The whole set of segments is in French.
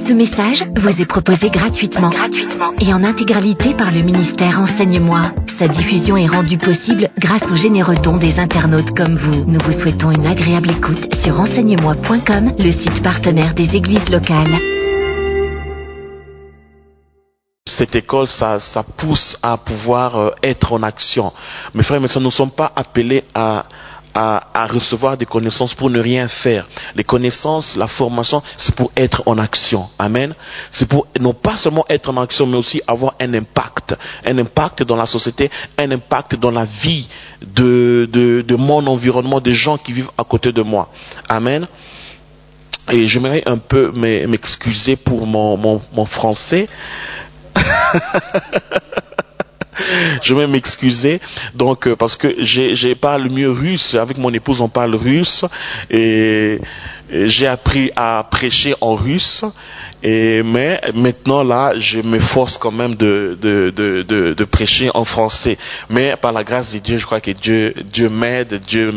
Ce message vous est proposé gratuitement et en intégralité par le ministère Enseigne-moi. Sa diffusion est rendue possible grâce aux généreux dons des internautes comme vous. Nous vous souhaitons une agréable écoute sur enseigne-moi.com, le site partenaire des églises locales. Cette école, ça pousse à pouvoir être en action. Mes frères et mes sœurs, nous ne sommes pas appelés à recevoir des connaissances pour ne rien faire. Les connaissances, la formation, c'est pour être en action. Amen. C'est pour non pas seulement être en action, mais aussi avoir un impact dans la société, un impact dans la vie de mon environnement, des gens qui vivent à côté de moi. Amen. Et j'aimerais un peu m'excuser pour mon français. Je vais m'excuser donc parce que j'ai parle mieux russe. Avec mon épouse on parle russe et j'ai appris à prêcher en russe mais maintenant là je m'efforce quand même de prêcher en français, mais par la grâce de Dieu je crois que Dieu m'aide, Dieu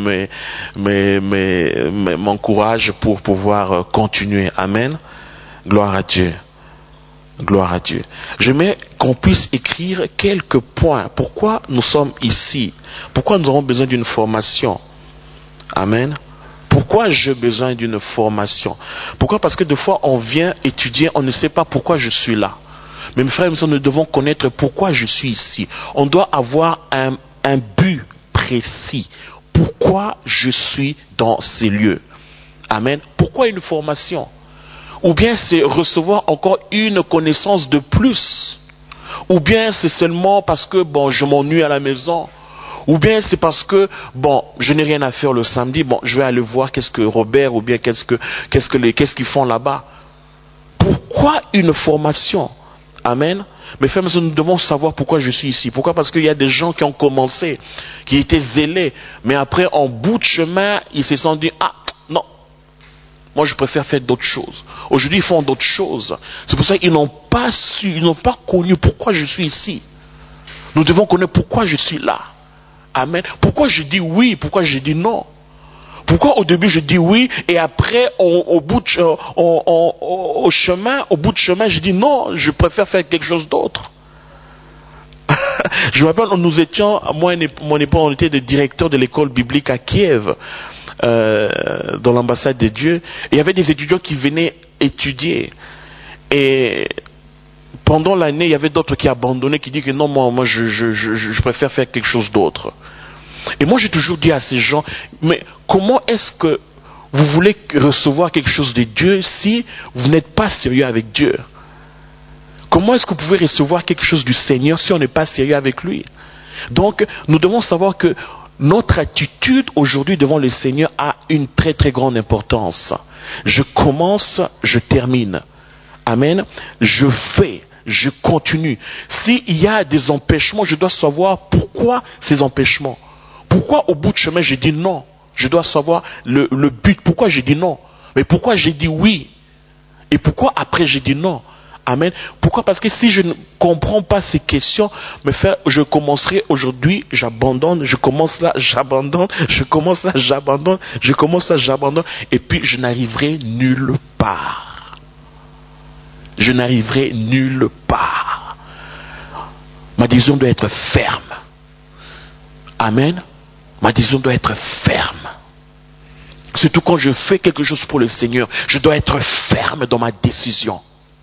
m'encourage pour pouvoir continuer. Amen. Gloire à Dieu. Gloire à Dieu. J'aimerais qu'on puisse écrire quelques points. Pourquoi nous sommes ici? Pourquoi nous avons besoin d'une formation? Amen. Pourquoi j'ai besoin d'une formation? Pourquoi? Parce que des fois on vient étudier, on ne sait pas pourquoi je suis là. Mais mes frères et mes sœurs, nous devons connaître pourquoi je suis ici. On doit avoir un but précis. Pourquoi je suis dans ces lieux? Amen. Pourquoi une formation? Ou bien c'est recevoir encore une connaissance de plus. Ou bien c'est seulement parce que je m'ennuie à la maison. Ou bien c'est parce que je n'ai rien à faire le samedi, je vais aller voir qu'est-ce que Robert ou bien qu'est-ce qu'ils font là-bas. Pourquoi une formation? Amen. Mes frères, nous devons savoir pourquoi je suis ici. Pourquoi? Parce qu'il y a des gens qui ont commencé, qui étaient zélés, mais après en bout de chemin, ils se sont dit non. Moi, je préfère faire d'autres choses. Aujourd'hui, ils font d'autres choses. C'est pour ça qu'ils n'ont pas su, ils n'ont pas connu pourquoi je suis ici. Nous devons connaître pourquoi je suis là. Amen. Pourquoi je dis oui, pourquoi je dis non. Pourquoi au début je dis oui et après au bout de chemin, je dis non, je préfère faire quelque chose d'autre. Je me rappelle, nous étions, moi et mon époux, on était des directeurs de l'école biblique à Kiev. Dans l'ambassade de Dieu, et il y avait des étudiants qui venaient étudier, et pendant l'année il y avait d'autres qui abandonnaient, qui disaient que non, moi je préfère faire quelque chose d'autre. Et moi j'ai toujours dit à ces gens, mais comment est-ce que vous voulez recevoir quelque chose de Dieu si vous n'êtes pas sérieux avec Dieu? Comment est-ce que vous pouvez recevoir quelque chose du Seigneur si on n'est pas sérieux avec lui? Donc nous devons savoir que notre attitude aujourd'hui devant le Seigneur a une très très grande importance. Je commence, je termine. Amen. Je fais, je continue. S'il y a des empêchements, je dois savoir pourquoi ces empêchements. Pourquoi au bout de chemin je dis non. Je dois savoir le but, pourquoi j'ai dit non. Mais pourquoi j'ai dit oui. Et pourquoi après j'ai dit non. Amen. Pourquoi? Parce que si je ne comprends pas ces questions, mes frères, je commencerai aujourd'hui, j'abandonne, je commence là, j'abandonne, je commence là, j'abandonne, je commence là, j'abandonne, et puis je n'arriverai nulle part. Je n'arriverai nulle part. Ma décision doit être ferme. Amen. Ma décision doit être ferme. Surtout quand je fais quelque chose pour le Seigneur, je dois être ferme dans ma décision.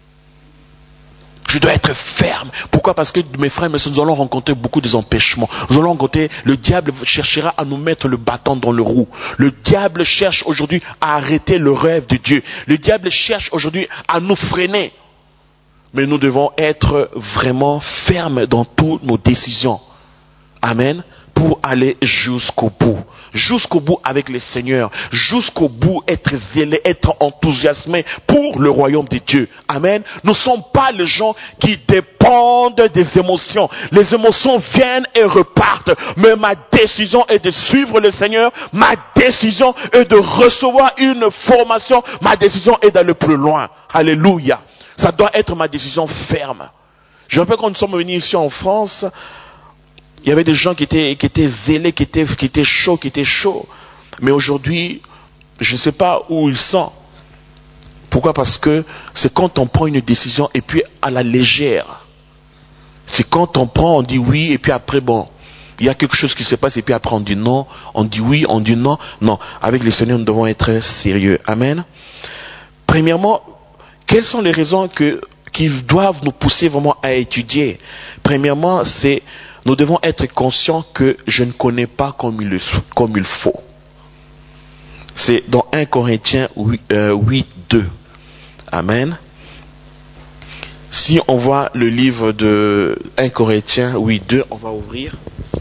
Je dois être ferme. Pourquoi? Parce que mes frères et mes sœurs, nous allons rencontrer beaucoup d'empêchements. Nous allons rencontrer, le diable cherchera à nous mettre le bâton dans le roue. Le diable cherche aujourd'hui à arrêter le rêve de Dieu. Le diable cherche aujourd'hui à nous freiner. Mais nous devons être vraiment fermes dans toutes nos décisions. Amen. Pour aller jusqu'au bout. Jusqu'au bout avec le Seigneur. Jusqu'au bout être zélé, être enthousiasmé pour le royaume de Dieu. Amen. Nous ne sommes pas les gens qui dépendent des émotions. Les émotions viennent et repartent. Mais ma décision est de suivre le Seigneur. Ma décision est de recevoir une formation. Ma décision est d'aller plus loin. Alléluia. Ça doit être ma décision ferme. Je me rappelle quand nous sommes venus ici en France, il y avait des gens qui étaient zélés, qui étaient chauds. Mais aujourd'hui, je ne sais pas où ils sont. Pourquoi? Parce que c'est quand on prend une décision et puis à la légère. C'est quand on prend, on dit oui et puis après bon, il y a quelque chose qui se passe et puis après on dit non, on dit oui, on dit non. Non, avec le Seigneur nous devons être sérieux. Amen. Premièrement, quelles sont les raisons qui doivent nous pousser vraiment à étudier? Premièrement, c'est nous devons être conscients que je ne connais pas comme il faut. C'est dans 1 Corinthiens 8, 2. Amen. Si on voit le livre de 1 Corinthiens 8, 2, on va ouvrir.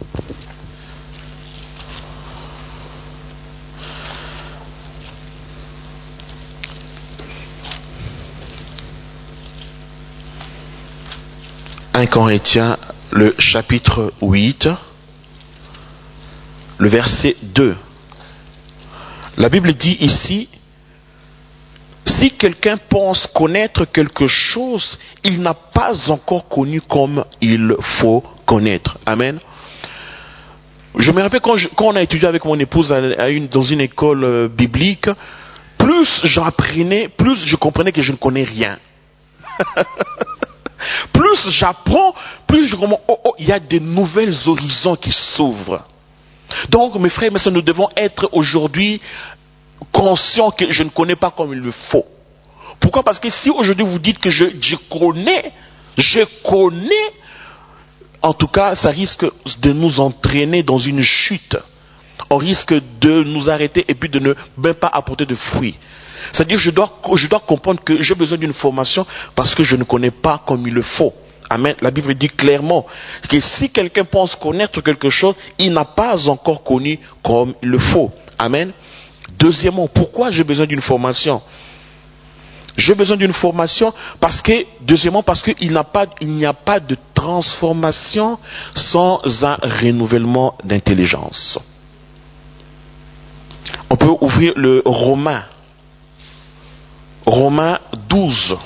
« 1 Corinthiens, le chapitre 8, le verset 2. La Bible dit ici, si quelqu'un pense connaître quelque chose, il n'a pas encore connu comme il faut connaître. Amen. Je me rappelle quand on a étudié avec mon épouse dans une école biblique, plus j'apprenais, plus je comprenais que je ne connais rien. Plus j'apprends, plus je comprends, il y a de nouvelles horizons qui s'ouvrent. Donc, mes frères et mes sœurs, nous devons être aujourd'hui conscients que je ne connais pas comme il le faut. Pourquoi? Parce que si aujourd'hui vous dites que je connais, en tout cas, ça risque de nous entraîner dans une chute. On risque de nous arrêter et puis de ne même pas apporter de fruits. C'est-à-dire je dois comprendre que j'ai besoin d'une formation parce que je ne connais pas comme il le faut. Amen. La Bible dit clairement que si quelqu'un pense connaître quelque chose, il n'a pas encore connu comme il le faut. Amen. Deuxièmement, pourquoi j'ai besoin d'une formation? J'ai besoin d'une formation parce que, deuxièmement, parce qu'il n'y a pas de transformation sans un renouvellement d'intelligence. On peut ouvrir le Romains 12.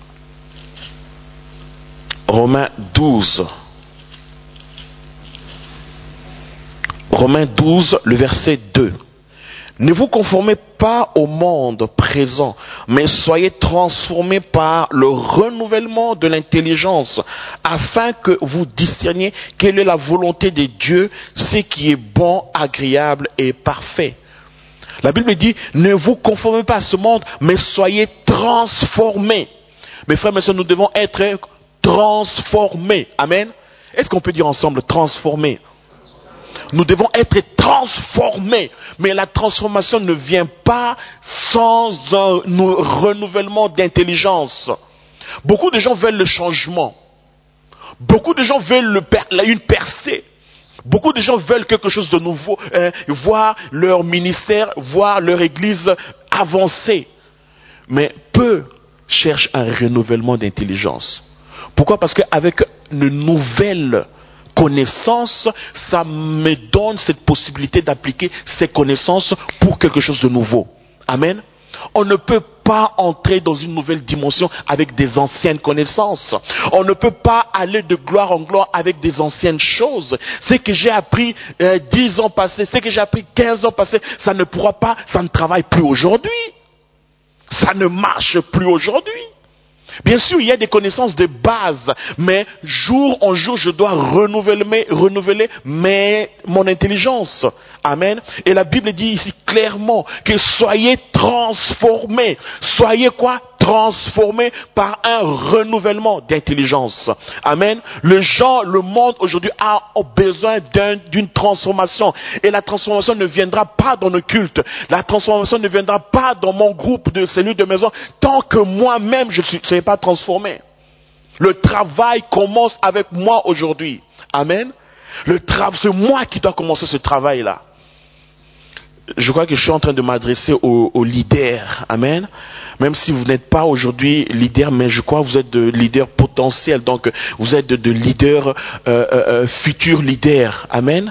Romains 12. Romains 12, le verset 2. Ne vous conformez pas au monde présent, mais soyez transformés par le renouvellement de l'intelligence, afin que vous discerniez quelle est la volonté de Dieu, ce qui est bon, agréable et parfait. La Bible dit, ne vous conformez pas à ce monde, mais soyez transformés. Mes frères et mes sœurs, nous devons être transformés. Amen. Est-ce qu'on peut dire ensemble transformés? Nous devons être transformés. Mais la transformation ne vient pas sans un renouvellement d'intelligence. Beaucoup de gens veulent le changement. Beaucoup de gens veulent une percée. Beaucoup de gens veulent quelque chose de nouveau, voir leur ministère, voir leur église avancer. Mais peu cherchent un renouvellement d'intelligence. Pourquoi? Parce qu'avec une nouvelle connaissance, ça me donne cette possibilité d'appliquer ces connaissances pour quelque chose de nouveau. Amen. On ne peut pas entrer dans une nouvelle dimension avec des anciennes connaissances. On ne peut pas aller de gloire en gloire avec des anciennes choses. Ce que j'ai appris 10 ans passés, ce que j'ai appris 15 ans passés, ça ne pourra pas, ça ne travaille plus aujourd'hui. Ça ne marche plus aujourd'hui. Bien sûr, il y a des connaissances de base, mais jour en jour, je dois renouveler mon intelligence. Amen. Et la Bible dit ici clairement que soyez transformés. Soyez quoi? Transformés par un renouvellement d'intelligence. Amen. Le monde aujourd'hui a besoin d'une transformation. Et la transformation ne viendra pas dans le culte. La transformation ne viendra pas dans mon groupe de cellules de maison tant que moi-même je ne serai pas transformé. Le travail commence avec moi aujourd'hui. Amen. C'est moi qui dois commencer ce travail-là. Je crois que je suis en train de m'adresser aux leaders. Amen. Même si vous n'êtes pas aujourd'hui leader, mais je crois que vous êtes de leaders potentiels. Donc, vous êtes de leaders, futurs leaders. Amen.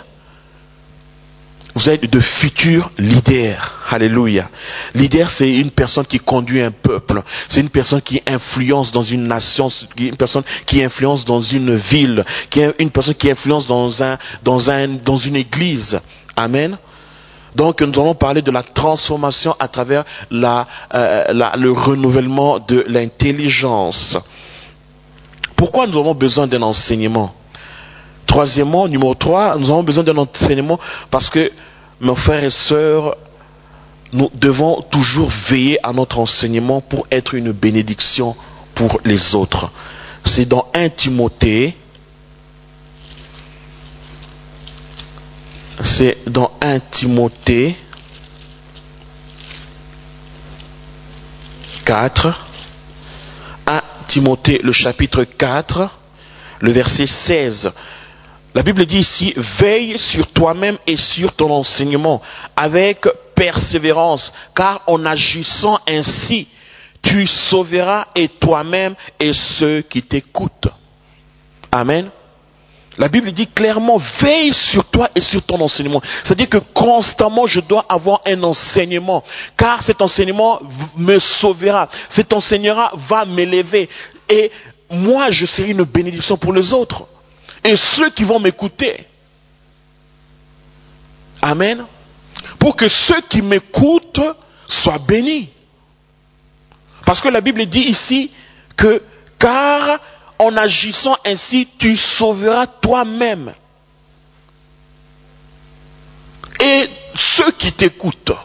Vous êtes de futurs leaders. Alléluia. Leader, c'est une personne qui conduit un peuple. C'est une personne qui influence dans une nation, une personne qui influence dans une ville, une personne qui influence dans une église. Amen. Donc nous allons parler de la transformation à travers le renouvellement de l'intelligence. Pourquoi nous avons besoin d'un enseignement? Troisièmement, numéro 3, nous avons besoin d'un enseignement parce que, mes frères et sœurs, nous devons toujours veiller à notre enseignement pour être une bénédiction pour les autres. C'est dans 1 Timothée, c'est dans 1 Timothée 4, 1 Timothée le chapitre 4, le verset 16. La Bible dit ici, veille sur toi-même et sur ton enseignement avec persévérance, car en agissant ainsi, tu sauveras et toi-même et ceux qui t'écoutent. Amen. La Bible dit clairement, veille sur toi et sur ton enseignement. C'est-à-dire que constamment, je dois avoir un enseignement, car cet enseignement me sauvera. Cet enseignement va m'élever. Et moi, je serai une bénédiction pour les autres. Et ceux qui vont m'écouter. Amen. Pour que ceux qui m'écoutent soient bénis. Parce que la Bible dit ici que, car en agissant ainsi, tu sauveras toi-même et ceux qui t'écoutent.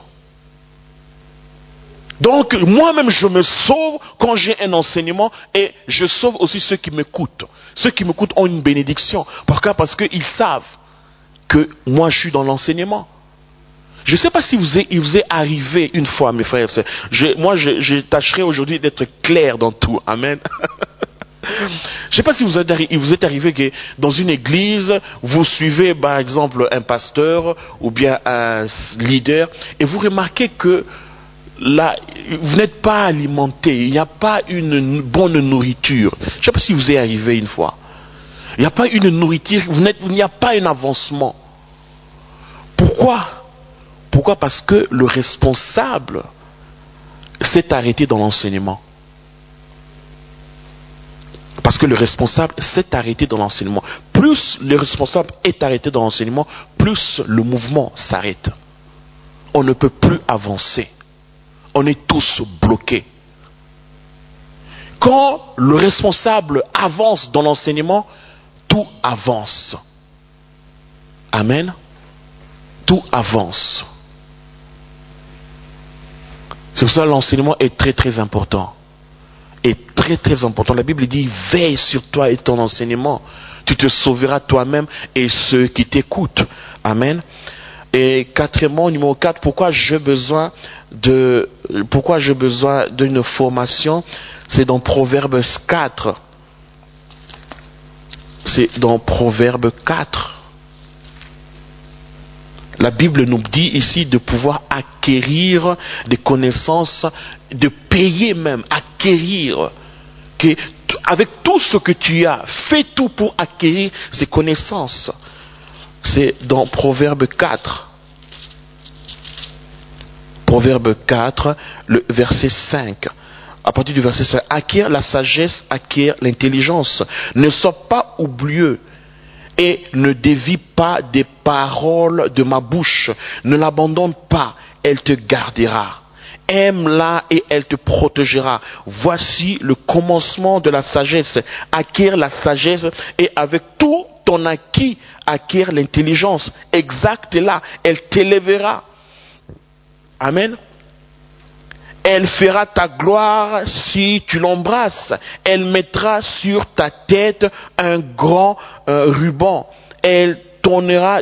Donc, moi-même, je me sauve quand j'ai un enseignement et je sauve aussi ceux qui m'écoutent. Ceux qui m'écoutent ont une bénédiction. Pourquoi? Parce qu'ils savent que moi, je suis dans l'enseignement. Je ne sais pas si il vous est arrivé une fois, mes frères et sœurs. Je tâcherai aujourd'hui d'être clair dans tout. Amen. Je ne sais pas si il vous est arrivé que dans une église, vous suivez par exemple un pasteur ou bien un leader et vous remarquez que là, vous n'êtes pas alimenté, il n'y a pas une bonne nourriture. Je ne sais pas si vous est arrivé une fois. Il n'y a pas une nourriture, il n'y a pas un avancement. Pourquoi? Pourquoi? Parce que le responsable s'est arrêté dans l'enseignement. Parce que le responsable s'est arrêté dans l'enseignement. Plus le responsable est arrêté dans l'enseignement, plus le mouvement s'arrête. On ne peut plus avancer. On est tous bloqués. Quand le responsable avance dans l'enseignement, tout avance. Amen. Tout avance. C'est pour ça que l'enseignement est très très important. Est très très important. La Bible dit, veille sur toi et ton enseignement. Tu te sauveras toi-même et ceux qui t'écoutent. Amen. Et quatrièmement, numéro 4, pourquoi j'ai besoin d'une formation? C'est dans Proverbes 4. C'est dans Proverbes 4. La Bible nous dit ici de pouvoir acquérir des connaissances, de payer même, acquérir. Avec tout ce que tu as, fais tout pour acquérir ces connaissances. C'est dans Proverbe 4. Proverbe 4, le verset 5. À partir du verset 5, acquiert la sagesse, acquiert l'intelligence. Ne sois pas oublieux et ne dévie pas des paroles de ma bouche. Ne l'abandonne pas, elle te gardera. Aime-la et elle te protégera. Voici le commencement de la sagesse. Acquiert la sagesse et avec tout ton acquis, acquiert l'intelligence. Exacte-la, elle t'élèvera. Amen. Elle fera ta gloire si tu l'embrasses. Elle mettra sur ta tête un grand ruban. Elle t'ornera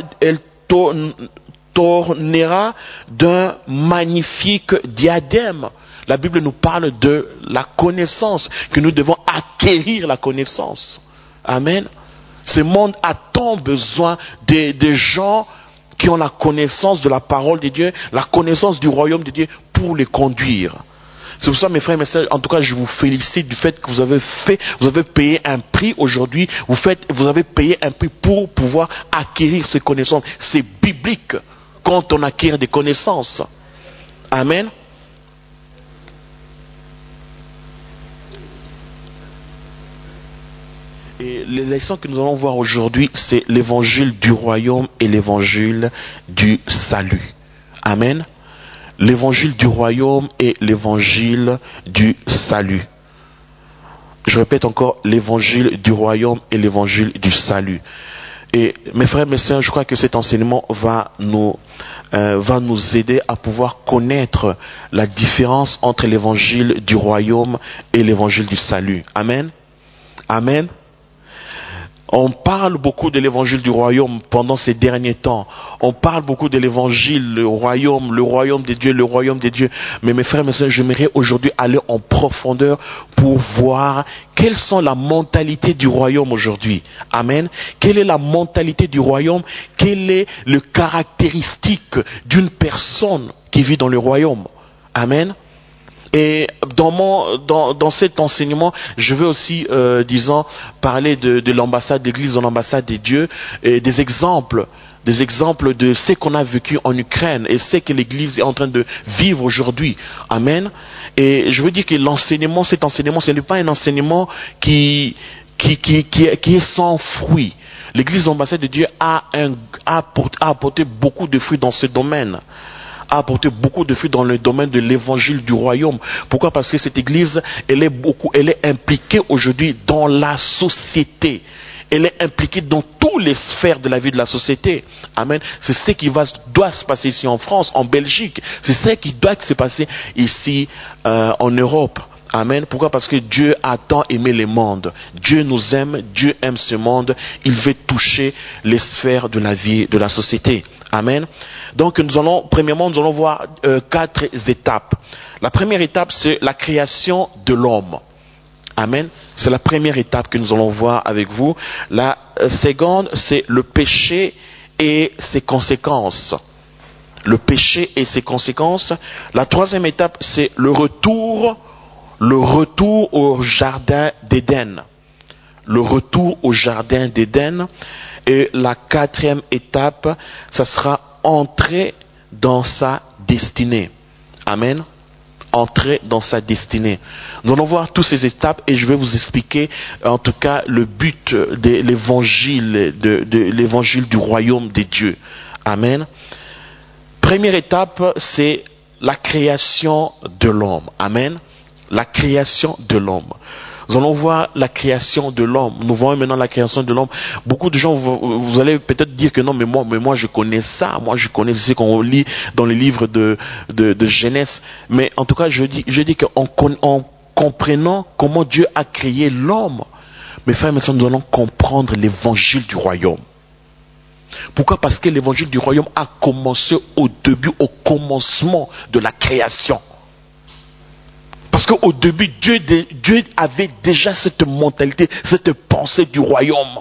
d'un magnifique diadème. La Bible nous parle de la connaissance, que nous devons acquérir la connaissance. Amen. Ce monde a tant besoin des gens qui ont la connaissance de la parole de Dieu, la connaissance du royaume de Dieu pour les conduire. C'est pour ça, mes frères et mes sœurs, en tout cas, je vous félicite du fait que vous avez payé un prix aujourd'hui, vous avez payé un prix pour pouvoir acquérir ces connaissances. C'est biblique quand on acquiert des connaissances. Amen. Et les leçons que nous allons voir aujourd'hui, c'est l'évangile du royaume et l'évangile du salut. Amen. L'évangile du royaume et l'évangile du salut. Je répète encore, l'évangile du royaume et l'évangile du salut. Et mes frères, mes sœurs, je crois que cet enseignement va nous aider à pouvoir connaître la différence entre l'évangile du royaume et l'évangile du salut. Amen. Amen. On parle beaucoup de l'évangile du royaume pendant ces derniers temps. On parle beaucoup de l'évangile, le royaume de Dieu, le royaume de Dieu. Mais mes frères et mes sœurs, j'aimerais aujourd'hui aller en profondeur pour voir quelles sont la mentalité du royaume aujourd'hui. Amen. Quelle est la mentalité du royaume? Quelle est le caractéristique d'une personne qui vit dans le royaume? Amen. Et dans cet enseignement, je veux aussi, parler de l'ambassade d'Église, de l'ambassade de Dieu, et des exemples de ce qu'on a vécu en Ukraine et ce que l'Église est en train de vivre aujourd'hui. Amen. Et je veux dire que cet enseignement, ce n'est pas un enseignement qui est sans fruit. L'Église de l'ambassade de Dieu a apporté beaucoup de fruits dans ce domaine. A apporté beaucoup de fruits dans le domaine de l'évangile du royaume. Pourquoi? Parce que cette église, elle est impliquée aujourd'hui dans la société. Elle est impliquée dans toutes les sphères de la vie de la société. Amen. C'est ce qui doit se passer ici en France, en Belgique. C'est ce qui doit se passer ici en Europe. Amen. Pourquoi? Parce que Dieu a tant aimé le monde. Dieu nous aime, Dieu aime ce monde. Il veut toucher les sphères de la vie de la société. Amen. Donc premièrement, nous allons voir 4 étapes. La première étape, c'est la création de l'homme. Amen. C'est la première étape que nous allons voir avec vous. La seconde, c'est le péché et ses conséquences. Le péché et ses conséquences. La troisième étape, c'est le retour au jardin d'Éden. Le retour au jardin d'Éden. Et la quatrième étape, ça sera entrer dans sa destinée. Amen. Entrer dans sa destinée. Nous allons voir toutes ces étapes et je vais vous expliquer en tout cas le but de l'évangile, de l'évangile du royaume des dieux. Amen. Première étape, c'est la création de l'homme. Amen. La création de l'homme. Nous allons voir la création de l'homme. Nous voyons maintenant la création de l'homme. Beaucoup de gens, vous allez peut-être dire que non, mais moi je connais ça. Moi je connais ce qu'on lit dans les livres de Genèse. Mais en tout cas, je dis qu'en comprenant comment Dieu a créé l'homme, mes frères et mes sœurs, nous allons comprendre l'évangile du royaume. Pourquoi? Parce que l'évangile du royaume a commencé au début, au commencement de la création. Parce qu'au début, Dieu avait déjà cette mentalité, cette pensée du royaume.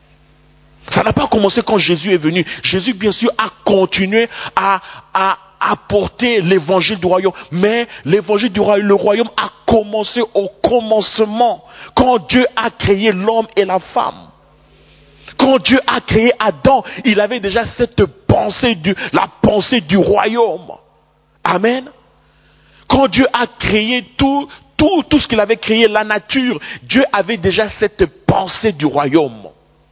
Ça n'a pas commencé quand Jésus est venu. Jésus, bien sûr, a continué à apporter l'évangile du royaume. Mais l'évangile du royaume, le royaume a commencé au commencement, quand Dieu a créé l'homme et la femme. Quand Dieu a créé Adam, il avait déjà cette pensée, la pensée du royaume. Amen. Quand Dieu a créé tout ce qu'il avait créé, la nature, Dieu avait déjà cette pensée du royaume.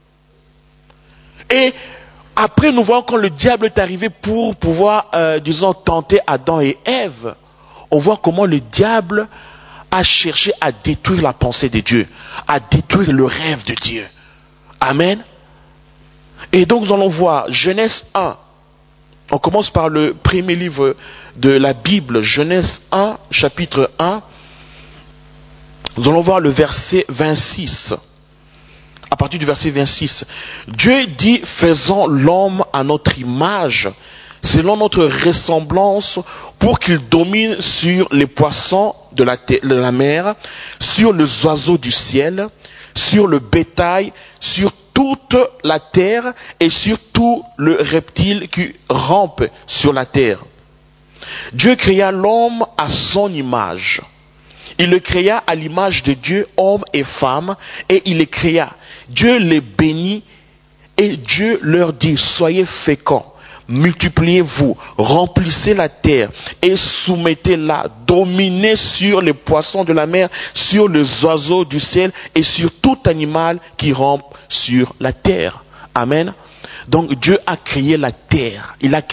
Et après, nous voyons quand le diable est arrivé pour pouvoir, tenter Adam et Ève, on voit comment le diable a cherché à détruire la pensée de Dieu, à détruire le rêve de Dieu. Amen. Et donc nous allons voir Genèse 1. On commence par le premier livre de la Bible, Genèse 1, chapitre 1. Nous allons voir le verset 26. À partir du verset 26. Dieu dit, faisons l'homme à notre image, selon notre ressemblance, pour qu'il domine sur les poissons de la mer, sur les oiseaux du ciel, sur le bétail, sur toute la terre et sur tout le reptile qui rampe sur la terre. Dieu créa l'homme à son image. Il le créa à l'image de Dieu, homme et femme, et il les créa. Dieu les bénit et Dieu leur dit, soyez féconds, multipliez-vous, remplissez la terre et soumettez-la, dominez sur les poissons de la mer, sur les oiseaux du ciel et sur tout animal qui rampe sur la terre. Amen. Donc Dieu a créé la terre, il a créé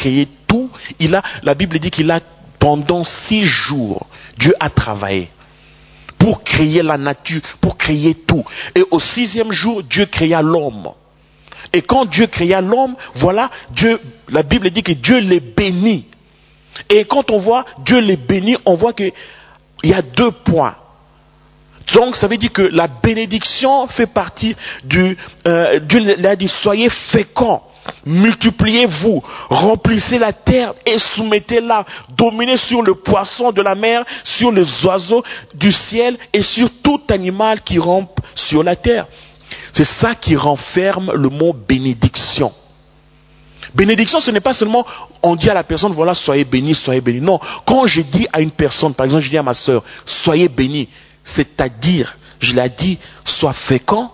tout. La Bible dit qu'il a, pendant 6 jours, Dieu a travaillé pour créer la nature, pour créer tout. Et au 6e jour, Dieu créa l'homme. Et quand Dieu créa l'homme, voilà, la Bible dit que Dieu les bénit. Et quand on voit Dieu les bénit, on voit qu'il y a 2 points. Donc ça veut dire que la bénédiction fait partie Dieu l'a dit, soyez féconds, multipliez-vous, remplissez la terre et soumettez-la, dominez sur le poisson de la mer, sur les oiseaux du ciel et sur tout animal qui rampe sur la terre. C'est ça qui renferme le mot bénédiction. Bénédiction, ce n'est pas seulement on dit à la personne, voilà, soyez béni, soyez béni. Non, quand je dis à une personne, par exemple, je dis à ma soeur, soyez béni, c'est-à-dire, je l'ai dit, sois fécond,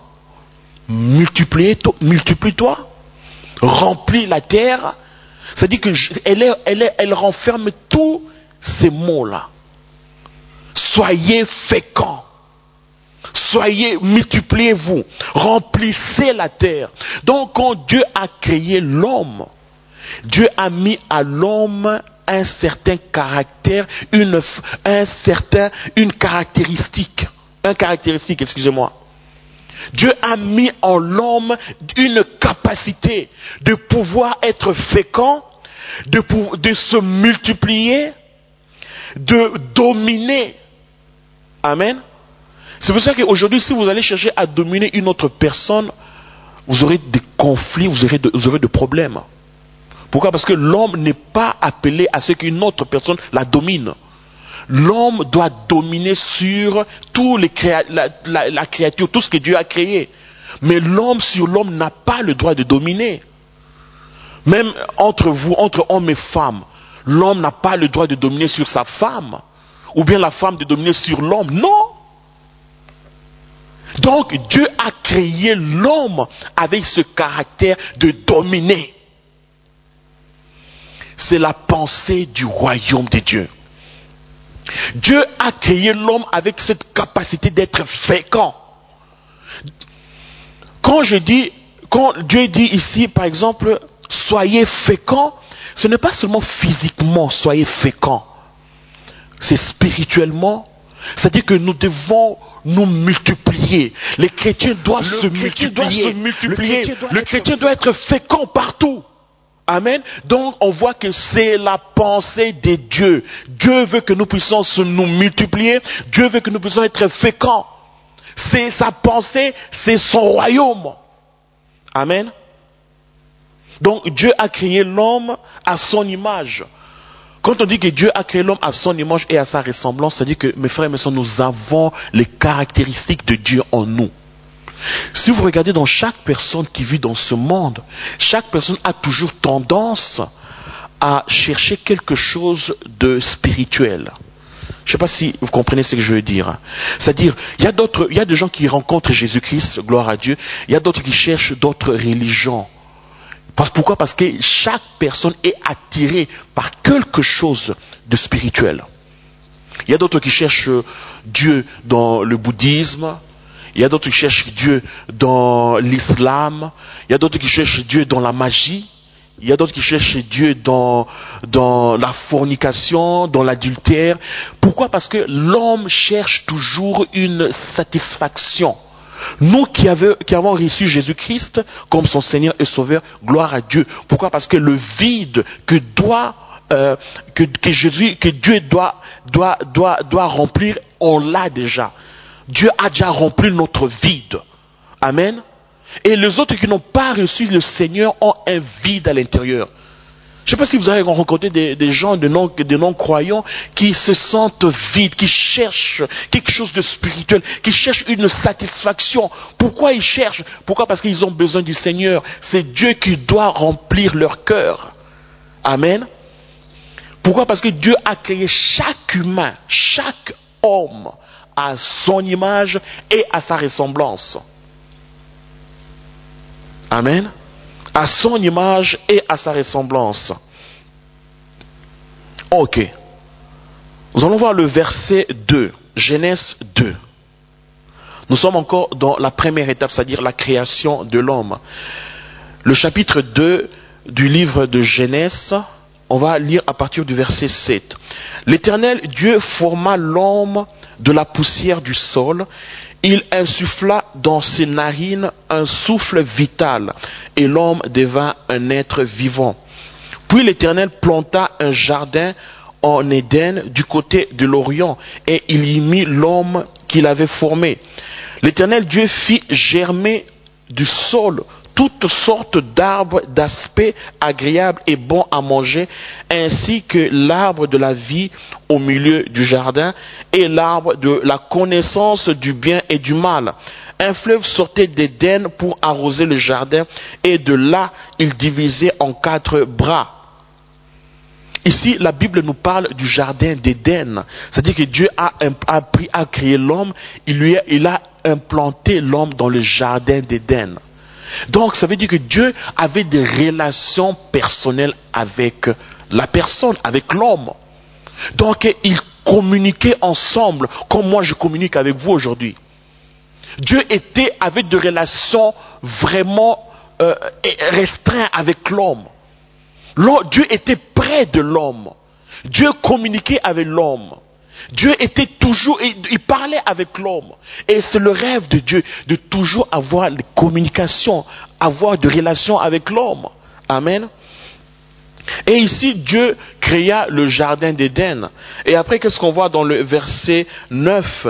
multiplie-toi, remplis la terre. C'est-à-dire qu'elle renferme tous ces mots-là. Soyez fécond. Soyez, multipliez-vous, remplissez la terre. Donc quand Dieu a créé l'homme, Dieu a mis à l'homme un certain caractère, une caractéristique, excusez-moi. Dieu a mis en l'homme une capacité de pouvoir être fécond, de se multiplier, de dominer. Amen. C'est pour ça qu'aujourd'hui, si vous allez chercher à dominer une autre personne, vous aurez des conflits, vous aurez des problèmes. Pourquoi? Parce que l'homme n'est pas appelé à ce qu'une autre personne la domine. L'homme doit dominer sur la créature, tout ce que Dieu a créé. Mais l'homme sur l'homme n'a pas le droit de dominer. Même entre vous, entre hommes et femmes, l'homme n'a pas le droit de dominer sur sa femme. Ou bien la femme de dominer sur l'homme. Non! Donc Dieu a créé l'homme avec ce caractère de dominer. C'est la pensée du royaume de Dieu. Dieu a créé l'homme avec cette capacité d'être fécond. Quand Dieu dit ici, par exemple, soyez fécond, ce n'est pas seulement physiquement soyez fécond, c'est spirituellement. C'est-à-dire que nous devons nous multiplier. Les chrétiens doivent se multiplier. Le chrétien doit être fécond partout. Amen. Donc on voit que c'est la pensée de Dieu. Dieu veut que nous puissions nous multiplier. Dieu veut que nous puissions être féconds. C'est sa pensée, c'est son royaume. Amen. Donc Dieu a créé l'homme à son image. Quand on dit que Dieu a créé l'homme à son image et à sa ressemblance, c'est-à-dire que, mes frères et mes sœurs, nous avons les caractéristiques de Dieu en nous. Si vous regardez dans chaque personne qui vit dans ce monde, chaque personne a toujours tendance à chercher quelque chose de spirituel. Je ne sais pas si vous comprenez ce que je veux dire. C'est-à-dire, il y a des gens qui rencontrent Jésus-Christ, gloire à Dieu, il y a d'autres qui cherchent d'autres religions. Pourquoi? Parce que chaque personne est attirée par quelque chose de spirituel. Il y a d'autres qui cherchent Dieu dans le bouddhisme, il y a d'autres qui cherchent Dieu dans l'islam, il y a d'autres qui cherchent Dieu dans la magie, il y a d'autres qui cherchent Dieu dans la fornication, dans l'adultère. Pourquoi? Parce que l'homme cherche toujours une satisfaction. Nous qui avons reçu Jésus-Christ comme son Seigneur et Sauveur, gloire à Dieu. Pourquoi? Parce que le vide que Dieu doit remplir, on l'a déjà. Dieu a déjà rempli notre vide. Amen. Et les autres qui n'ont pas reçu le Seigneur ont un vide à l'intérieur. Je ne sais pas si vous avez rencontré des gens, des non-croyants qui se sentent vides, qui cherchent quelque chose de spirituel, qui cherchent une satisfaction. Pourquoi ils cherchent? Pourquoi? Parce qu'ils ont besoin du Seigneur. C'est Dieu qui doit remplir leur cœur. Amen. Pourquoi? Parce que Dieu a créé chaque humain, chaque homme à son image et à sa ressemblance. Amen. À son image et à sa ressemblance. Ok. Nous allons voir le verset 2, Genèse 2. Nous sommes encore dans la première étape, c'est-à-dire la création de l'homme. Le chapitre 2 du livre de Genèse On va lire à partir du verset 7. L'Éternel Dieu forma l'homme de la poussière du sol. Il insuffla dans ses narines un souffle vital et l'homme devint un être vivant. Puis l'Éternel planta un jardin en Éden du côté de l'Orient et il y mit l'homme qu'il avait formé. L'Éternel Dieu fit germer du sol toutes sortes d'arbres d'aspect agréable et bon à manger, ainsi que l'arbre de la vie au milieu du jardin et l'arbre de la connaissance du bien et du mal. Un fleuve sortait d'Éden pour arroser le jardin et de là il divisait en 4 bras. Ici, la Bible nous parle du jardin d'Éden. C'est-à-dire que Dieu a appris à créer l'homme, il a implanté l'homme dans le jardin d'Éden. Donc, ça veut dire que Dieu avait des relations personnelles avec la personne, avec l'homme. Donc, ils communiquaient ensemble, comme moi je communique avec vous aujourd'hui. Dieu avait des relations vraiment restreintes avec l'homme. Dieu était près de l'homme. Dieu communiquait avec l'homme. Dieu était toujours, il parlait avec l'homme. Et c'est le rêve de Dieu, de toujours avoir des communications, avoir des relations avec l'homme. Amen. Et ici, Dieu créa le jardin d'Éden. Et après, qu'est-ce qu'on voit dans le verset 9?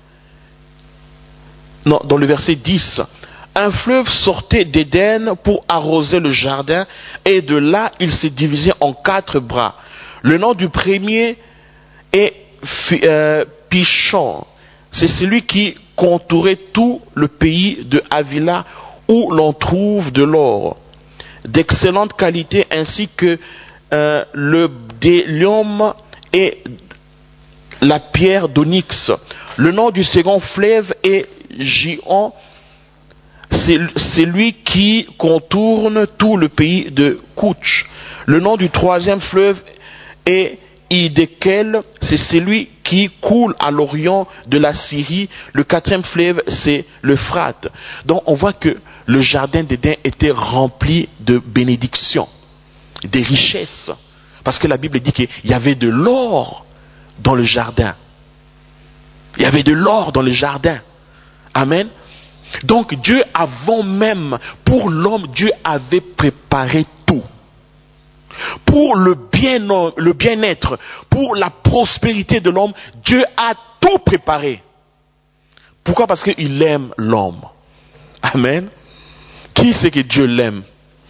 Non, dans le verset 10. Un fleuve sortait d'Éden pour arroser le jardin, et de là, il se divisait en 4 bras. Le nom du premier est Pishon. C'est celui qui contourait tout le pays de Havila où l'on trouve de l'or d'excellente qualité ainsi que le bdellium et la pierre d'onyx. Le nom du second fleuve est Gihon. C'est lui qui contourne tout le pays de Couch. Le nom du troisième fleuve est Hiddekel, c'est celui qui coule à l'orient de la Syrie. Le 4e fleuve, c'est l'Euphrate. Donc on voit que le jardin d'Éden était rempli de bénédictions, des richesses. Parce que la Bible dit qu'il y avait de l'or dans le jardin. Il y avait de l'or dans le jardin. Amen. Donc Dieu, avant même, pour l'homme, Dieu avait préparé tout. Pour le bien-être, pour la prospérité de l'homme, Dieu a tout préparé. Pourquoi? Parce qu'il aime l'homme. Amen. Qui sait que Dieu l'aime?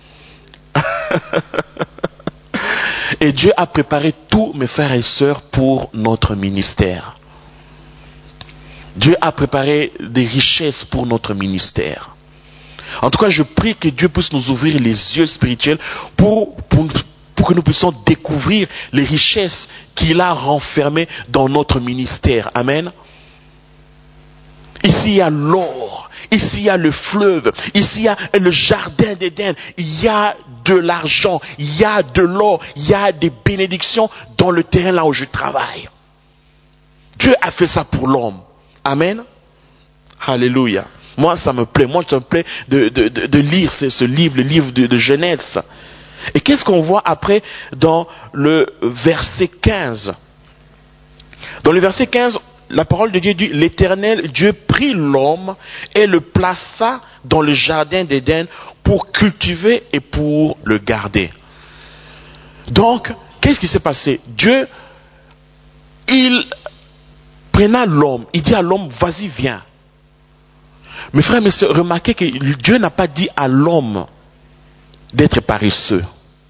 Et Dieu a préparé tous mes frères et sœurs pour notre ministère. Dieu a préparé des richesses pour notre ministère. En tout cas, je prie que Dieu puisse nous ouvrir les yeux spirituels pour que nous puissions découvrir les richesses qu'il a renfermées dans notre ministère. Amen. Ici, il y a l'or. Ici, il y a le fleuve. Ici, il y a le jardin d'Éden. Il y a de l'argent. Il y a de l'or. Il y a des bénédictions dans le terrain là où je travaille. Dieu a fait ça pour l'homme. Amen. Alléluia. Moi, ça me plaît. Moi, ça me plaît de lire ce livre, le livre de Genèse. Et qu'est-ce qu'on voit après dans le verset 15? Dans le verset 15, la parole de Dieu dit, l'Éternel Dieu prit l'homme et le plaça dans le jardin d'Éden pour cultiver et pour le garder. Donc, qu'est-ce qui s'est passé? Dieu, il prenait l'homme, il dit à l'homme, vas-y, viens. Mes frères et mes sœurs, remarquez que Dieu n'a pas dit à l'homme d'être paresseux.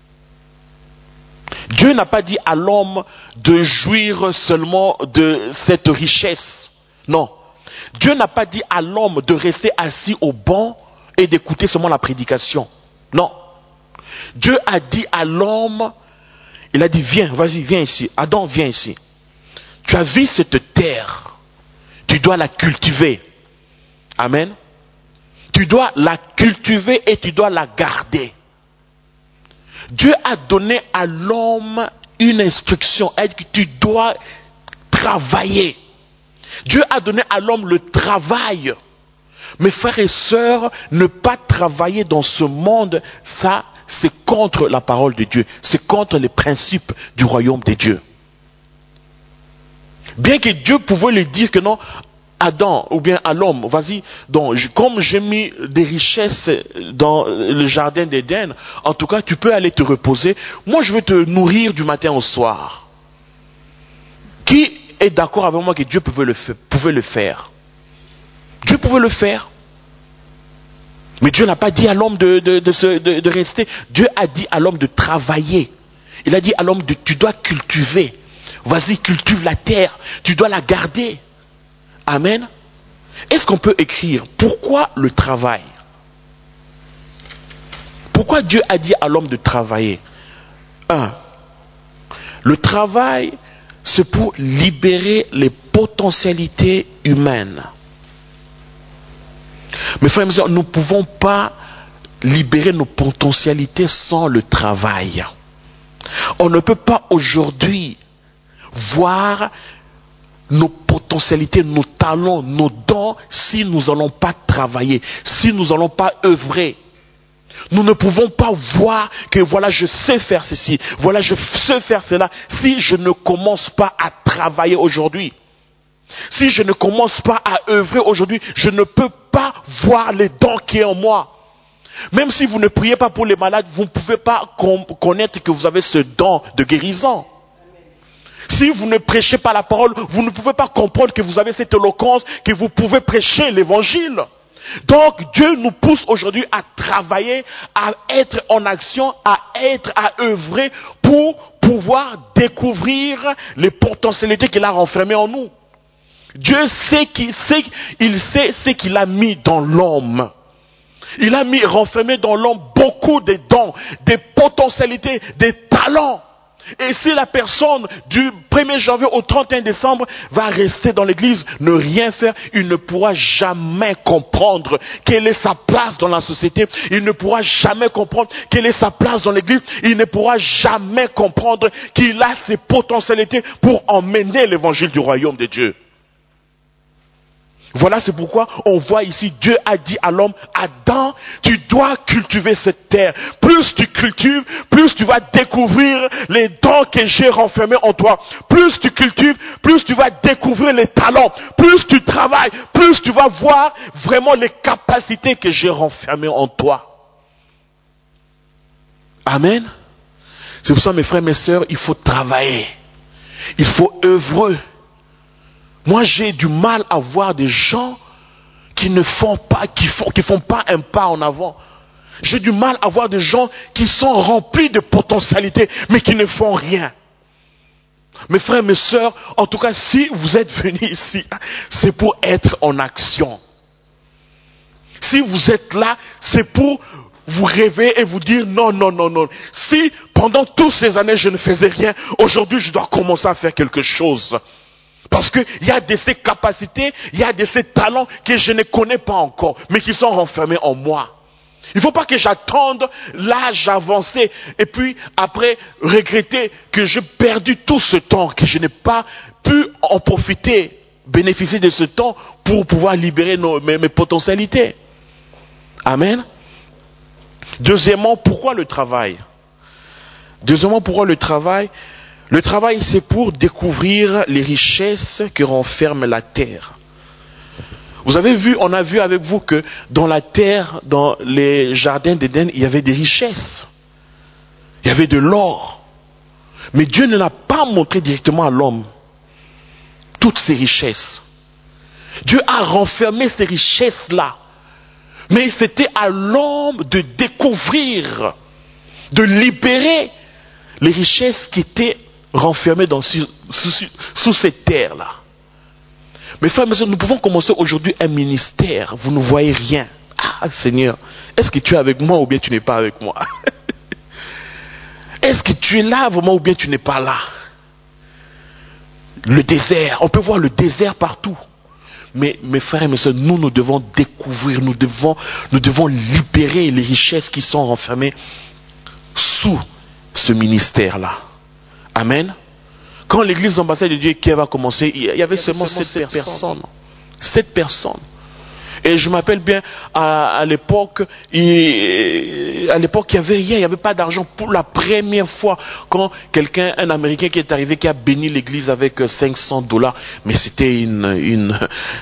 Dieu n'a pas dit à l'homme de jouir seulement de cette richesse. Non. Dieu n'a pas dit à l'homme de rester assis au banc et d'écouter seulement la prédication. Non. Dieu a dit à l'homme, il a dit, viens, vas-y, viens ici. Adam, viens ici. Tu as vu cette terre. Tu dois la cultiver. Amen. Tu dois la cultiver et tu dois la garder. Dieu a donné à l'homme une instruction, elle dit que tu dois travailler. Dieu a donné à l'homme le travail. Mes frères et sœurs, ne pas travailler dans ce monde, ça c'est contre la parole de Dieu. C'est contre les principes du royaume de Dieu. Bien que Dieu pouvait lui dire que non, Adam, ou bien à l'homme, vas-y, donc, comme j'ai mis des richesses dans le jardin d'Éden, en tout cas, tu peux aller te reposer. Moi, je vais te nourrir du matin au soir. Qui est d'accord avec moi que Dieu pouvait le faire? Dieu pouvait le faire. Mais Dieu n'a pas dit à l'homme de rester. Dieu a dit à l'homme de travailler. Il a dit à l'homme tu dois cultiver. Vas-y, cultive la terre. Tu dois la garder. Amen. Est-ce qu'on peut écrire pourquoi le travail? Pourquoi Dieu a dit à l'homme de travailler? Le travail, c'est pour libérer les potentialités humaines. Mes frères et mes sœurs, nous ne pouvons pas libérer nos potentialités sans le travail. On ne peut pas aujourd'hui voir nos potentialités, nos talents, nos dons si nous n'allons pas travailler, si nous n'allons pas œuvrer. Nous ne pouvons pas voir que voilà, je sais faire ceci, voilà, je sais faire cela, si je ne commence pas à travailler aujourd'hui. Si je ne commence pas à œuvrer aujourd'hui, je ne peux pas voir les dons qui sont en moi. Même si vous ne priez pas pour les malades, vous ne pouvez pas connaître que vous avez ce don de guérison. Si vous ne prêchez pas la parole, vous ne pouvez pas comprendre que vous avez cette éloquence, que vous pouvez prêcher l'évangile. Donc Dieu nous pousse aujourd'hui à travailler, à être en action, à œuvrer pour pouvoir découvrir les potentialités qu'il a renfermées en nous. Dieu sait ce qu'il a mis dans l'homme. Il a renfermé dans l'homme beaucoup de dons, des potentialités, des talents. Et si la personne du 1er janvier au 31 décembre va rester dans l'église, ne rien faire, il ne pourra jamais comprendre quelle est sa place dans la société. Il ne pourra jamais comprendre quelle est sa place dans l'église. Il ne pourra jamais comprendre qu'il a ses potentialités pour emmener l'évangile du royaume de Dieu. Voilà, c'est pourquoi on voit ici, Dieu a dit à l'homme, Adam, tu dois cultiver cette terre. Plus tu cultives, plus tu vas découvrir les dons que j'ai renfermés en toi. Plus tu cultives, plus tu vas découvrir les talents. Plus tu travailles, plus tu vas voir vraiment les capacités que j'ai renfermées en toi. Amen. C'est pour ça, mes frères, mes sœurs, il faut travailler. Il faut œuvrer. Moi, j'ai du mal à voir des gens qui ne font pas, qui font pas un pas en avant. J'ai du mal à voir des gens qui sont remplis de potentialités, mais qui ne font rien. Mes frères, mes sœurs, en tout cas, si vous êtes venus ici, c'est pour être en action. Si vous êtes là, c'est pour vous rêver et vous dire non, non, non, non. Si pendant toutes ces années je ne faisais rien, aujourd'hui je dois commencer à faire quelque chose. Parce qu'il y a de ces capacités, il y a de ces talents que je ne connais pas encore, mais qui sont renfermés en moi. Il ne faut pas que j'attende l'âge avancé et puis après regretter que j'ai perdu tout ce temps, que je n'ai pas pu en profiter, bénéficier de ce temps pour pouvoir libérer mes potentialités. Amen. Deuxièmement, pourquoi le travail? Le travail, c'est pour découvrir les richesses que renferme la terre. Vous avez vu, on a vu avec vous que dans la terre, dans les jardins d'Éden, il y avait des richesses. Il y avait de l'or. Mais Dieu ne l'a pas montré directement à l'homme toutes ces richesses. Dieu a renfermé ces richesses-là. Mais c'était à l'homme de découvrir, de libérer les richesses qui étaient renfermées sous cette terre-là. Mes frères et mes sœurs, nous pouvons commencer aujourd'hui un ministère. Vous ne voyez rien. Ah, Seigneur, est-ce que tu es avec moi ou bien tu n'es pas avec moi? Est-ce que tu es là vraiment ou bien tu n'es pas là? Le désert, on peut voir le désert partout. Mais mes frères et mes sœurs, nous devons découvrir, nous devons libérer les richesses qui sont renfermées sous ce ministère-là. Amen. Quand l'église ambassade de Dieu qui va commencer, il y avait seulement 7 personnes. 7 personnes. Et je m'appelle bien, à l'époque, il n'y avait rien, il n'y avait pas d'argent. Pour la première fois, quand quelqu'un, un Américain qui est arrivé, qui a béni l'église avec $500, mais c'était une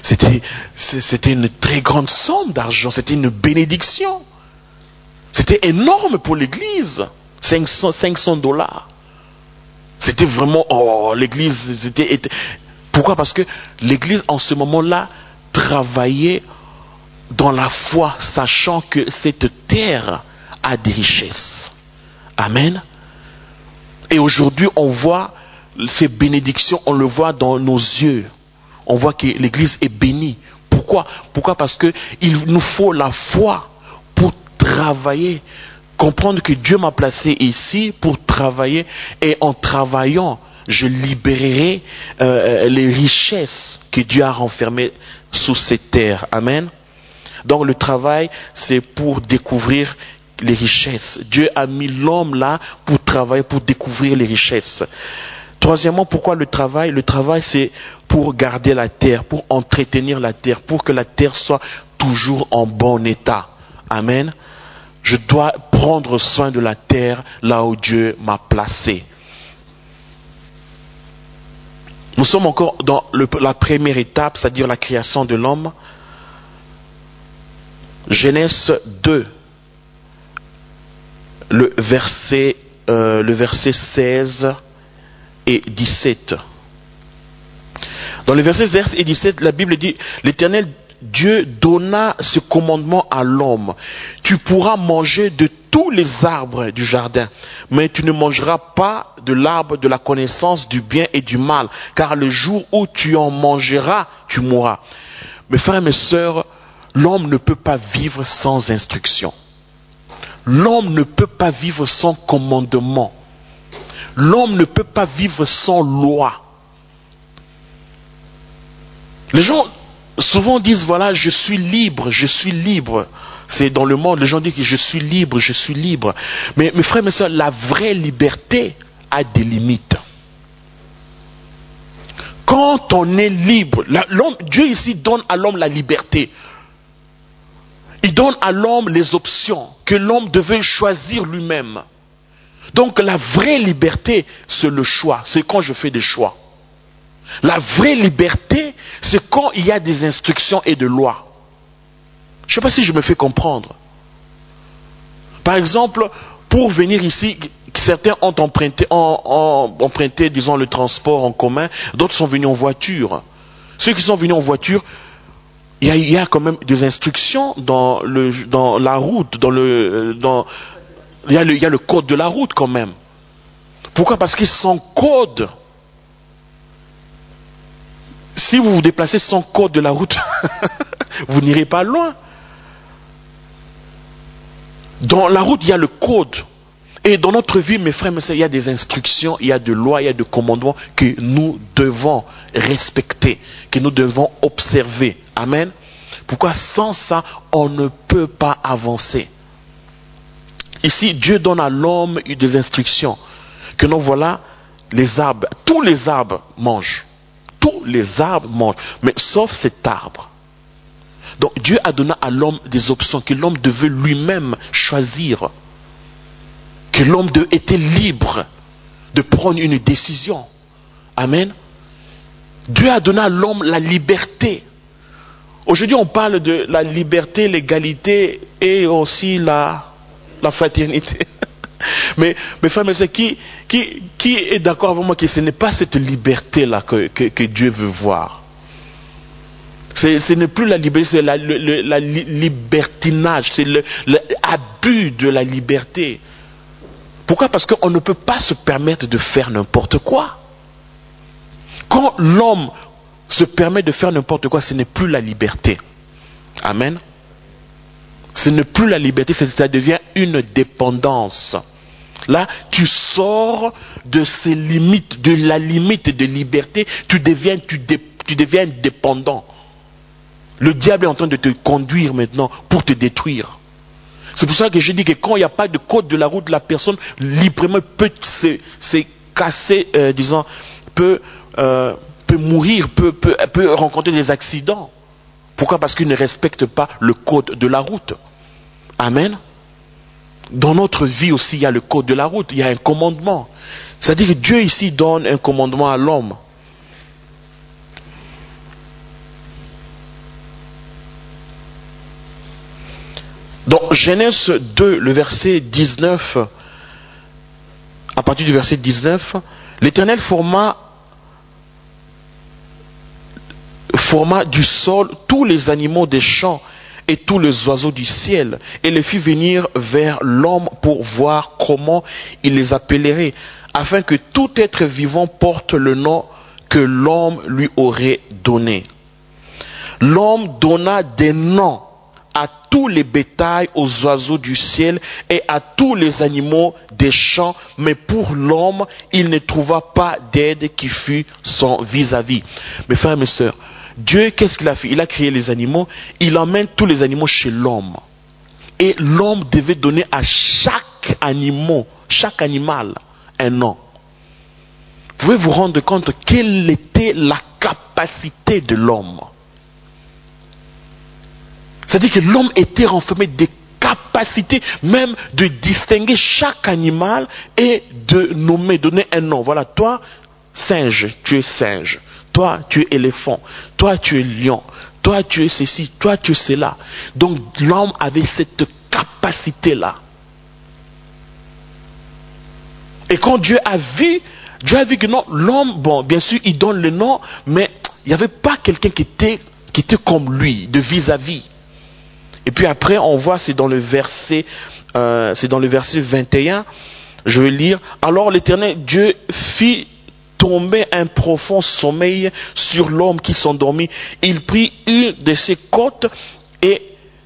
très grande somme d'argent, c'était une bénédiction. C'était énorme pour l'église, $500. C'était vraiment, oh, l'église, pourquoi? Parce que l'église, en ce moment-là, travaillait dans la foi, sachant que cette terre a des richesses. Amen. Et aujourd'hui, on voit ces bénédictions, on le voit dans nos yeux. On voit que l'église est bénie. Pourquoi? Pourquoi? Parce que il nous faut la foi pour travailler. Comprendre que Dieu m'a placé ici pour travailler, et en travaillant, je libérerai les richesses que Dieu a renfermées sous cette terre. Amen. Donc le travail, c'est pour découvrir les richesses. Dieu a mis l'homme là pour travailler, pour découvrir les richesses. Troisièmement, pourquoi le travail? Le travail, c'est pour garder la terre, pour entretenir la terre, pour que la terre soit toujours en bon état. Amen. Je dois prendre soin de la terre là où Dieu m'a placé. Nous sommes encore dans la première étape, c'est-à-dire la création de l'homme. Genèse 2, le verset 16 et 17. Dans le verset 16 et 17, la Bible dit, l'Éternel Dieu donna ce commandement à l'homme: tu pourras manger de tous les arbres du jardin, mais tu ne mangeras pas de l'arbre de la connaissance du bien et du mal, car le jour où tu en mangeras, tu mourras. Mes frères et mes sœurs, l'homme ne peut pas vivre sans instruction. L'homme ne peut pas vivre sans commandement. L'homme ne peut pas vivre sans loi. Les gens souvent disent, voilà, je suis libre, je suis libre. C'est dans le monde, les gens disent que je suis libre, je suis libre. Mais mes frères et mes sœurs, la vraie liberté a des limites. Quand on est libre, Dieu ici donne à l'homme la liberté. Il donne à l'homme les options que l'homme devait choisir lui-même. Donc la vraie liberté, c'est le choix. C'est quand je fais des choix. La vraie liberté, c'est quand il y a des instructions et des lois. Je ne sais pas si je me fais comprendre. Par exemple, pour venir ici, certains ont emprunté, disons, le transport en commun, d'autres sont venus en voiture. Ceux qui sont venus en voiture, il y a quand même des instructions dans la route, il y a le code de la route quand même. Pourquoi? Parce que sans code, si vous vous déplacez sans code de la route, vous n'irez pas loin. Dans la route, il y a le code. Et dans notre vie, mes frères et mes sœurs, il y a des instructions, il y a des lois, il y a des commandements que nous devons respecter, que nous devons observer. Amen. Pourquoi? Sans ça, on ne peut pas avancer. Ici, Dieu donne à l'homme des instructions. Que nous voilà, les arbres, tous les arbres mangent. Tous les arbres mangent, mais sauf cet arbre. Donc Dieu a donné à l'homme des options que l'homme devait lui-même choisir. Que l'homme était libre de prendre une décision. Amen. Dieu a donné à l'homme la liberté. Aujourd'hui, on parle de la liberté, l'égalité et aussi la fraternité. Mais mes frères, mes sœurs, qui est d'accord avec moi que ce n'est pas cette liberté-là que Dieu veut voir? Ce n'est plus la liberté, c'est la libertinage, c'est l'abus de la liberté. Pourquoi? Parce qu'on ne peut pas se permettre de faire n'importe quoi. Quand l'homme se permet de faire n'importe quoi, ce n'est plus la liberté. Amen. Ce n'est plus la liberté, ça devient une dépendance. Là, tu sors de ces limites, de la limite de liberté, tu deviens dépendant. Le diable est en train de te conduire maintenant pour te détruire. C'est pour ça que je dis que quand il n'y a pas de code de la route, la personne librement peut se casser, peut mourir, peut rencontrer des accidents. Pourquoi? Parce qu'ils ne respectent pas le code de la route. Amen. Dans notre vie aussi, il y a le code de la route, il y a un commandement. C'est-à-dire que Dieu ici donne un commandement à l'homme. Dans Genèse 2, le verset 19, à partir du verset 19, l'Éternel forma du sol tous les animaux des champs et tous les oiseaux du ciel, et les fit venir vers l'homme pour voir comment il les appellerait, afin que tout être vivant porte le nom que l'homme lui aurait donné. L'homme donna des noms à tous les bétails, aux oiseaux du ciel et à tous les animaux des champs, mais pour l'homme, il ne trouva pas d'aide qui fût son vis-à-vis. Mes frères et mes sœurs, Dieu, qu'est-ce qu'il a fait? Il a créé les animaux, il emmène tous les animaux chez l'homme. Et l'homme devait donner à chaque animal, un nom. Vous pouvez vous rendre compte quelle était la capacité de l'homme. C'est-à-dire que l'homme était renfermé des capacités même de distinguer chaque animal et de nommer, donner un nom. Voilà, toi, singe, tu es singe. Toi, tu es éléphant. Toi, tu es lion. Toi, tu es ceci. Toi, tu es cela. Donc, l'homme avait cette capacité-là. Et quand Dieu a vu que non, l'homme, bon, bien sûr, il donne le nom, mais il n'y avait pas quelqu'un qui était comme lui, de vis-à-vis. Et puis après, on voit, c'est dans le verset 21, je vais lire. Alors l'Éternel Dieu fit tomber un profond sommeil sur l'homme qui s'endormit. Il prit une de ses côtes et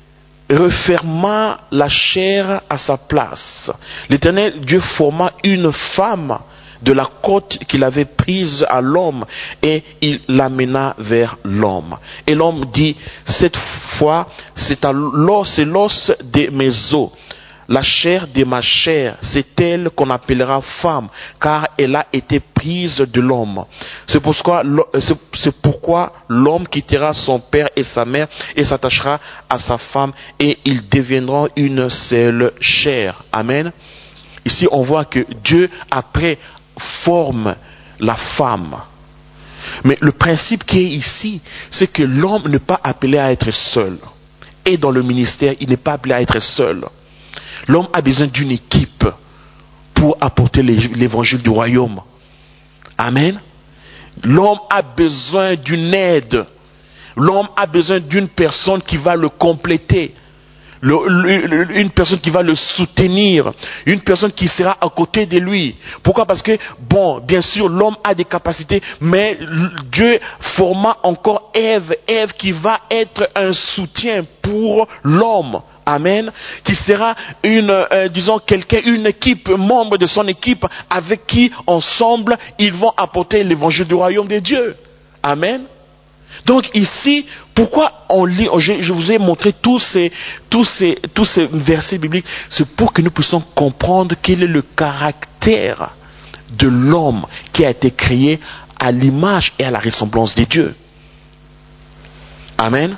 referma la chair à sa place. L'Éternel Dieu forma une femme de la côte qu'il avait prise à l'homme et il l'amena vers l'homme. Et l'homme dit, cette fois, c'est l'os de mes os, la chair de ma chair, c'est elle qu'on appellera femme, car elle a été prise de l'homme. C'est pourquoi l'homme quittera son père et sa mère et s'attachera à sa femme et ils deviendront une seule chair. Amen. Ici, on voit que Dieu, après, forme la femme. Mais le principe qui est ici, c'est que l'homme n'est pas appelé à être seul. Et dans le ministère, il n'est pas appelé à être seul. L'homme a besoin d'une équipe pour apporter l'évangile du royaume. Amen. L'homme a besoin d'une aide. L'homme a besoin d'une personne qui va le compléter. Une personne qui va le soutenir, une personne qui sera à côté de lui. Pourquoi? Parce que, bon, bien sûr, l'homme a des capacités, mais Dieu forma encore Ève qui va être un soutien pour l'homme. Amen. Qui sera une équipe, membre de son équipe, avec qui, ensemble, ils vont apporter l'évangile du royaume de Dieu. Amen. Donc ici, pourquoi on lit, je vous ai montré tous ces versets bibliques, c'est pour que nous puissions comprendre quel est le caractère de l'homme qui a été créé à l'image et à la ressemblance de Dieu. Amen.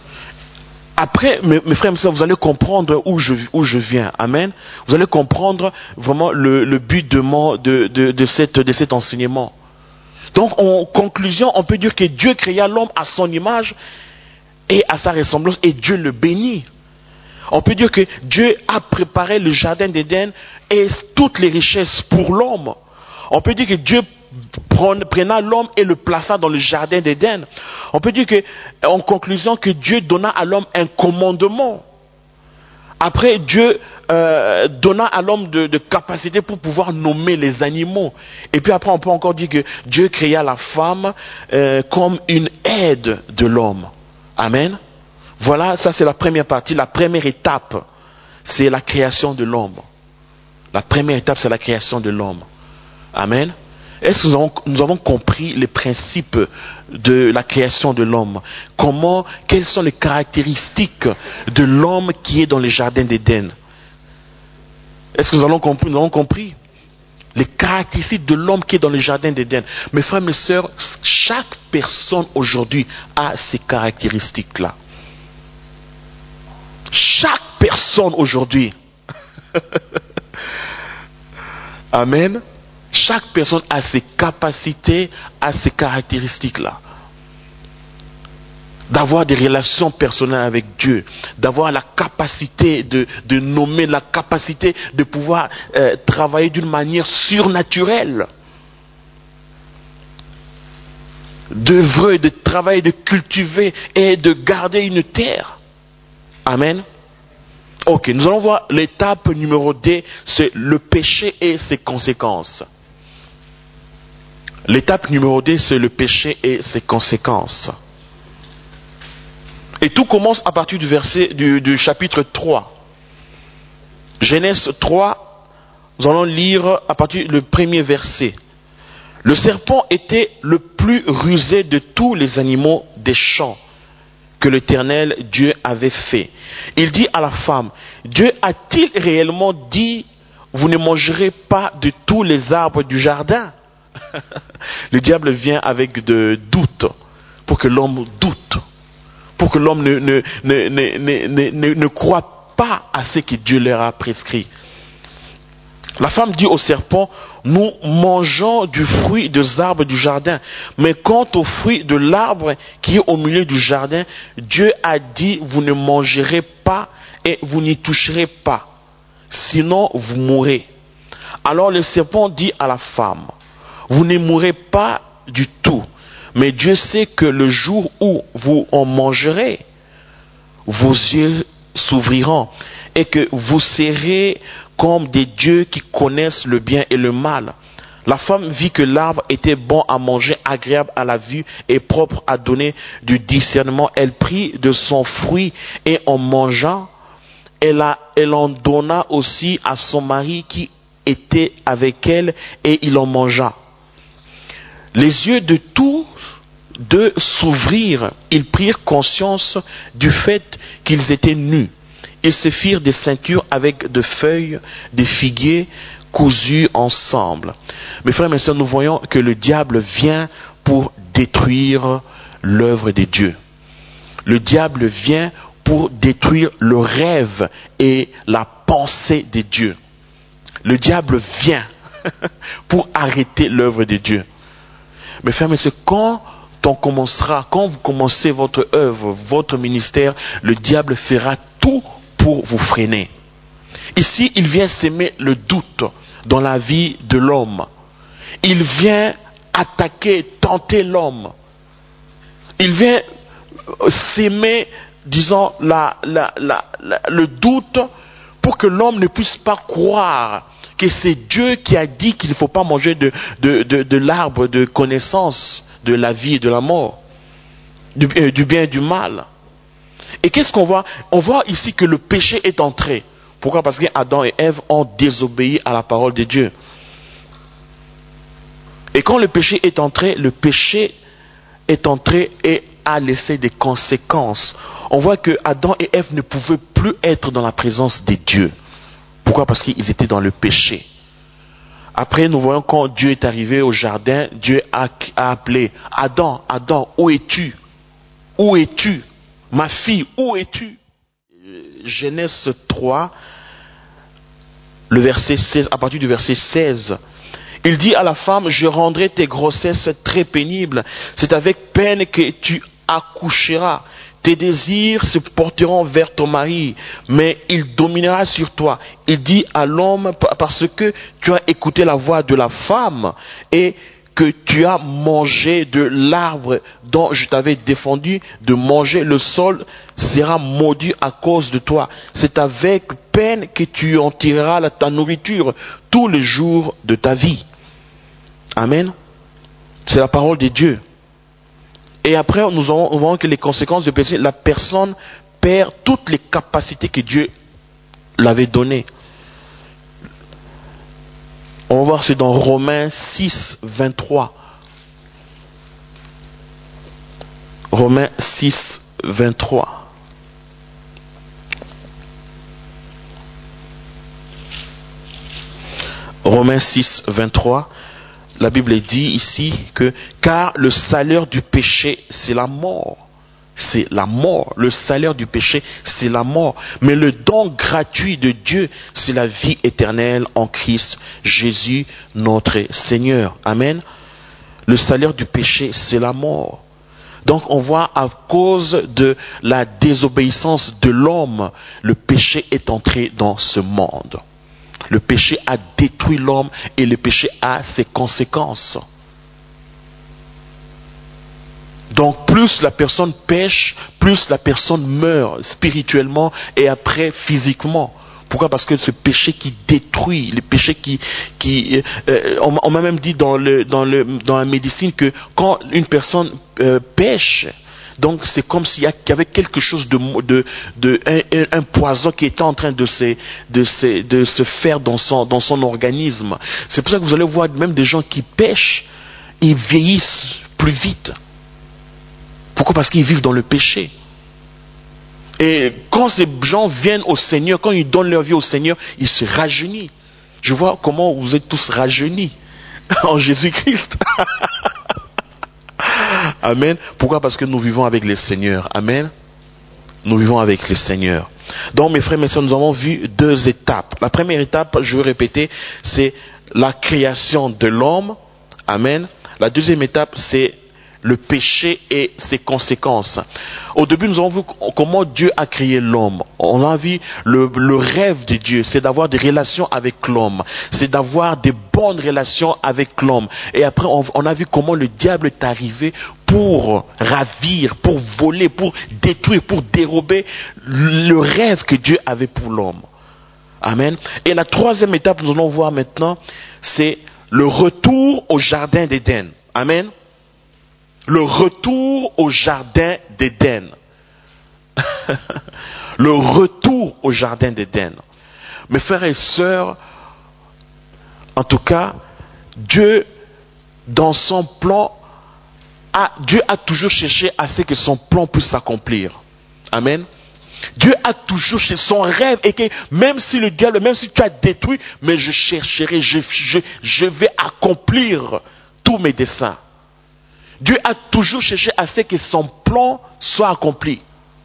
Après, mes frères et sœurs, vous allez comprendre où je viens. Amen. Vous allez comprendre vraiment le but de cet enseignement. Donc, en conclusion, on peut dire que Dieu créa l'homme à son image et à sa ressemblance et Dieu le bénit. On peut dire que Dieu a préparé le jardin d'Éden et toutes les richesses pour l'homme. On peut dire que Dieu prena l'homme et le plaça dans le jardin d'Éden. On peut dire que, en conclusion, que Dieu donna à l'homme un commandement. Après, Dieu donna à l'homme de capacité pour pouvoir nommer les animaux. Et puis après, on peut encore dire que Dieu créa la femme comme une aide de l'homme. Amen. Voilà, ça c'est la première partie, la première étape, c'est la création de l'homme. La première étape, c'est la création de l'homme. Amen. Est-ce que nous avons compris les principes de la création de l'homme? Quelles sont les caractéristiques de l'homme qui est dans le jardin d'Éden? Est-ce que nous avons compris? Les caractéristiques de l'homme qui est dans le jardin d'Éden. Mes frères, mes sœurs, chaque personne aujourd'hui a ces caractéristiques-là. Chaque personne aujourd'hui. Amen. Chaque personne a ses capacités, a ses caractéristiques-là. D'avoir des relations personnelles avec Dieu, d'avoir la capacité de nommer, la capacité de pouvoir travailler d'une manière surnaturelle, d'œuvrer, de travailler, de cultiver et de garder une terre. Amen. Ok, nous allons voir l'étape numéro 2, c'est le péché et ses conséquences. L'étape numéro 2, c'est le péché et ses conséquences. Et tout commence à partir du chapitre 3. Genèse 3, nous allons lire à partir du premier verset. Le serpent était le plus rusé de tous les animaux des champs que l'Éternel Dieu avait fait. Il dit à la femme, Dieu a-t-il réellement dit, vous ne mangerez pas de tous les arbres du jardin? Le diable vient avec de doutes pour que l'homme doute. Pour que l'homme ne croit pas à ce que Dieu leur a prescrit. La femme dit au serpent, nous mangeons du fruit des arbres du jardin, mais quant au fruit de l'arbre qui est au milieu du jardin, Dieu a dit, vous ne mangerez pas et vous n'y toucherez pas, sinon vous mourrez. Alors le serpent dit à la femme, vous ne mourrez pas du tout. Mais Dieu sait que le jour où vous en mangerez, vos yeux s'ouvriront et que vous serez comme des dieux qui connaissent le bien et le mal. La femme vit que l'arbre était bon à manger, agréable à la vue et propre à donner du discernement. Elle prit de son fruit et en mangeant, elle en donna aussi à son mari qui était avec elle et il en mangea. Les yeux de tous deux s'ouvrirent, ils prirent conscience du fait qu'ils étaient nus. Ils se firent des ceintures avec de feuilles de figuier cousues ensemble. Mes frères et mes sœurs, nous voyons que le diable vient pour détruire l'œuvre de Dieu. Le diable vient pour détruire le rêve et la pensée de Dieu. Le diable vient pour arrêter l'œuvre de Dieu. Mes frères, mais c'est quand vous commencez votre œuvre, votre ministère, le diable fera tout pour vous freiner. Ici, il vient s'aimer le doute dans la vie de l'homme. Il vient attaquer, tenter l'homme. Il vient s'aimer, disons, le doute pour que l'homme ne puisse pas croire que c'est Dieu qui a dit qu'il ne faut pas manger de l'arbre de connaissance de la vie et de la mort, du bien et du mal. Et qu'est-ce qu'on voit? On voit ici que le péché est entré. Pourquoi? Parce qu'Adam et Ève ont désobéi à la parole de Dieu. Et quand le péché est entré et a laissé des conséquences. On voit que Adam et Ève ne pouvaient plus être dans la présence de Dieu. Pourquoi? Parce qu'ils étaient dans le péché. Après, nous voyons quand Dieu est arrivé au jardin, Dieu a appelé Adam, Adam, où es-tu? Où es-tu? Ma fille, où es-tu? Genèse 3, le verset 16, à partir du verset 16. Il dit à la femme, je rendrai tes grossesses très pénibles. C'est avec peine que tu accoucheras. Tes désirs se porteront vers ton mari, mais il dominera sur toi. Il dit à l'homme, parce que tu as écouté la voix de la femme et que tu as mangé de l'arbre dont je t'avais défendu de manger, le sol sera maudit à cause de toi. C'est avec peine que tu en tireras ta nourriture tous les jours de ta vie. Amen. C'est la parole de Dieu. Et après, nous voyons que les conséquences du péché, la personne perd toutes les capacités que Dieu l'avait données. On va voir, c'est dans Romains 6, 23. Romains 6, 23. Romains 6, 23, la Bible dit ici que car le salaire du péché, c'est la mort. C'est la mort. Le salaire du péché, c'est la mort. Mais le don gratuit de Dieu, c'est la vie éternelle en Christ Jésus, notre Seigneur. Amen. Le salaire du péché, c'est la mort. Donc on voit à cause de la désobéissance de l'homme, le péché est entré dans ce monde. Le péché a détruit l'homme et le péché a ses conséquences. Donc plus la personne pêche, plus la personne meurt spirituellement et après physiquement. Pourquoi? Parce que ce péché qui détruit, le péché on m'a même dit dans la médecine que quand une personne pêche, donc c'est comme s'il y avait quelque chose un poison qui était en train de se faire dans son organisme. C'est pour ça que vous allez voir même des gens qui pêchent, ils vieillissent plus vite. Pourquoi? Parce qu'ils vivent dans le péché. Et quand ces gens viennent au Seigneur, quand ils donnent leur vie au Seigneur, ils se rajeunissent. Je vois comment vous êtes tous rajeunis en Jésus-Christ. Amen. Pourquoi? Parce que nous vivons avec le Seigneur. Amen. Nous vivons avec le Seigneur. Donc mes frères et mes sœurs, nous avons vu deux étapes. La première étape, je vais répéter, c'est la création de l'homme. Amen. La deuxième étape, c'est le péché et ses conséquences. Au début, nous avons vu comment Dieu a créé l'homme. On a vu le rêve de Dieu, c'est d'avoir des relations avec l'homme. C'est d'avoir des bonnes relations avec l'homme. Et après, on a vu comment le diable est arrivé pour ravir, pour voler, pour détruire, pour dérober le rêve que Dieu avait pour l'homme. Amen. Et la troisième étape, nous allons voir maintenant, c'est le retour au jardin d'Éden. Amen. Le retour au jardin d'Éden. Le retour au jardin d'Éden. Mes frères et sœurs, en tout cas, Dieu, dans son plan, Dieu a toujours cherché à ce que son plan puisse s'accomplir. Amen. Dieu a toujours cherché, son rêve et que même si le diable, même si tu as détruit, mais je chercherai, je vais accomplir tous mes desseins. Dieu a toujours cherché à ce que son plan soit accompli.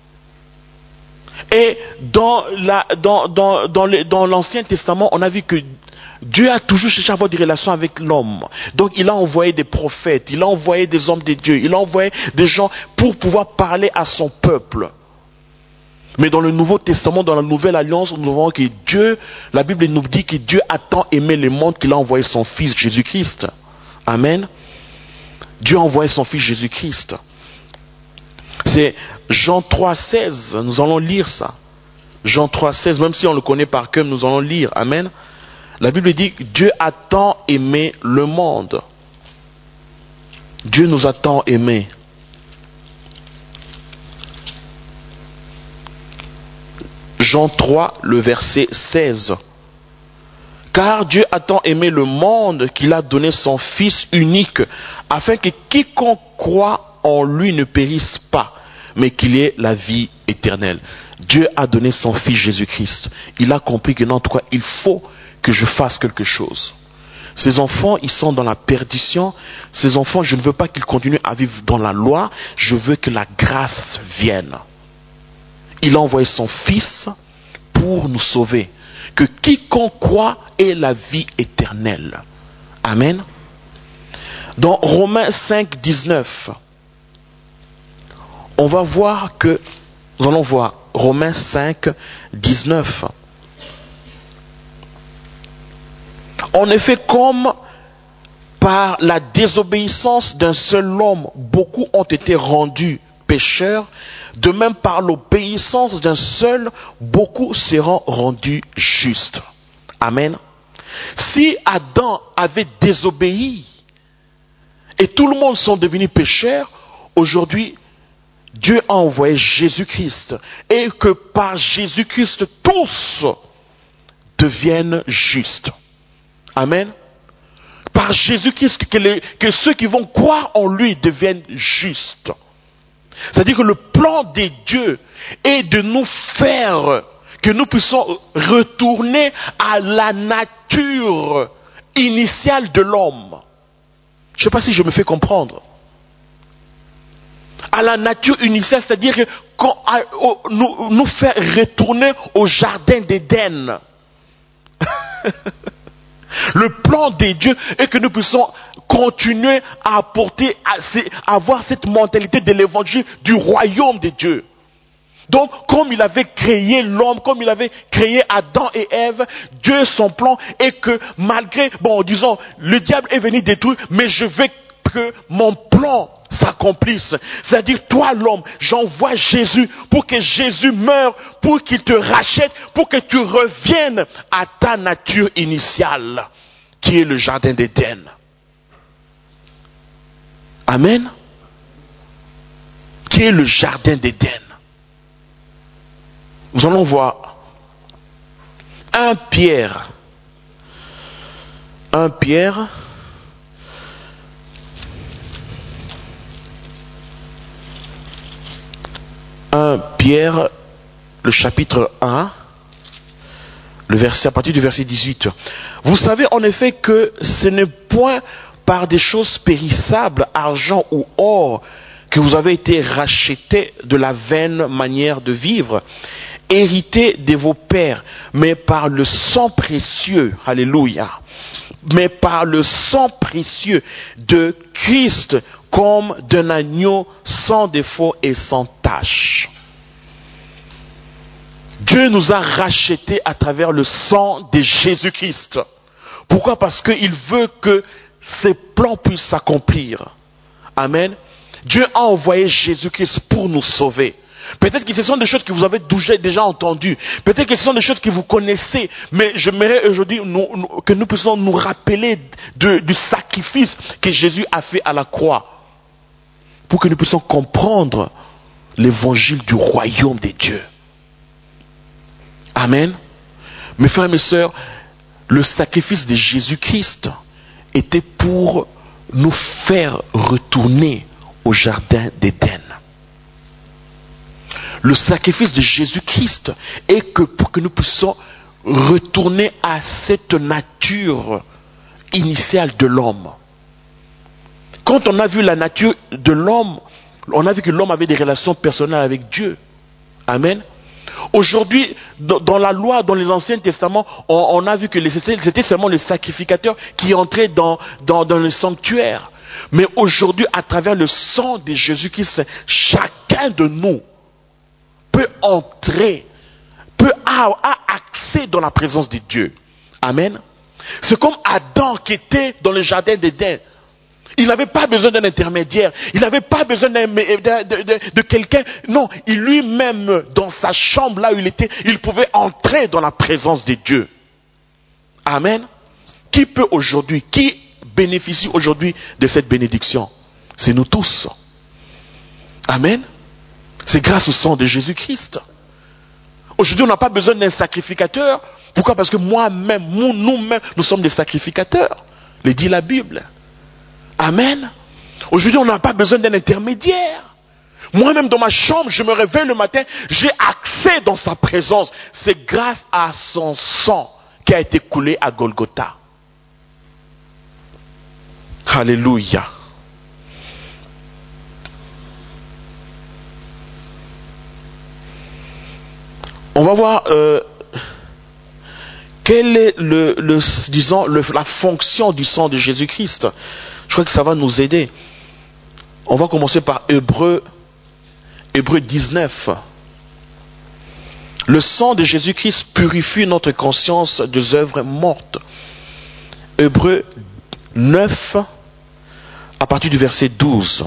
Et dans l'Ancien Testament, on a vu que Dieu a toujours cherché à avoir des relations avec l'homme. Donc il a envoyé des prophètes, il a envoyé des hommes de Dieu, il a envoyé des gens pour pouvoir parler à son peuple. Mais dans le Nouveau Testament, dans la Nouvelle Alliance, nous voyons que Dieu, la Bible nous dit que Dieu a tant aimé le monde qu'il a envoyé son Fils Jésus-Christ. Amen. Dieu a envoyé son Fils Jésus-Christ. C'est Jean 3,16. Nous allons lire ça. Jean 3,16, même si on le connaît par cœur, nous allons lire. Amen. La Bible dit que Dieu a tant aimé le monde. Dieu nous a tant aimés. Jean 3, le verset 16. Car Dieu a tant aimé le monde qu'il a donné son Fils unique, afin que quiconque croit en lui ne périsse pas, mais qu'il ait la vie éternelle. Dieu a donné son Fils Jésus-Christ. Il a compris que non, toi, il faut que je fasse quelque chose. Ces enfants, ils sont dans la perdition. Ces enfants, je ne veux pas qu'ils continuent à vivre dans la loi. Je veux que la grâce vienne. Il a envoyé son Fils pour nous sauver. Que quiconque croit ait la vie éternelle. Amen. Dans Romains 5, 19, on va voir que, nous allons voir Romains 5, 19. En effet, comme par la désobéissance d'un seul homme, beaucoup ont été rendus pécheurs, de même par l'obéissance d'un seul, beaucoup seront rendus justes. Amen. Si Adam avait désobéi et tout le monde sont devenus pécheurs, aujourd'hui, Dieu a envoyé Jésus-Christ et que par Jésus-Christ, tous deviennent justes. Amen. Par Jésus-Christ, que ceux qui vont croire en lui deviennent justes. C'est-à-dire que le plan de Dieu est de nous faire que nous puissions retourner à la nature initiale de l'homme. Je ne sais pas si je me fais comprendre. À la nature initiale, c'est-à-dire que nous faire retourner au jardin d'Éden. Le plan de Dieu est que nous puissions continuer à apporter, à avoir cette mentalité de l'évangile du royaume de Dieu. Donc, comme il avait créé l'homme, comme il avait créé Adam et Ève, Dieu, son plan est que malgré, disons, le diable est venu détruire, mais je veux que mon plan s'accomplisse. C'est-à-dire, toi l'homme, j'envoie Jésus pour que Jésus meure, pour qu'il te rachète, pour que tu reviennes à ta nature initiale, qui est le jardin d'Éden. Amen. Qui est le jardin d'Éden. Nous allons voir 1 Pierre. Le chapitre 1, à partir du verset 18. Vous savez en effet que ce n'est point par des choses périssables, argent ou or, que vous avez été rachetés de la vaine manière de vivre, hérité de vos pères, mais par le sang précieux, alléluia, mais par le sang précieux de Christ, comme d'un agneau sans défaut et sans tache. Dieu nous a rachetés à travers le sang de Jésus-Christ. Pourquoi? Parce qu'il veut que ses plans puissent s'accomplir. Amen. Dieu a envoyé Jésus-Christ pour nous sauver. Peut-être que ce sont des choses que vous avez déjà entendues. Peut-être que ce sont des choses que vous connaissez. Mais j'aimerais aujourd'hui que nous puissions nous rappeler du sacrifice que Jésus a fait à la croix. Pour que nous puissions comprendre l'évangile du royaume de Dieu. Amen. Mes frères et mes sœurs, le sacrifice de Jésus-Christ était pour nous faire retourner au jardin d'Éden. Le sacrifice de Jésus-Christ est que pour que nous puissions retourner à cette nature initiale de l'homme. Quand on a vu la nature de l'homme, on a vu que l'homme avait des relations personnelles avec Dieu. Amen. Aujourd'hui, dans la loi, dans les Anciens Testaments, on a vu que c'était seulement les sacrificateurs qui entraient dans le sanctuaire. Mais aujourd'hui, à travers le sang de Jésus-Christ, chacun de nous peut entrer, a accès dans la présence de Dieu. Amen. C'est comme Adam qui était dans le jardin d'Éden. Il n'avait pas besoin d'un intermédiaire. Il n'avait pas besoin de quelqu'un. Non, il lui-même, dans sa chambre là où il était, il pouvait entrer dans la présence de Dieu. Amen. Qui peut aujourd'hui, qui bénéficie aujourd'hui de cette bénédiction? C'est nous tous. Amen. C'est grâce au sang de Jésus-Christ. Aujourd'hui, on n'a pas besoin d'un sacrificateur. Pourquoi? Parce que moi-même, nous-mêmes, nous sommes des sacrificateurs. Le dit la Bible. Amen. Aujourd'hui, on n'a pas besoin d'un intermédiaire. Moi-même, dans ma chambre, je me réveille le matin, j'ai accès dans sa présence. C'est grâce à son sang qui a été coulé à Golgotha. Alléluia. On va voir quelle est la fonction du sang de Jésus-Christ. Je crois que ça va nous aider. On va commencer par Hébreux 19. Le sang de Jésus-Christ purifie notre conscience des œuvres mortes. Hébreux 9, à partir du verset 12.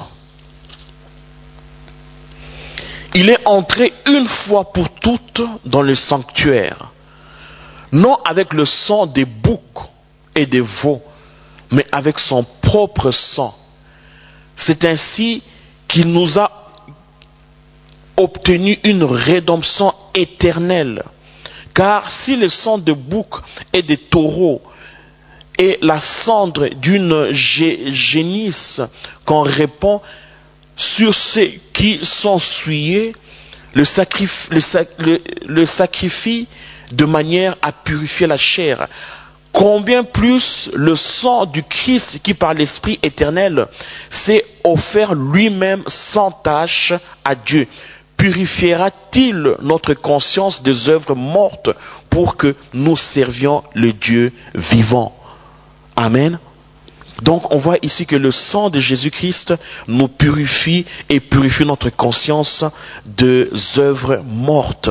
Il est entré une fois pour toutes dans le sanctuaire, non avec le sang des boucs et des veaux, mais avec son propre sang. C'est ainsi qu'il nous a obtenu une rédemption éternelle. Car si le sang de bouc et de taureau et la cendre d'une génisse qu'on répand sur ceux qui sont souillés, le sacrifie de manière à purifier la chair, combien plus le sang du Christ qui par l'Esprit éternel s'est offert lui-même sans tache à Dieu, purifiera-t-il notre conscience des œuvres mortes pour que nous servions le Dieu vivant. Amen. Donc on voit ici que le sang de Jésus-Christ nous purifie et purifie notre conscience des œuvres mortes.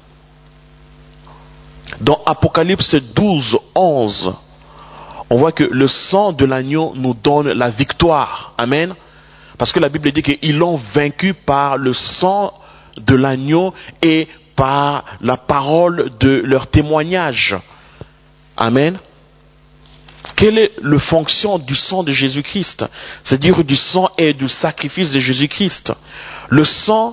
Dans Apocalypse 12, 11, on voit que le sang de l'agneau nous donne la victoire. Amen. Parce que la Bible dit qu'ils l'ont vaincu par le sang de l'agneau et par la parole de leur témoignage. Amen. Quelle est la fonction du sang de Jésus-Christ? C'est-à-dire du sang et du sacrifice de Jésus-Christ. Le sang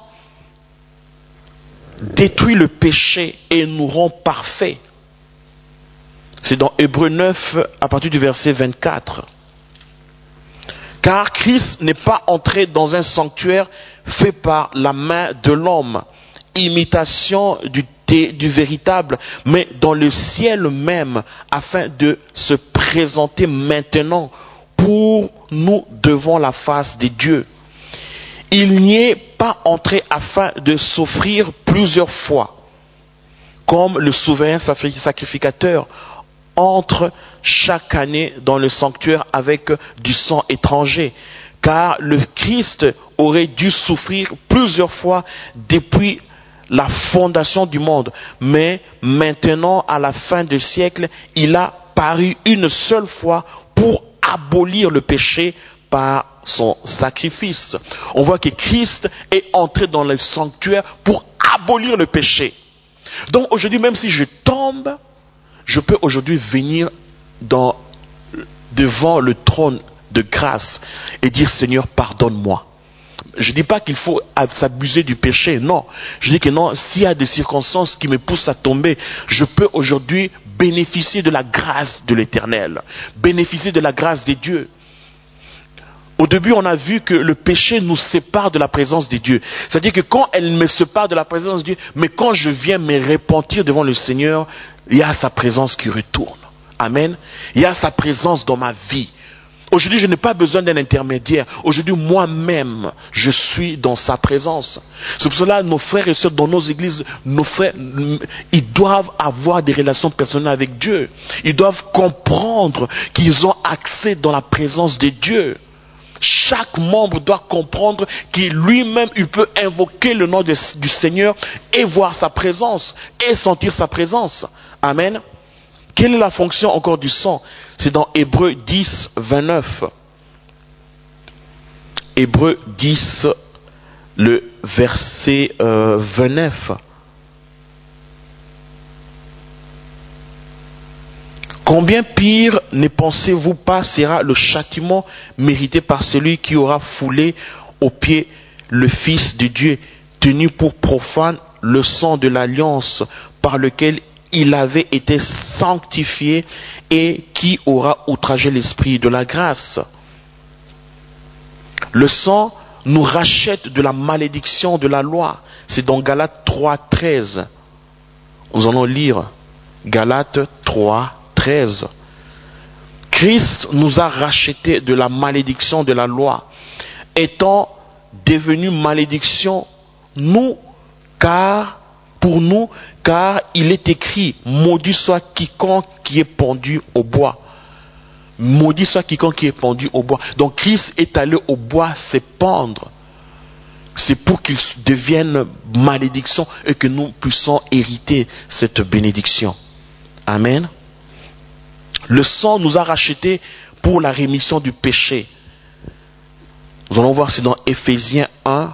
détruit le péché et nous rend parfaits. C'est dans Hébreux 9 à partir du verset 24. Car Christ n'est pas entré dans un sanctuaire fait par la main de l'homme, imitation du véritable, mais dans le ciel même, afin de se présenter maintenant pour nous devant la face de Dieu. Il n'y est pas entré afin de s'offrir plusieurs fois, comme le souverain sacrificateur entre chaque année dans le sanctuaire avec du sang étranger, car le Christ aurait dû souffrir plusieurs fois depuis la fondation du monde, mais maintenant à la fin du siècle, il a paru une seule fois pour abolir le péché par son sacrifice. On voit que Christ est entré dans le sanctuaire pour abolir le péché. Donc aujourd'hui, même si je tombe, je peux aujourd'hui venir devant le trône de grâce et dire Seigneur, pardonne-moi. Je ne dis pas qu'il faut s'abuser du péché, non. Je dis que non, s'il y a des circonstances qui me poussent à tomber, je peux aujourd'hui bénéficier de la grâce de l'Éternel, bénéficier de la grâce de Dieu. Au début, on a vu que le péché nous sépare de la présence de Dieu. C'est-à-dire que quand elle me sépare de la présence de Dieu, mais quand je viens me repentir devant le Seigneur, il y a sa présence qui retourne. Amen. Il y a sa présence dans ma vie. Aujourd'hui, je n'ai pas besoin d'un intermédiaire. Aujourd'hui, moi-même, je suis dans sa présence. C'est pour cela, nos frères et sœurs dans nos églises, nos frères, ils doivent avoir des relations personnelles avec Dieu. Ils doivent comprendre qu'ils ont accès dans la présence de Dieu. Chaque membre doit comprendre qu'il lui-même, il peut invoquer le nom du Seigneur et voir sa présence et sentir sa présence. Amen. Quelle est la fonction encore du sang? C'est dans Hébreux 10, 29. Hébreux 10, le verset 29. Combien pire ne pensez-vous pas sera le châtiment mérité par celui qui aura foulé aux pieds le Fils de Dieu, tenu pour profane le sang de l'alliance par lequel il avait été sanctifié et qui aura outragé l'esprit de la grâce. Le sang nous rachète de la malédiction de la loi. C'est dans Galates 3, 13. Nous allons lire Galates 3, 13. Christ nous a rachetés de la malédiction de la loi, étant devenu malédiction pour nous, car il est écrit, maudit soit quiconque qui est pendu au bois. Maudit soit quiconque qui est pendu au bois. Donc Christ est allé au bois se pendre. C'est pour qu'il devienne malédiction et que nous puissions hériter cette bénédiction. Amen. Le sang nous a rachetés pour la rémission du péché. Nous allons voir, c'est dans Éphésiens 1.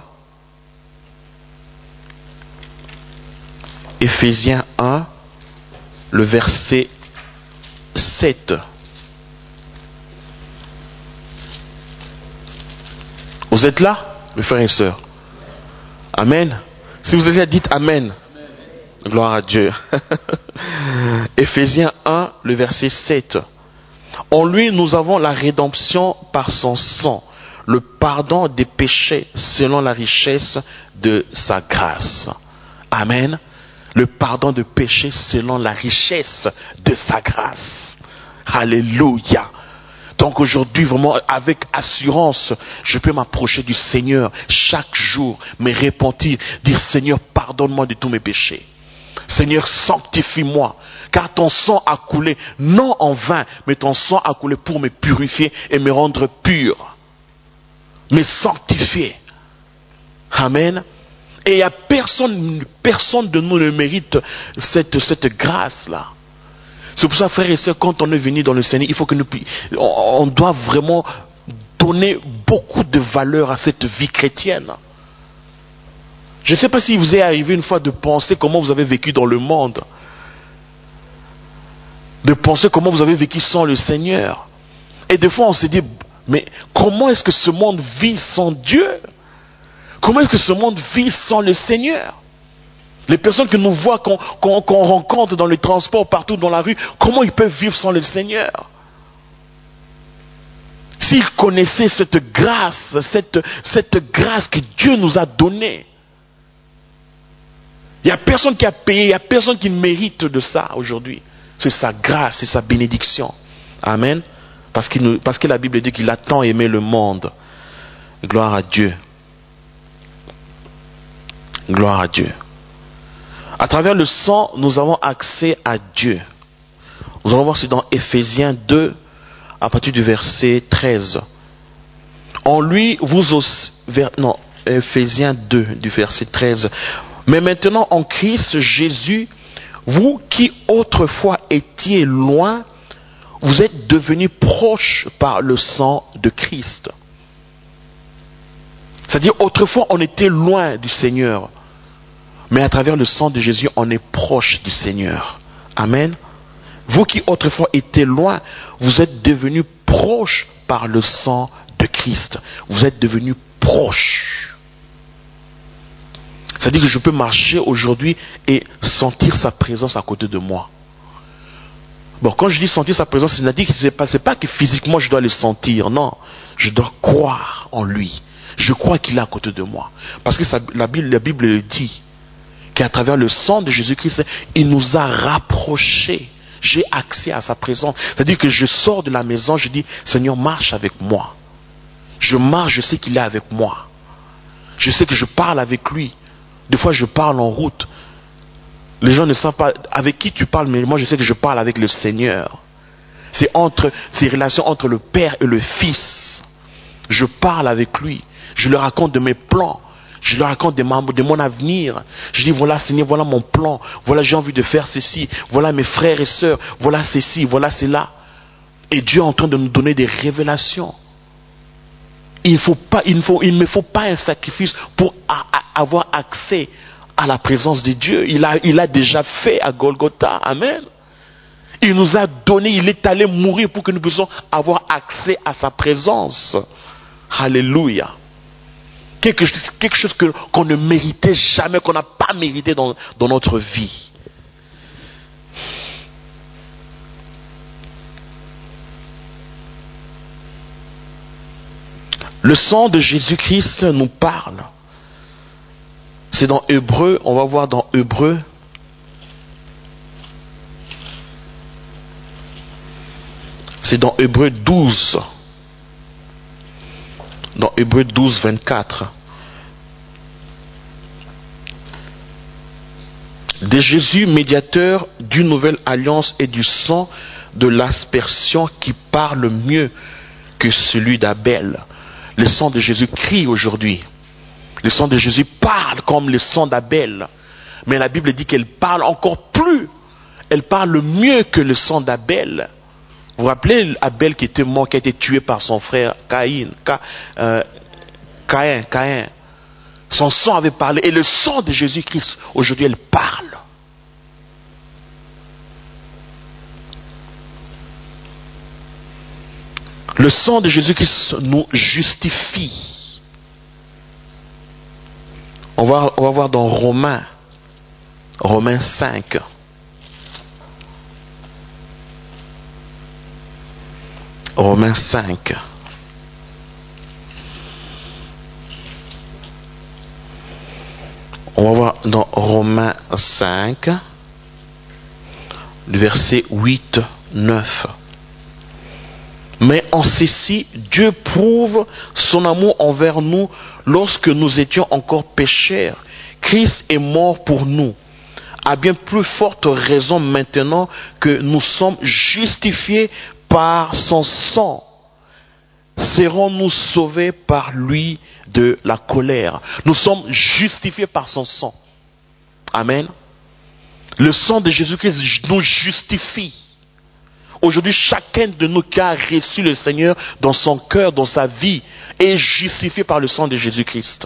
Éphésiens 1, le verset 7. Vous êtes là, mes frères et sœurs? Amen. Si vous êtes là, dites Amen. Amen. Gloire à Dieu. Éphésiens 1, le verset 7. En lui, nous avons la rédemption par son sang, le pardon des péchés selon la richesse de sa grâce. Amen. Le pardon de péchés selon la richesse de sa grâce. Alléluia. Donc aujourd'hui, vraiment, avec assurance, je peux m'approcher du Seigneur chaque jour, me repentir, dire Seigneur, pardonne-moi de tous mes péchés. Seigneur, sanctifie-moi, car ton sang a coulé, non en vain, mais ton sang a coulé pour me purifier et me rendre pur, me sanctifier. Amen. Et il n'y a personne de nous ne mérite cette grâce-là. C'est pour ça, frères et sœurs, quand on est venu dans le Seigneur, il faut que on doit vraiment donner beaucoup de valeur à cette vie chrétienne. Je ne sais pas si vous est arrivé une fois de penser comment vous avez vécu dans le monde. De penser comment vous avez vécu sans le Seigneur. Et des fois on se dit, mais comment est-ce que ce monde vit sans Dieu? Comment est-ce que ce monde vit sans le Seigneur? Les personnes que nous voient, qu'on rencontre dans les transports, partout dans la rue, comment ils peuvent vivre sans le Seigneur? S'ils connaissaient cette grâce que Dieu nous a donnée. Il n'y a personne qui a payé, il n'y a personne qui mérite de ça aujourd'hui. C'est sa grâce, c'est sa bénédiction. Amen. Parce que la Bible dit qu'il a tant aimé le monde. Gloire à Dieu. Gloire à Dieu. À travers le sang, nous avons accès à Dieu. Nous allons voir c'est dans Éphésiens 2, à partir du verset 13. En lui, vous aussi... Non, Éphésiens 2, du verset 13. Mais maintenant, en Christ Jésus, vous qui autrefois étiez loin, vous êtes devenus proches par le sang de Christ. C'est-à-dire, autrefois, on était loin du Seigneur. Mais à travers le sang de Jésus, on est proche du Seigneur. Amen. Vous qui autrefois étiez loin, vous êtes devenus proches par le sang de Christ. Vous êtes devenus proches. C'est-à-dire que je peux marcher aujourd'hui et sentir sa présence à côté de moi. Bon, quand je dis sentir sa présence, c'est-à-dire que c'est pas que physiquement je dois le sentir. Non, je dois croire en lui. Je crois qu'il est à côté de moi. Parce que la Bible dit qu'à travers le sang de Jésus-Christ, il nous a rapprochés. J'ai accès à sa présence. C'est-à-dire que je sors de la maison, je dis, Seigneur, marche avec moi. Je marche, je sais qu'il est avec moi. Je sais que je parle avec lui. Des fois, je parle en route. Les gens ne savent pas avec qui tu parles, mais moi, je sais que je parle avec le Seigneur. C'est ces relations entre le Père et le Fils. Je parle avec lui. Je leur raconte de mes plans. Je leur raconte de mon avenir. Je dis, voilà Seigneur, voilà mon plan. Voilà, j'ai envie de faire ceci. Voilà mes frères et sœurs. Voilà ceci, voilà cela. Et Dieu est en train de nous donner des révélations. Il ne me faut pas un sacrifice pour avoir accès à la présence de Dieu. Il a déjà fait à Golgotha. Amen. Il nous a donné, il est allé mourir pour que nous puissions avoir accès à sa présence. Alléluia. Quelque chose qu'on ne méritait jamais, qu'on n'a pas mérité dans notre vie. Le sang de Jésus-Christ nous parle. C'est dans Hébreu, on va voir dans Hébreu. C'est dans Hébreu 12. Dans Hébreu 12, 24. De Jésus, médiateur d'une nouvelle alliance et du sang de l'aspersion qui parle mieux que celui d'Abel. Le sang de Jésus crie aujourd'hui. Le sang de Jésus parle comme le sang d'Abel. Mais la Bible dit qu'elle parle encore plus. Elle parle mieux que le sang d'Abel. Vous vous rappelez Abel qui était mort, qui a été tué par son frère Caïn. Caïn. Son sang avait parlé. Et le sang de Jésus-Christ, aujourd'hui, elle parle. Le sang de Jésus-Christ nous justifie. On va voir dans Romains 5. Romains 5. On va voir dans Romains 5, le verset 8, 9. Mais en ceci, Dieu prouve son amour envers nous lorsque nous étions encore pécheurs. Christ est mort pour nous. À bien plus forte raison maintenant que nous sommes justifiés par son sang, serons-nous sauvés par lui de la colère. Nous sommes justifiés par son sang. Amen. Le sang de Jésus-Christ nous justifie. Aujourd'hui, chacun de nous qui a reçu le Seigneur dans son cœur, dans sa vie, est justifié par le sang de Jésus-Christ.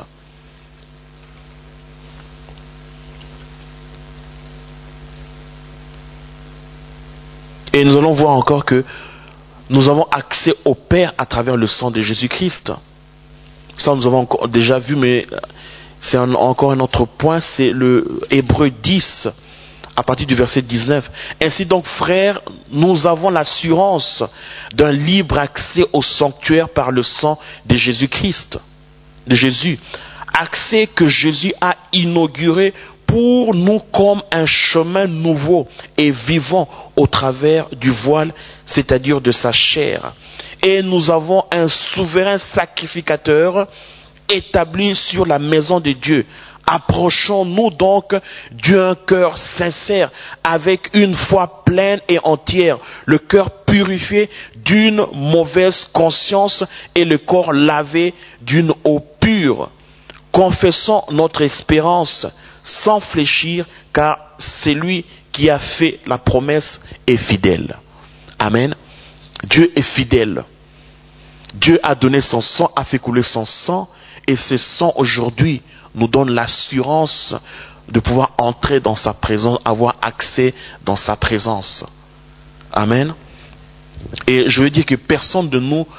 Et nous allons voir encore que nous avons accès au Père à travers le sang de Jésus-Christ. Ça, nous avons encore déjà vu, mais c'est encore un autre point, c'est le Hébreux 10, à partir du verset 19. Ainsi donc, frères, nous avons l'assurance d'un libre accès au sanctuaire par le sang de Jésus-Christ, de Jésus. Accès que Jésus a inauguré pour nous comme un chemin nouveau et vivant au travers du voile, c'est-à-dire de sa chair. Et nous avons un souverain sacrificateur établi sur la maison de Dieu. Approchons-nous donc d'un cœur sincère, avec une foi pleine et entière, le cœur purifié d'une mauvaise conscience et le corps lavé d'une eau pure. Confessons notre espérance sans fléchir, car c'est lui qui a fait la promesse est fidèle. Amen. Dieu est fidèle. Dieu a donné son sang, a fait couler son sang, et ce sang aujourd'hui nous donne l'assurance de pouvoir entrer dans sa présence, avoir accès dans sa présence. Amen. Et je veux dire que personne de nous,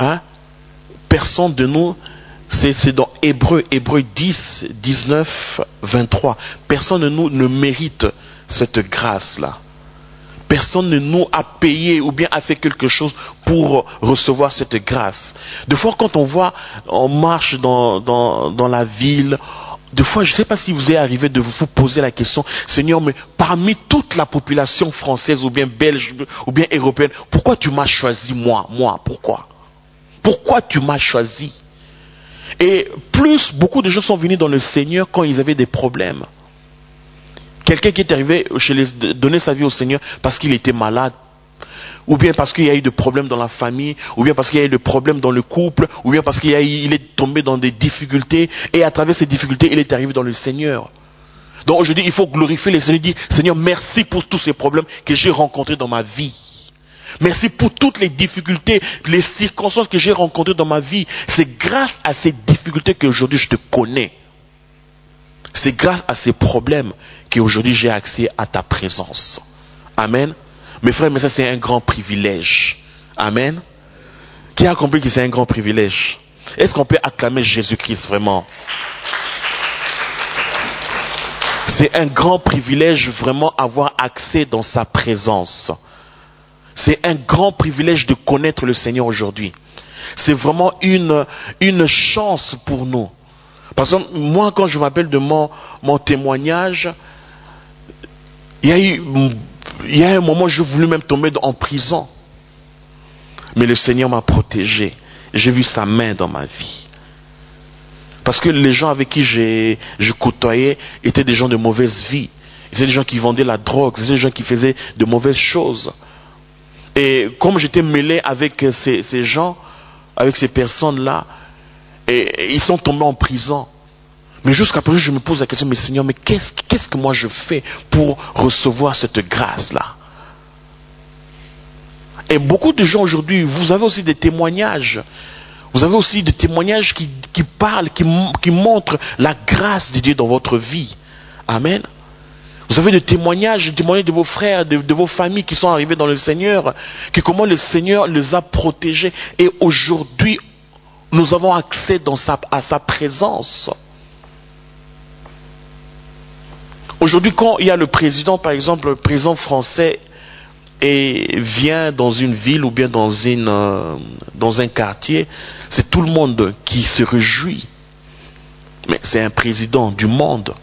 c'est dans Hébreux 10, 19, 23. Personne de nous ne mérite cette grâce-là. Personne de nous a payé ou bien a fait quelque chose pour recevoir cette grâce. Des fois, quand on marche dans la ville, des fois, je ne sais pas si vous est arrivé de vous poser la question, Seigneur, mais parmi toute la population française ou bien belge ou bien européenne, pourquoi tu m'as choisi moi? Pourquoi? Pourquoi tu m'as choisi? Et beaucoup de gens sont venus dans le Seigneur quand ils avaient des problèmes. Quelqu'un qui est arrivé donner sa vie au Seigneur parce qu'il était malade, ou bien parce qu'il y a eu des problèmes dans la famille, ou bien parce qu'il y a eu des problèmes dans le couple, ou bien parce qu'il est tombé dans des difficultés, et à travers ces difficultés, il est arrivé dans le Seigneur. Donc aujourd'hui, il faut glorifier le Seigneur et dire, Seigneur, merci pour tous ces problèmes que j'ai rencontrés dans ma vie. Merci pour toutes les difficultés, les circonstances que j'ai rencontrées dans ma vie. C'est grâce à ces difficultés qu'aujourd'hui je te connais. C'est grâce à ces problèmes qu'aujourd'hui j'ai accès à ta présence. Amen. Mes frères, mais ça c'est un grand privilège. Amen. Qui a compris que c'est un grand privilège? Est-ce qu'on peut acclamer Jésus-Christ vraiment? C'est un grand privilège vraiment avoir accès dans sa présence. C'est un grand privilège de connaître le Seigneur aujourd'hui. C'est vraiment une chance pour nous. Par exemple, moi quand je m'appelle de mon témoignage, il y a un moment où je voulais même tomber en prison. Mais le Seigneur m'a protégé. J'ai vu sa main dans ma vie. Parce que les gens avec qui je côtoyais étaient des gens de mauvaise vie. C'était des gens qui vendaient la drogue, c'était des gens qui faisaient de mauvaises choses. Et comme j'étais mêlé avec ces gens, avec ces personnes-là, et ils sont tombés en prison. Mais jusqu'à présent, je me pose la question, mais Seigneur, mais qu'est-ce que moi je fais pour recevoir cette grâce-là? Et beaucoup de gens aujourd'hui, vous avez aussi des témoignages. Vous avez aussi des témoignages qui parlent, qui montrent la grâce de Dieu dans votre vie. Amen. Vous avez des témoignages de vos frères, de vos familles qui sont arrivés dans le Seigneur, que comment le Seigneur les a protégés. Et aujourd'hui, nous avons accès à sa présence. Aujourd'hui, quand il y a le président, par exemple, le président français, et vient dans une ville ou bien dans un quartier, c'est tout le monde qui se réjouit. Mais c'est un président du monde.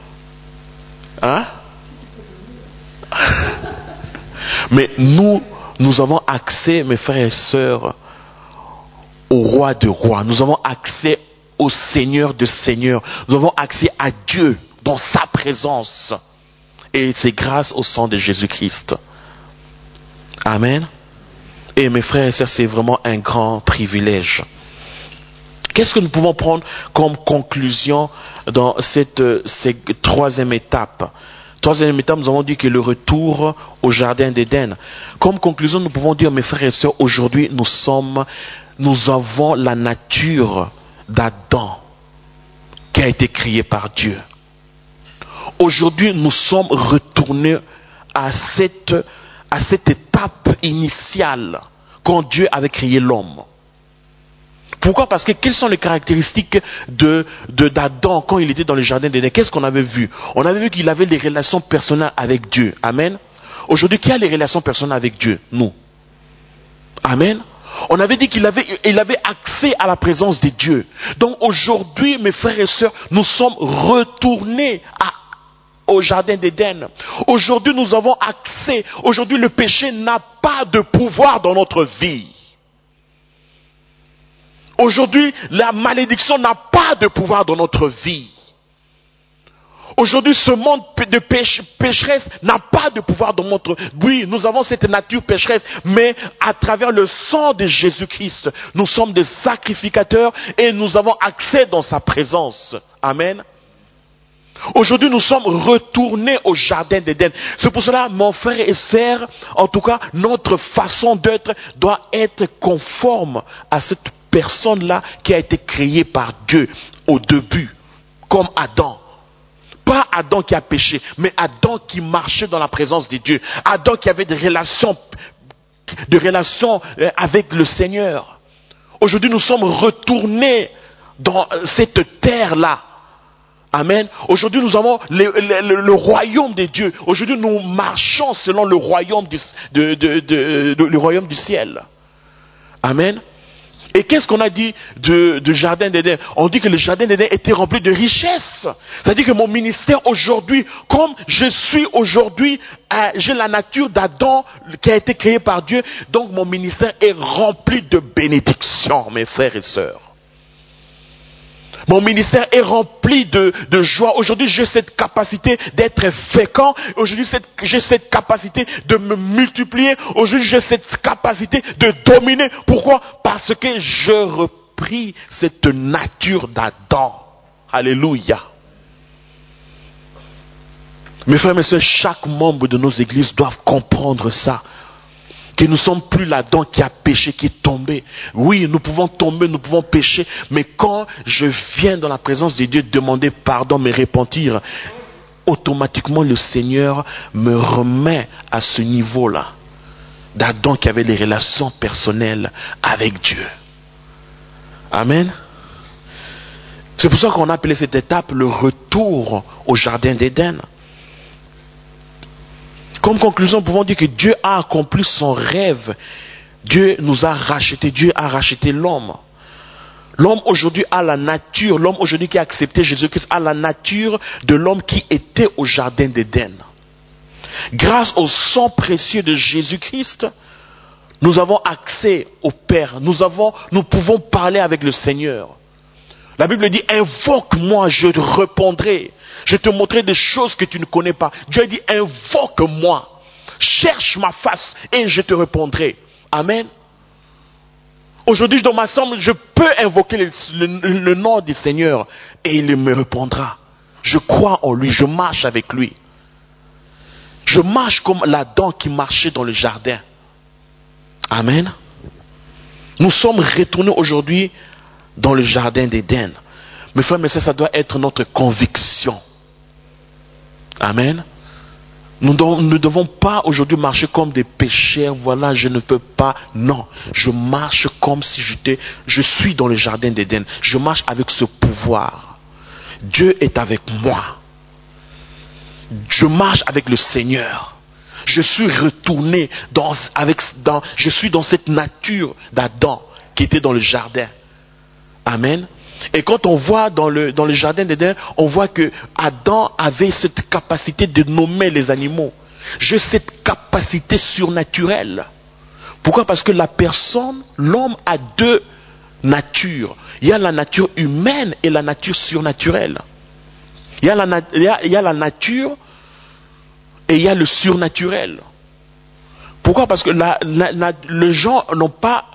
Hein? Mais nous nous avons accès, mes frères et sœurs, au roi de rois. Nous avons accès au Seigneur de seigneurs. Nous avons accès à Dieu dans sa présence. Et c'est grâce au sang de Jésus-Christ. Amen. Et mes frères et sœurs, c'est vraiment un grand privilège. Qu'est-ce que nous pouvons prendre comme conclusion dans cette troisième étape? Troisième étape, nous avons dit que le retour au jardin d'Éden. Comme conclusion, nous pouvons dire, mes frères et sœurs, aujourd'hui, nous avons la nature d'Adam qui a été créée par Dieu. Aujourd'hui, nous sommes retournés à cette étape initiale quand Dieu avait créé l'homme. Pourquoi? Parce que quelles sont les caractéristiques d'Adam quand il était dans le jardin d'Éden? Qu'est-ce qu'on avait vu? On avait vu qu'il avait des relations personnelles avec Dieu. Amen. Aujourd'hui, qui a les relations personnelles avec Dieu? Nous. Amen. On avait dit qu'il avait accès à la présence de Dieu. Donc aujourd'hui, mes frères et sœurs, nous sommes retournés au jardin d'Éden. Aujourd'hui, nous avons accès. Aujourd'hui, le péché n'a pas de pouvoir dans notre vie. Aujourd'hui, la malédiction n'a pas de pouvoir dans notre vie. Aujourd'hui, ce monde de pécheresse n'a pas de pouvoir dans notre vie. Oui, nous avons cette nature pécheresse, mais à travers le sang de Jésus-Christ, nous sommes des sacrificateurs et nous avons accès dans sa présence. Amen. Aujourd'hui, nous sommes retournés au jardin d'Éden. C'est pour cela, mon frère et sœur, en tout cas, notre façon d'être doit être conforme à cette personne-là qui a été créée par Dieu au début, comme Adam. Pas Adam qui a péché, mais Adam qui marchait dans la présence de Dieu. Adam qui avait des relations avec le Seigneur. Aujourd'hui, nous sommes retournés dans cette terre-là. Amen. Aujourd'hui, nous avons le royaume de Dieu. Aujourd'hui, nous marchons selon le royaume le royaume du ciel. Amen. Et qu'est-ce qu'on a dit du jardin d'Éden? On dit que le jardin d'Éden était rempli de richesses. C'est-à-dire que mon ministère aujourd'hui, comme je suis aujourd'hui, j'ai la nature d'Adam qui a été créé par Dieu. Donc mon ministère est rempli de bénédictions, mes frères et sœurs. Mon ministère est rempli de joie. Aujourd'hui, j'ai cette capacité d'être fécond. Aujourd'hui, j'ai cette capacité de me multiplier. Aujourd'hui, j'ai cette capacité de dominer. Pourquoi? Parce que je repris cette nature d'Adam. Alléluia. Mes frères et mes sœurs, chaque membre de nos églises doit comprendre ça. Que nous ne sommes plus là-dedans qui a péché, qui est tombé. Oui, nous pouvons tomber, nous pouvons pécher, mais quand je viens dans la présence de Dieu demander pardon, me repentir, automatiquement le Seigneur me remet à ce niveau-là d'Adam qui avait des relations personnelles avec Dieu. Amen. C'est pour ça qu'on a appelé cette étape le retour au jardin d'Éden. Comme conclusion, nous pouvons dire que Dieu a accompli son rêve. Dieu nous a racheté. Dieu a racheté l'homme. L'homme aujourd'hui a la nature. L'homme aujourd'hui qui a accepté Jésus-Christ a la nature de l'homme qui était au jardin d'Éden. Grâce au sang précieux de Jésus-Christ, nous avons accès au Père. Nous pouvons parler avec le Seigneur. La Bible dit, invoque-moi, je te répondrai. Je te montrerai des choses que tu ne connais pas. Dieu a dit, invoque-moi. Cherche ma face et je te répondrai. Amen. Aujourd'hui, dans ma chambre, je peux invoquer le nom du Seigneur et il me répondra. Je crois en lui, je marche avec lui. Je marche comme l'Adam qui marchait dans le jardin. Amen. Nous sommes retournés aujourd'hui dans le jardin d'Éden. Mes frères, mais ça doit être notre conviction. Amen. Nous ne devons pas aujourd'hui marcher comme des pécheurs. Voilà, je ne peux pas. Non, je marche comme si je suis dans le jardin d'Éden. Je marche avec ce pouvoir. Dieu est avec moi. Je marche avec le Seigneur. Je suis retourné je suis dans cette nature d'Adam qui était dans le jardin. Amen. Et quand on voit dans le jardin d'Éden, on voit que Adam avait cette capacité de nommer les animaux. J'ai cette capacité surnaturelle. Pourquoi? Parce que la personne, l'homme a deux natures. Il y a la nature humaine et la nature surnaturelle. Il y a la nature et il y a le surnaturel. Pourquoi? Parce que les gens n'ont pas,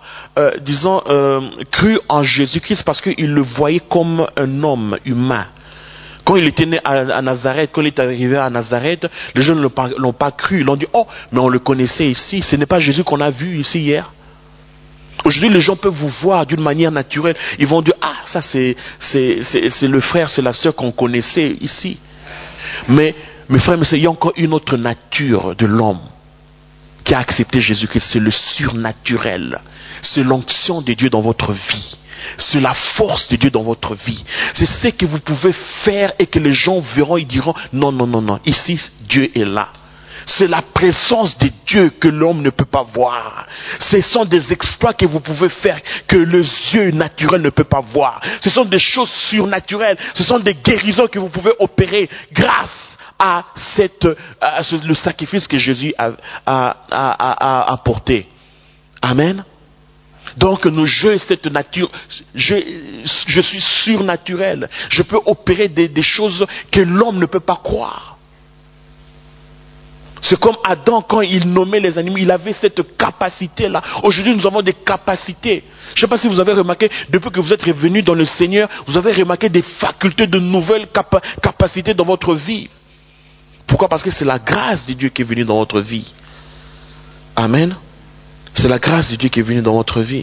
cru en Jésus-Christ parce qu'ils le voyaient comme un homme humain. Quand il était né à Nazareth, quand il est arrivé à Nazareth, les gens ne l'ont pas cru. Ils l'ont dit, oh, mais on le connaissait ici. Ce n'est pas Jésus qu'on a vu ici hier. Aujourd'hui, les gens peuvent vous voir d'une manière naturelle. Ils vont dire, ah, ça c'est le frère, c'est la sœur qu'on connaissait ici. Mais, mes frères, mais il y a encore une autre nature de l'homme qui a accepté Jésus-Christ. C'est le surnaturel. C'est l'onction de Dieu dans votre vie. C'est la force de Dieu dans votre vie. C'est ce que vous pouvez faire et que les gens verront, ils diront, non, non, non, non, ici, Dieu est là. C'est la présence de Dieu que l'homme ne peut pas voir. Ce sont des exploits que vous pouvez faire que le yeux naturel ne peut pas voir. Ce sont des choses surnaturelles. Ce sont des guérisons que vous pouvez opérer grâce à le sacrifice que Jésus a apporté. Amen. Donc j'ai cette nature, je suis surnaturel. Je peux opérer des choses que l'homme ne peut pas croire. C'est comme Adam, quand il nommait les animaux, il avait cette capacité-là. Aujourd'hui, nous avons des capacités. Je ne sais pas si vous avez remarqué, depuis que vous êtes revenu dans le Seigneur, vous avez remarqué des facultés, de nouvelles capacités dans votre vie. Pourquoi? Parce que c'est la grâce de Dieu qui est venue dans votre vie. Amen. C'est la grâce de Dieu qui est venue dans votre vie.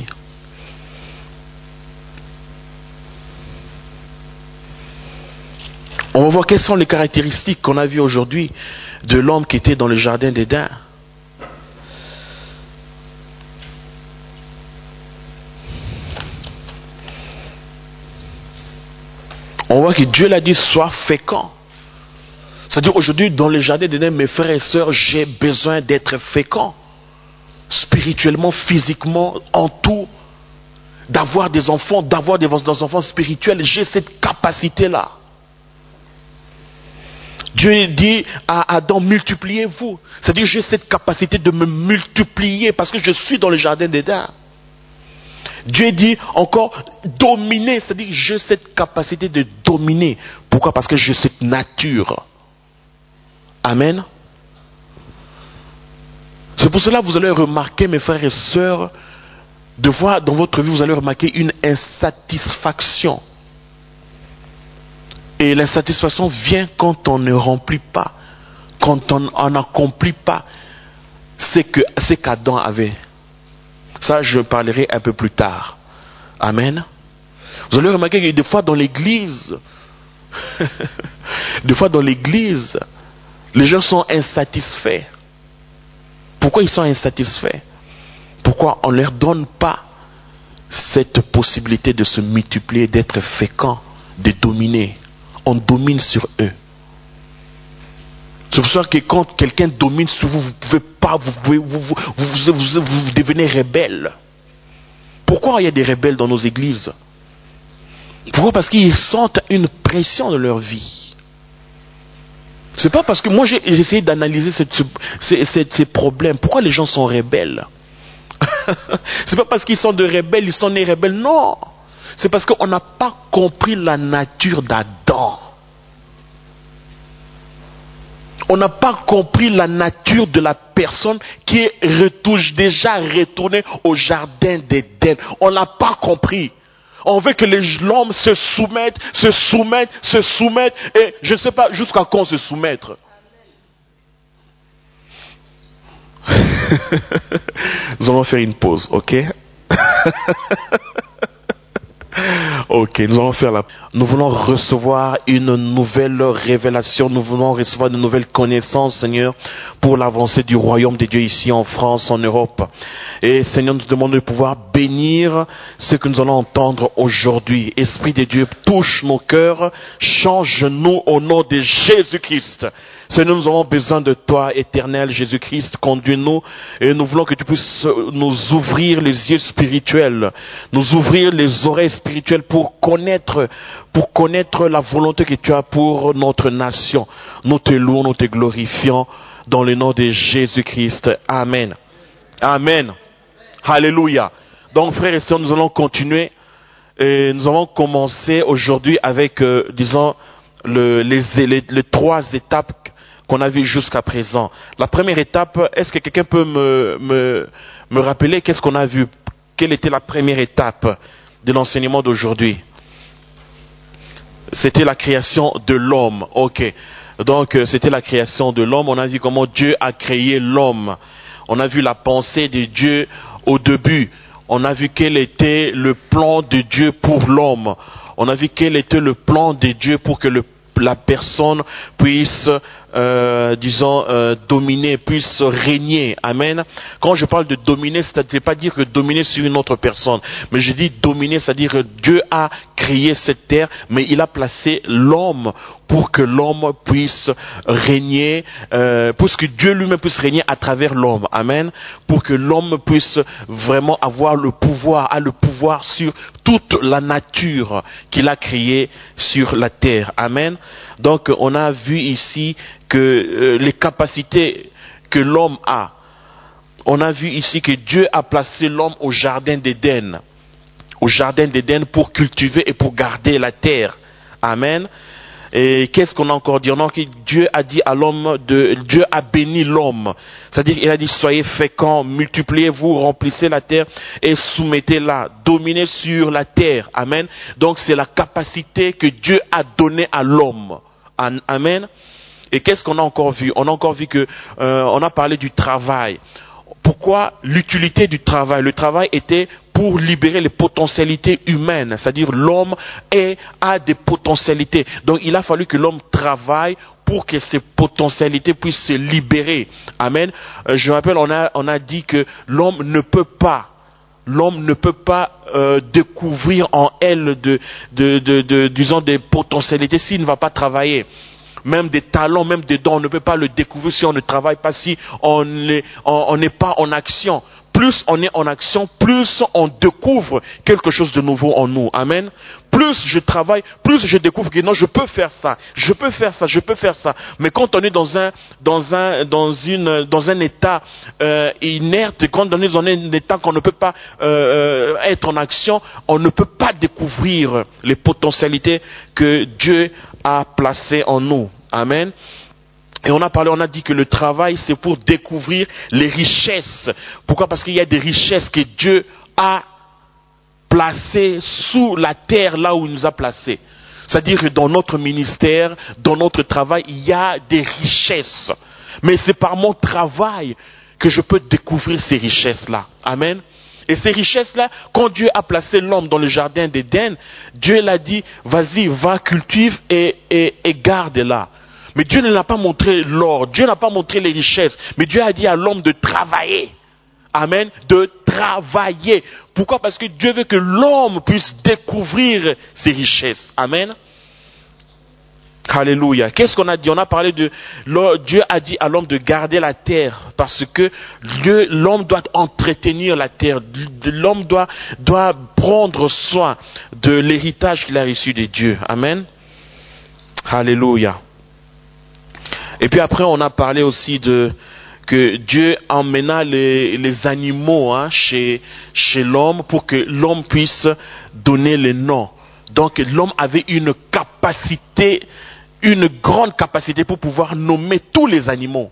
On va voir quelles sont les caractéristiques qu'on a vues aujourd'hui de l'homme qui était dans le jardin d'Éden. On voit que Dieu l'a dit, sois fécond. C'est-à-dire aujourd'hui dans le jardin d'Éden, mes frères et sœurs, j'ai besoin d'être fécond. Spirituellement, physiquement, en tout. D'avoir des enfants enfants spirituels. J'ai cette capacité-là. Dieu dit à Adam, multipliez-vous. C'est-à-dire, j'ai cette capacité de me multiplier parce que je suis dans le jardin d'Éden. Dieu dit encore, dominer. C'est-à-dire, j'ai cette capacité de dominer. Pourquoi? Parce que j'ai cette nature. Amen. C'est pour cela que vous allez remarquer, mes frères et sœurs, de voir dans votre vie, vous allez remarquer une insatisfaction. Et l'insatisfaction vient quand on ne remplit pas, quand on n'accomplit pas ce qu'Adam avait. Ça, je parlerai un peu plus tard. Amen. Vous allez remarquer que des fois dans l'église, les gens sont insatisfaits. Pourquoi ils sont insatisfaits? Pourquoi on ne leur donne pas cette possibilité de se multiplier, d'être fécond, de dominer? On domine sur eux. C'est pour ça que quand quelqu'un domine sur vous, vous devenez rebelle. Pourquoi il y a des rebelles dans nos églises? Pourquoi? Parce qu'ils sentent une pression dans leur vie. C'est pas parce que moi j'ai essayé d'analyser ces problèmes. Pourquoi les gens sont rebelles? C'est pas parce qu'ils sont de rebelles, ils sont nés rebelles. Non. C'est parce qu'on n'a pas compris la nature d'Adam. On n'a pas compris la nature de la personne qui est déjà retournée au jardin d'Éden. On n'a pas compris. On veut que l'homme se soumette, et je ne sais pas jusqu'à quand se soumettre. Nous allons faire une pause, ok? Ok, nous allons faire Nous voulons recevoir une nouvelle révélation, nous voulons recevoir de nouvelles connaissances, Seigneur, pour l'avancée du royaume de Dieu ici en France, en Europe. Et Seigneur, nous te demandons de pouvoir bénir ce que nous allons entendre aujourd'hui. Esprit de Dieu, touche nos cœurs, change-nous au nom de Jésus-Christ. Seigneur, nous avons besoin de toi, éternel Jésus-Christ, conduis-nous et nous voulons que tu puisses nous ouvrir les yeux spirituels, nous ouvrir les oreilles spirituelles pour connaître la volonté que tu as pour notre nation. Nous te louons, nous te glorifions dans le nom de Jésus-Christ. Amen. Amen. Alléluia. Donc frères et sœurs, nous allons continuer. Et nous avons commencé aujourd'hui avec, disons, les 3 étapes qu'on a vues jusqu'à présent. La première étape, est-ce que quelqu'un peut me rappeler qu'est-ce qu'on a vu? Quelle était la première étape de l'enseignement d'aujourd'hui? C'était la création de l'homme. Ok. Donc c'était la création de l'homme. On a vu comment Dieu a créé l'homme. On a vu la pensée de Dieu au début. On a vu quel était le plan de Dieu pour l'homme. On a vu quel était le plan de Dieu pour que la personne puisse, disons, dominer, puisse régner. Amen. Quand je parle de dominer, ça ne veut pas dire que dominer sur une autre personne. Mais je dis dominer, c'est-à-dire que Dieu a créé cette terre, mais il a placé l'homme pour que l'homme puisse régner, pour que Dieu lui-même puisse régner à travers l'homme. Amen. Pour que l'homme puisse vraiment avoir le pouvoir sur toute la nature qu'il a créée sur la terre. Amen. Donc on a vu ici que les capacités que l'homme a. On a vu ici que Dieu a placé l'homme au jardin d'Éden. Au jardin d'Éden pour cultiver et pour garder la terre. Amen. Et qu'est-ce qu'on a encore dit? On a dit Dieu a dit à l'homme Dieu a béni l'homme. C'est-à-dire il a dit soyez féconds, multipliez-vous, remplissez la terre et soumettez-la, dominez sur la terre. Amen. Donc c'est la capacité que Dieu a donnée à l'homme. Amen. Et qu'est-ce qu'on a encore vu? On a encore vu que on a parlé du travail. Pourquoi l'utilité du travail? Le travail était pour libérer les potentialités humaines, c'est-à-dire l'homme a des potentialités. Donc il a fallu que l'homme travaille pour que ces potentialités puissent se libérer. Amen. Je me rappelle, on a dit que l'homme ne peut pas découvrir en elle disons des potentialités s'il ne va pas travailler. Même des talents, même des dons, on ne peut pas le découvrir si on ne travaille pas, si on n'est pas en action. Plus on est en action, plus on découvre quelque chose de nouveau en nous. Amen. Plus je travaille, plus je découvre que non, je peux faire ça, je peux faire ça, je peux faire ça. Mais quand on est dans un état inerte, quand on est dans un état qu'on ne peut pas être en action, on ne peut pas découvrir les potentialités que Dieu a placées en nous. Amen. Et on a dit que le travail c'est pour découvrir les richesses. Pourquoi? Parce qu'il y a des richesses que Dieu a placées sous la terre là où il nous a placés. C'est-à-dire que dans notre ministère, dans notre travail, il y a des richesses. Mais c'est par mon travail que je peux découvrir ces richesses-là. Amen. Et ces richesses-là, quand Dieu a placé l'homme dans le jardin d'Éden, Dieu l'a dit, vas-y, va, cultive et garde-la. Mais Dieu ne l'a pas montré l'or, Dieu n'a pas montré les richesses, mais Dieu a dit à l'homme de travailler. Amen, de travailler. Pourquoi? Parce que Dieu veut que l'homme puisse découvrir ses richesses. Amen. Alléluia. Qu'est-ce qu'on a dit? On a parlé de Dieu a dit à l'homme de garder la terre parce que l'homme doit entretenir la terre. L'homme doit prendre soin de l'héritage qu'il a reçu de Dieu. Amen. Alléluia. Et puis après, on a parlé aussi que Dieu emmena les animaux chez l'homme pour que l'homme puisse donner les noms. Donc l'homme avait une grande capacité pour pouvoir nommer tous les animaux.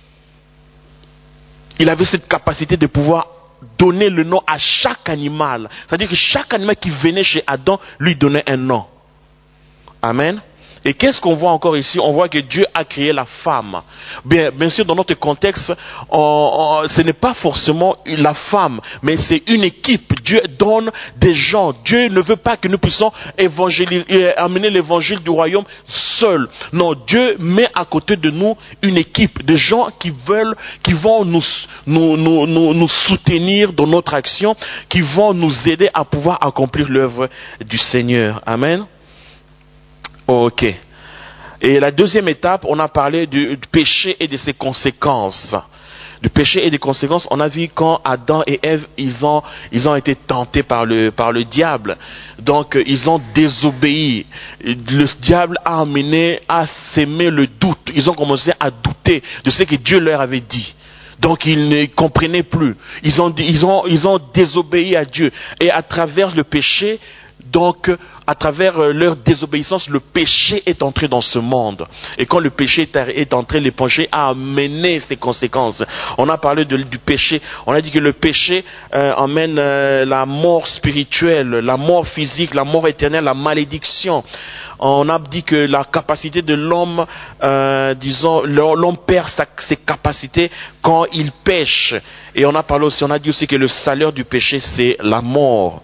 Il avait cette capacité de pouvoir donner le nom à chaque animal. C'est-à-dire que chaque animal qui venait chez Adam lui donnait un nom. Amen. Et qu'est-ce qu'on voit encore ici? On voit que Dieu a créé la femme. Bien sûr, dans notre contexte, ce n'est pas forcément la femme, mais c'est une équipe. Dieu donne des gens. Dieu ne veut pas que nous puissions amener l'évangile du royaume seuls. Non, Dieu met à côté de nous une équipe de gens qui vont nous soutenir dans notre action, qui vont nous aider à pouvoir accomplir l'œuvre du Seigneur. Amen. Ok. Et la deuxième étape, on a parlé du péché et de ses conséquences. Du péché et des conséquences, on a vu quand Adam et Ève, ils ont été tentés par le diable. Donc, ils ont désobéi. Le diable a semé le doute. Ils ont commencé à douter de ce que Dieu leur avait dit. Donc ils ne comprenaient plus. Ils ont désobéi à Dieu. Et à travers le péché, donc à travers leur désobéissance, le péché est entré dans ce monde. Et quand le péché est entré, le péché a amené ses conséquences. On a parlé du péché. On a dit que le péché emmène la mort spirituelle, la mort physique, la mort éternelle, la malédiction. On a dit que la capacité de l'homme, l'homme perd ses capacités quand il pêche. Et on a dit aussi que le salaire du péché, c'est la mort.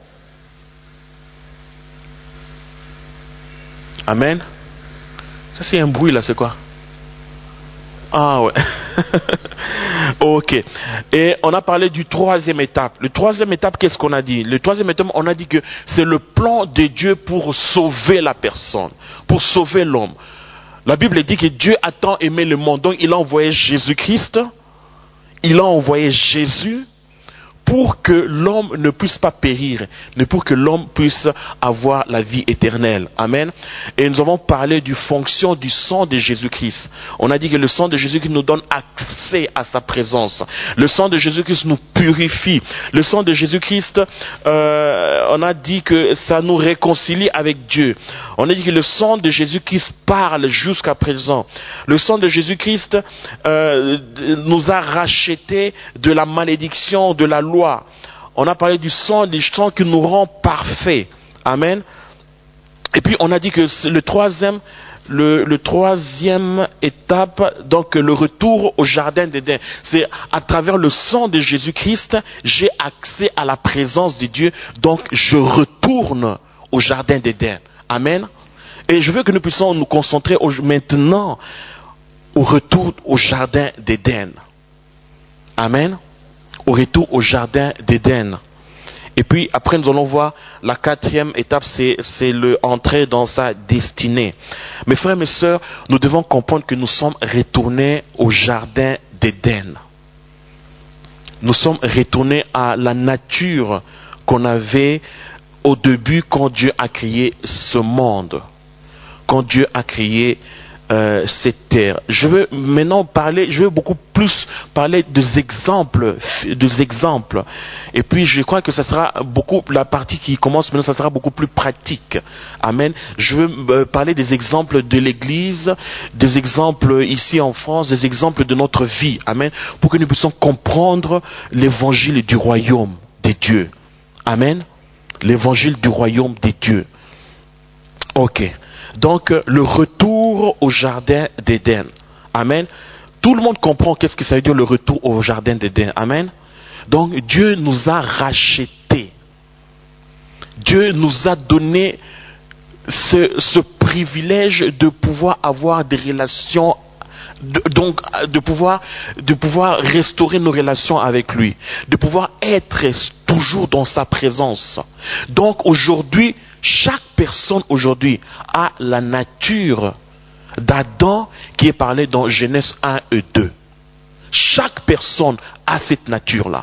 Amen. Ça c'est un bruit là, c'est quoi? Ah ouais. Ok. Et on a parlé du troisième étape. Le troisième étape, qu'est-ce qu'on a dit? Le troisième étape, on a dit que c'est le plan de Dieu pour sauver la personne, pour sauver l'homme. La Bible dit que Dieu a tant aimé le monde, donc il a envoyé Jésus-Christ, il a envoyé Jésus pour que l'homme ne puisse pas périr, mais pour que l'homme puisse avoir la vie éternelle. Amen. Et nous avons parlé du fonction du sang de Jésus-Christ. On a dit que le sang de Jésus-Christ nous donne accès à sa présence. Le sang de Jésus-Christ nous purifie. Le sang de Jésus-Christ, on a dit que ça nous réconcilie avec Dieu. On a dit que le sang de Jésus-Christ parle jusqu'à présent. Le sang de Jésus-Christ nous a rachetés de la malédiction, de la loi. On a parlé du sang qui nous rend parfaits. Amen. Et puis on a dit que le troisième étape, donc le retour au jardin d'Éden. C'est à travers le sang de Jésus-Christ, j'ai accès à la présence de Dieu. Donc je retourne au jardin d'Éden. Amen. Et je veux que nous puissions nous concentrer maintenant au retour au jardin d'Éden. Amen. Au retour au jardin d'Éden. Et puis après nous allons voir la quatrième étape, c'est entrer dans sa destinée. Mes frères et mes sœurs, nous devons comprendre que nous sommes retournés au jardin d'Éden. Nous sommes retournés à la nature qu'on avait au début quand Dieu a créé ce monde, quand Dieu a créé cette terre. Je veux maintenant beaucoup plus parler des exemples. Et puis je crois que ça sera la partie qui commence maintenant, ça sera beaucoup plus pratique. Amen. Je veux parler des exemples de l'Église, des exemples ici en France, des exemples de notre vie. Amen. Pour que nous puissions comprendre l'évangile du royaume des dieux. Amen. L'évangile du royaume des dieux. Ok. Donc, le retour au jardin d'Éden. Amen. Tout le monde comprend qu'est-ce que ça veut dire le retour au jardin d'Éden. Amen. Donc, Dieu nous a rachetés. Dieu nous a donné ce privilège de pouvoir avoir des relations, de pouvoir restaurer nos relations avec lui, de pouvoir être toujours dans sa présence. Donc, aujourd'hui, chaque personne aujourd'hui a la nature d'Adam qui est parlé dans Genèse 1 et 2. Chaque personne a cette nature-là.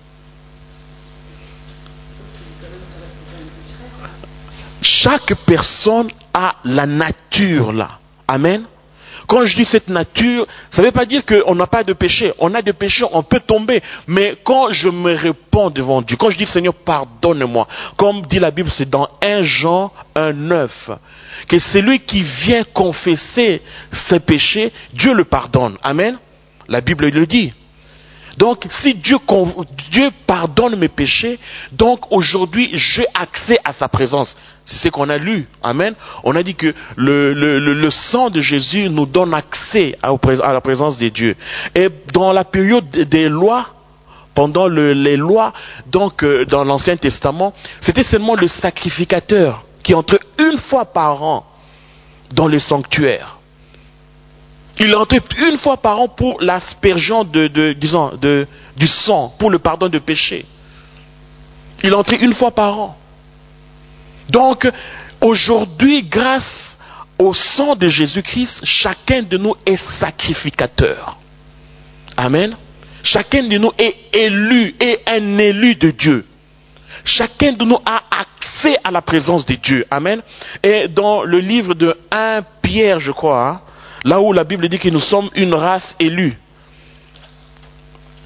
Chaque personne a la nature-là. Amen. Quand je dis cette nature, ça ne veut pas dire qu'on n'a pas de péché. On a des péchés, on peut tomber. Mais quand je me répands devant Dieu, quand je dis Seigneur, pardonne-moi, comme dit la Bible, c'est dans 1 Jean 1,9, que celui qui vient confesser ses péchés, Dieu le pardonne. Amen. La Bible le dit. Donc, si Dieu pardonne mes péchés, donc aujourd'hui, j'ai accès à sa présence. C'est ce qu'on a lu. Amen. On a dit que le sang de Jésus nous donne accès à la présence de Dieu. Et dans la période des lois, pendant les lois, donc dans l'Ancien Testament, c'était seulement le sacrificateur qui entrait une fois par an dans le sanctuaire. Il entrait une fois par an pour l'aspersion du sang, pour le pardon de péché. Il entrait une fois par an. Donc, aujourd'hui, grâce au sang de Jésus-Christ, chacun de nous est sacrificateur. Amen. Chacun de nous est élu, est un élu de Dieu. Chacun de nous a accès à la présence de Dieu. Amen. Et dans le livre de 1 Pierre, je crois, là où la Bible dit que nous sommes une race élue.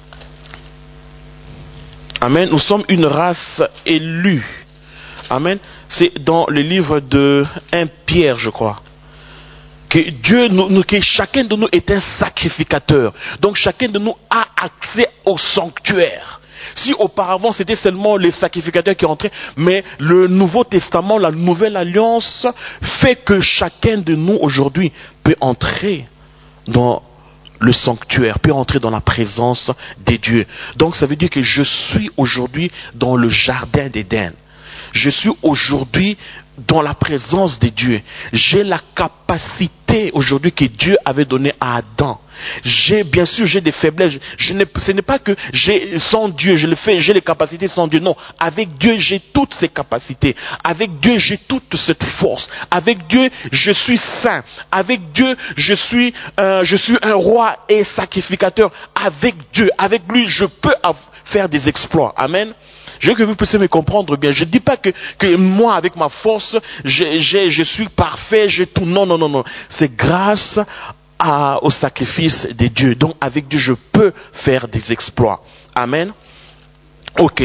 Amen. Nous sommes une race élue. Amen. C'est dans le livre de 1 Pierre, je crois. Que que chacun de nous est un sacrificateur. Donc chacun de nous a accès au sanctuaire. Si auparavant c'était seulement les sacrificateurs qui entraient, mais le Nouveau Testament, la Nouvelle Alliance fait que chacun de nous aujourd'hui peut entrer dans le sanctuaire, peut entrer dans la présence des dieux. Donc ça veut dire que je suis aujourd'hui dans le jardin d'Éden. Je suis aujourd'hui dans la présence de Dieu. J'ai la capacité aujourd'hui que Dieu avait donnée à Adam. Bien sûr, j'ai des faiblesses. Ce n'est pas que sans Dieu, j'ai les capacités sans Dieu. Non, avec Dieu, j'ai toutes ces capacités. Avec Dieu, j'ai toute cette force. Avec Dieu, je suis saint. Avec Dieu, je suis un roi et sacrificateur. Avec Dieu, avec lui, je peux faire des exploits. Amen. Je veux que vous puissiez me comprendre bien. Je ne dis pas que moi, avec ma force, je suis parfait, j'ai tout. Non, non, non, non. C'est grâce au sacrifice de Dieu. Donc, avec Dieu, je peux faire des exploits. Amen. Ok.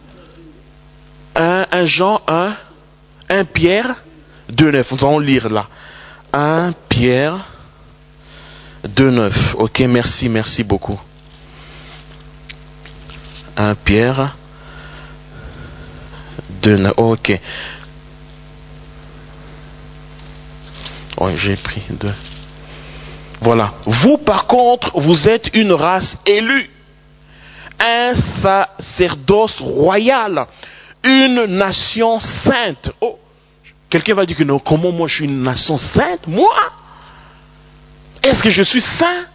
1 Jean 1, 1 Pierre 2,9. Nous allons lire là. 1 Pierre 2,9. Ok, merci beaucoup. 1 Pierre 2,9. Ok. Oh, j'ai pris 2. Voilà. Vous, par contre, vous êtes une race élue, un sacerdoce royal, une nation sainte. Oh, quelqu'un va dire que non, comment moi je suis une nation sainte? Moi? Est-ce que je suis saint?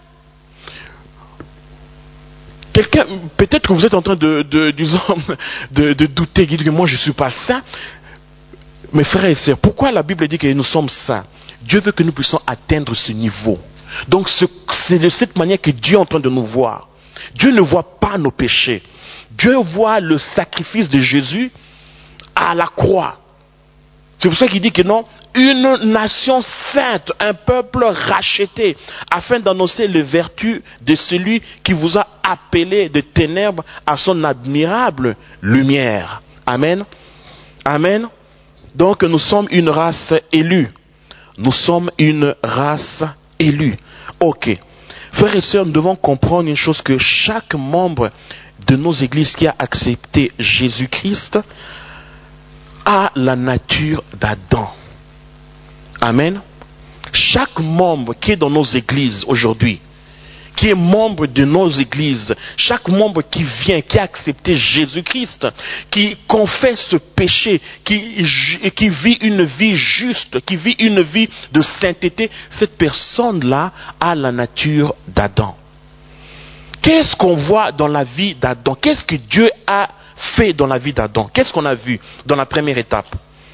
Quelqu'un, peut-être que vous êtes en train de douter, de dire que moi je ne suis pas saint. Mes frères et sœurs, pourquoi la Bible dit que nous sommes saints? Dieu veut que nous puissions atteindre ce niveau. Donc c'est de cette manière que Dieu est en train de nous voir. Dieu ne voit pas nos péchés. Dieu voit le sacrifice de Jésus à la croix. C'est pour ça qu'il dit que non, une nation sainte, un peuple racheté, afin d'annoncer les vertus de celui qui vous a appelé de ténèbres à son admirable lumière. Amen. Amen. Donc nous sommes une race élue. Nous sommes une race élue. Ok. Frères et sœurs, nous devons comprendre une chose, que chaque membre de nos églises qui a accepté Jésus-Christ a la nature d'Adam. Amen. Chaque membre qui est dans nos églises aujourd'hui, qui est membre de nos églises, chaque membre qui vient, qui a accepté Jésus-Christ, qui confesse ce péché, qui vit une vie juste, qui vit une vie de sainteté, cette personne-là a la nature d'Adam. Qu'est-ce qu'on voit dans la vie d'Adam? Qu'est-ce que Dieu a fait dans la vie d'Adam? Qu'est-ce qu'on a vu dans la première étape?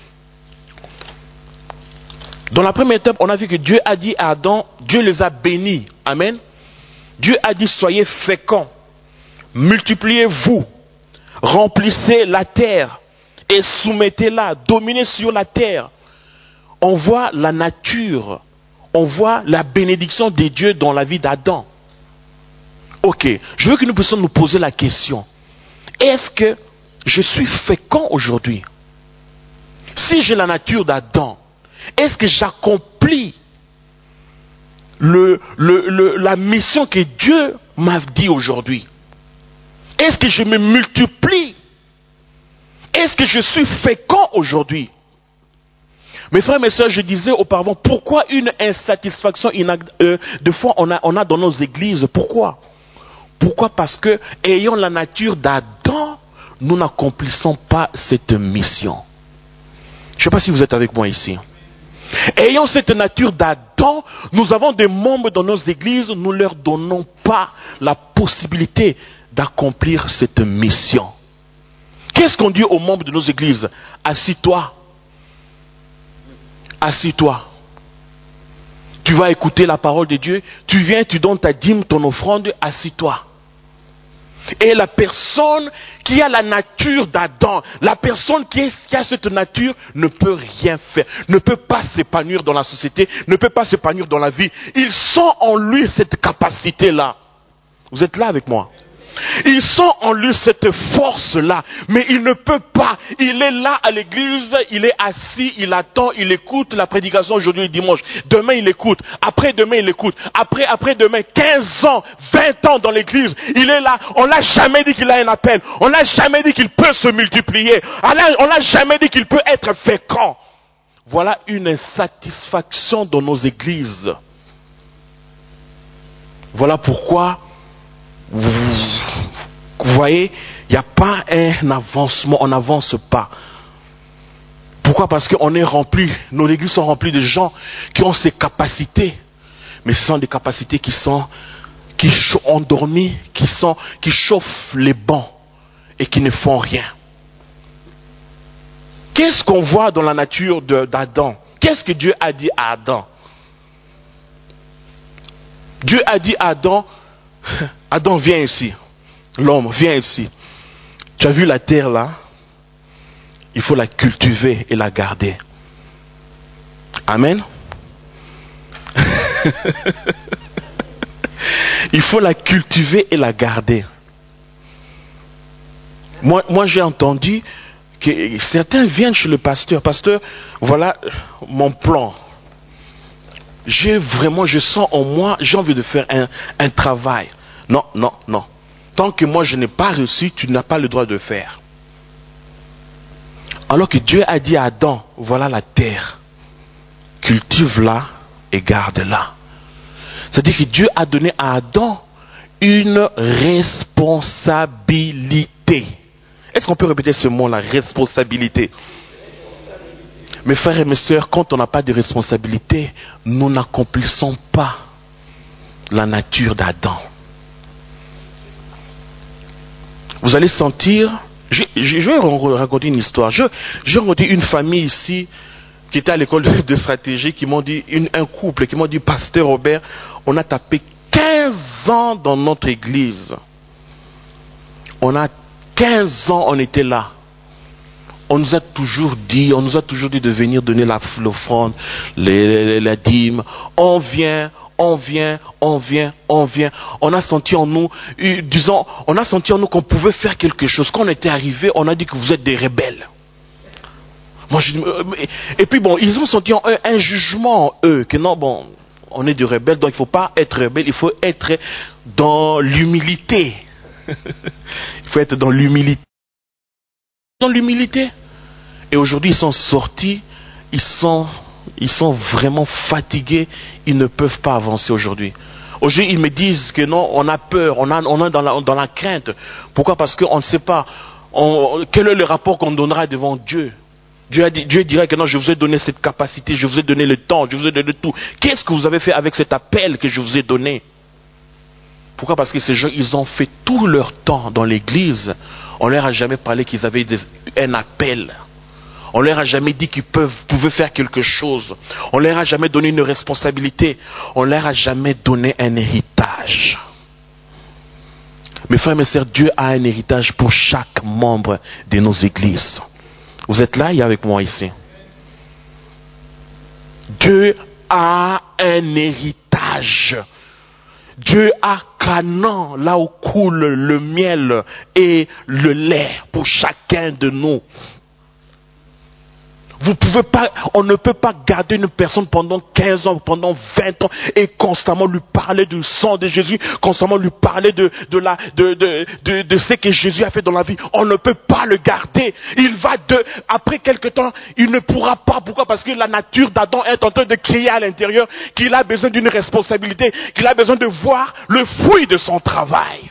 Dans la première étape, on a vu que Dieu a dit à Adam, Dieu les a bénis. Amen. Dieu a dit, soyez féconds, multipliez-vous, remplissez la terre et soumettez-la, dominez sur la terre. On voit la nature, on voit la bénédiction de Dieu dans la vie d'Adam. Ok, je veux que nous puissions nous poser la question. Est-ce que je suis fécond aujourd'hui? Si j'ai la nature d'Adam, est-ce que j'accomplis la mission que Dieu m'a dit aujourd'hui? Est-ce que je me multiplie? Est-ce que je suis fécond aujourd'hui? Mes frères et mes sœurs, je disais auparavant, pourquoi une insatisfaction de foi on a dans nos églises? Pourquoi? Parce que, ayant la nature d'Adam, nous n'accomplissons pas cette mission. Je ne sais pas si vous êtes avec moi ici. Ayant cette nature d'Adam, nous avons des membres dans nos églises, nous ne leur donnons pas la possibilité d'accomplir cette mission. Qu'est-ce qu'on dit aux membres de nos églises? Assis-toi. Assis-toi. Tu vas écouter la parole de Dieu, tu viens, tu donnes ta dîme, ton offrande, assis-toi. Et la personne qui a la nature d'Adam, la personne qui a cette nature ne peut rien faire, ne peut pas s'épanouir dans la société, ne peut pas s'épanouir dans la vie. Ils sont en lui cette capacité-là. Vous êtes là avec moi? Ils ont en lui cette force-là, mais il ne peut pas. Il est là à l'église, il est assis, il attend, il écoute la prédication aujourd'hui et dimanche. Demain il écoute, après-demain il écoute, après-demain, 15 ans, 20 ans dans l'église. Il est là, on l'a jamais dit qu'il a un appel, on l'a jamais dit qu'il peut se multiplier, on l'a jamais dit qu'il peut être fécond. Voilà une insatisfaction dans nos églises. Voilà pourquoi vous voyez, il n'y a pas un avancement, on n'avance pas. Pourquoi? Parce qu'on est rempli, nos églises sont remplies de gens qui ont ces capacités, mais ce sont des capacités qui sont endormies, qui chauffent les bancs et qui ne font rien. Qu'est-ce qu'on voit dans la nature d'Adam? Qu'est-ce que Dieu a dit à Adam? Dieu a dit à Adam, Adam, viens ici. L'homme, viens ici. Tu as vu la terre là? Il faut la cultiver et la garder. Amen. Il faut la cultiver et la garder. Moi j'ai entendu que certains viennent chez le pasteur. Pasteur, voilà mon plan. Je sens en moi, j'ai envie de faire un travail. Non. Tant que moi je n'ai pas reçu, tu n'as pas le droit de faire. Alors que Dieu a dit à Adam, voilà la terre, cultive-la et garde-la. C'est-à-dire que Dieu a donné à Adam une responsabilité. Est-ce qu'on peut répéter ce mot-là, responsabilité? Mes frères et mes sœurs, quand on n'a pas de responsabilité, nous n'accomplissons pas la nature d'Adam. Vous allez sentir, je vais raconter une histoire. J'ai rencontré une famille ici qui était à l'école de stratégie, qui m'ont dit, un couple qui m'ont dit, Pasteur Robert, on a tapé 15 ans dans notre église. On a 15 ans, on était là. On nous a toujours dit de venir donner l'offrande, la dîme. On vient. On a senti en nous, qu'on pouvait faire quelque chose. Quand on était arrivé, on a dit que vous êtes des rebelles. Et puis bon, ils ont senti en eux un jugement, que non, bon, on est des rebelles, donc il ne faut pas être rebelle, il faut être dans l'humilité. Il faut être dans l'humilité. Et aujourd'hui, ils sont sortis, ils sont vraiment fatigués, ils ne peuvent pas avancer aujourd'hui. Aujourd'hui, ils me disent que non, on a peur, on est dans la crainte. Pourquoi? Parce qu'on ne sait pas quel est le rapport qu'on donnera devant Dieu. Dieu dirait que non, je vous ai donné cette capacité, je vous ai donné le temps, je vous ai donné tout. Qu'est-ce que vous avez fait avec cet appel que je vous ai donné? Pourquoi? Parce que ces gens, ils ont fait tout leur temps dans l'église. On leur a jamais parlé qu'ils avaient un appel. On leur a jamais dit qu'ils pouvaient faire quelque chose. On leur a jamais donné une responsabilité. On leur a jamais donné un héritage. Mes frères et mes sœurs, Dieu a un héritage pour chaque membre de nos églises. Vous êtes là et avec moi ici. Dieu a un héritage. Dieu a Canaan, là où coule le miel et le lait pour chacun de nous. On ne peut pas garder une personne pendant 15 ans, pendant 20 ans et constamment lui parler du sang de Jésus, constamment lui parler de ce que Jésus a fait dans la vie. On ne peut pas le garder. Après quelque temps, il ne pourra pas. Pourquoi? Parce que la nature d'Adam est en train de crier à l'intérieur qu'il a besoin d'une responsabilité, qu'il a besoin de voir le fruit de son travail.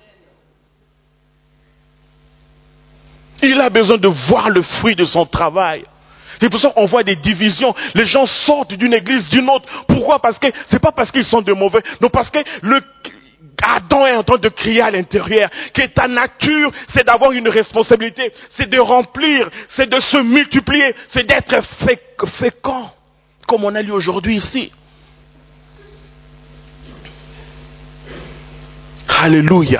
Il a besoin de voir le fruit de son travail. C'est pour ça qu'on voit des divisions. Les gens sortent d'une église, d'une autre. Pourquoi? Parce que c'est pas parce qu'ils sont de mauvais. Non, parce que Adam est en train de crier à l'intérieur que ta nature, c'est d'avoir une responsabilité, c'est de remplir, c'est de se multiplier, c'est d'être fécond, comme on a lu aujourd'hui ici. Alléluia.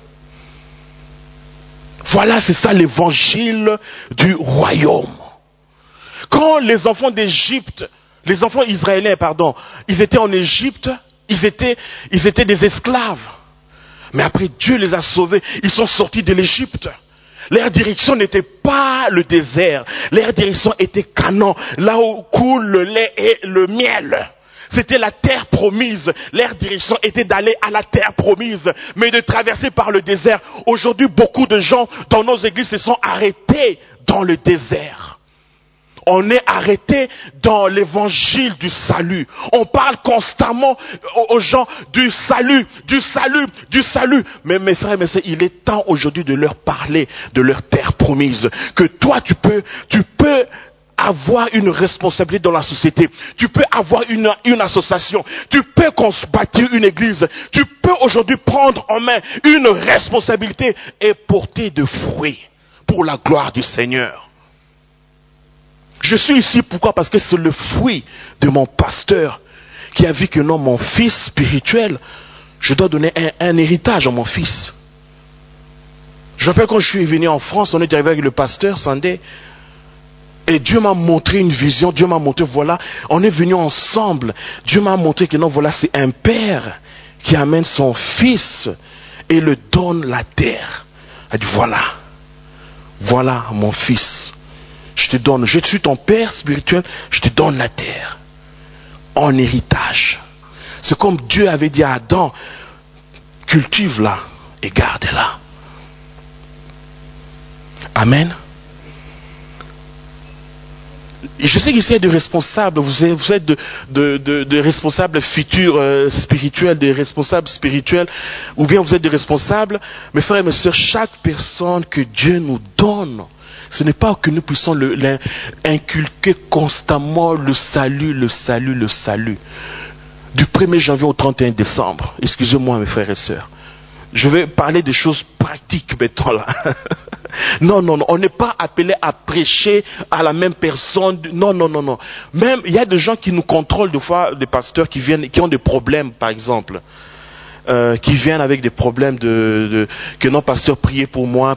Voilà, c'est ça l'évangile du royaume. Quand les enfants d'Égypte, les enfants israéliens, ils étaient en Égypte, ils étaient des esclaves. Mais après, Dieu les a sauvés. Ils sont sortis de l'Égypte. Leur direction n'était pas le désert. Leur direction était Canaan, là où coule le lait et le miel. C'était la terre promise. Leur direction était d'aller à la terre promise, mais de traverser par le désert. Aujourd'hui, beaucoup de gens dans nos églises se sont arrêtés dans le désert. On est arrêté dans l'évangile du salut. On parle constamment aux gens du salut, du salut, du salut. Mais mes frères et mes sœurs, il est temps aujourd'hui de leur parler de leur terre promise. Que toi, tu peux avoir une responsabilité dans la société. Tu peux avoir une association. Tu peux bâtir une église. Tu peux aujourd'hui prendre en main une responsabilité et porter de fruits pour la gloire du Seigneur. Je suis ici, pourquoi? Parce que c'est le fruit de mon pasteur qui a vu que non, mon fils spirituel, je dois donner un héritage à mon fils. Je me rappelle quand je suis venu en France, on est arrivé avec le pasteur Sandé, et Dieu m'a montré une vision, Dieu m'a montré, voilà, on est venu ensemble, Dieu m'a montré que non, voilà, c'est un père qui amène son fils et le donne la terre. Il a dit, voilà mon fils. Je te donne, je suis ton père spirituel, je te donne la terre en héritage. C'est comme Dieu avait dit à Adam, cultive-la et garde-la. Amen. Et je sais qu'ici il y a des responsables, vous êtes de responsables futurs spirituels, des responsables spirituels, ou bien vous êtes des responsables, mes frères et mes sœurs, chaque personne que Dieu nous donne, ce n'est pas que nous puissions inculquer constamment le salut, le salut, le salut. Du 1er janvier au 31 décembre, excusez-moi mes frères et sœurs, je vais parler des choses pratiques maintenant là. Non, on n'est pas appelé à prêcher à la même personne. Non. Même, il y a des gens qui nous contrôlent des fois, des pasteurs qui ont des problèmes, par exemple. Qui viennent avec des problèmes que non, pasteur, priez pour moi.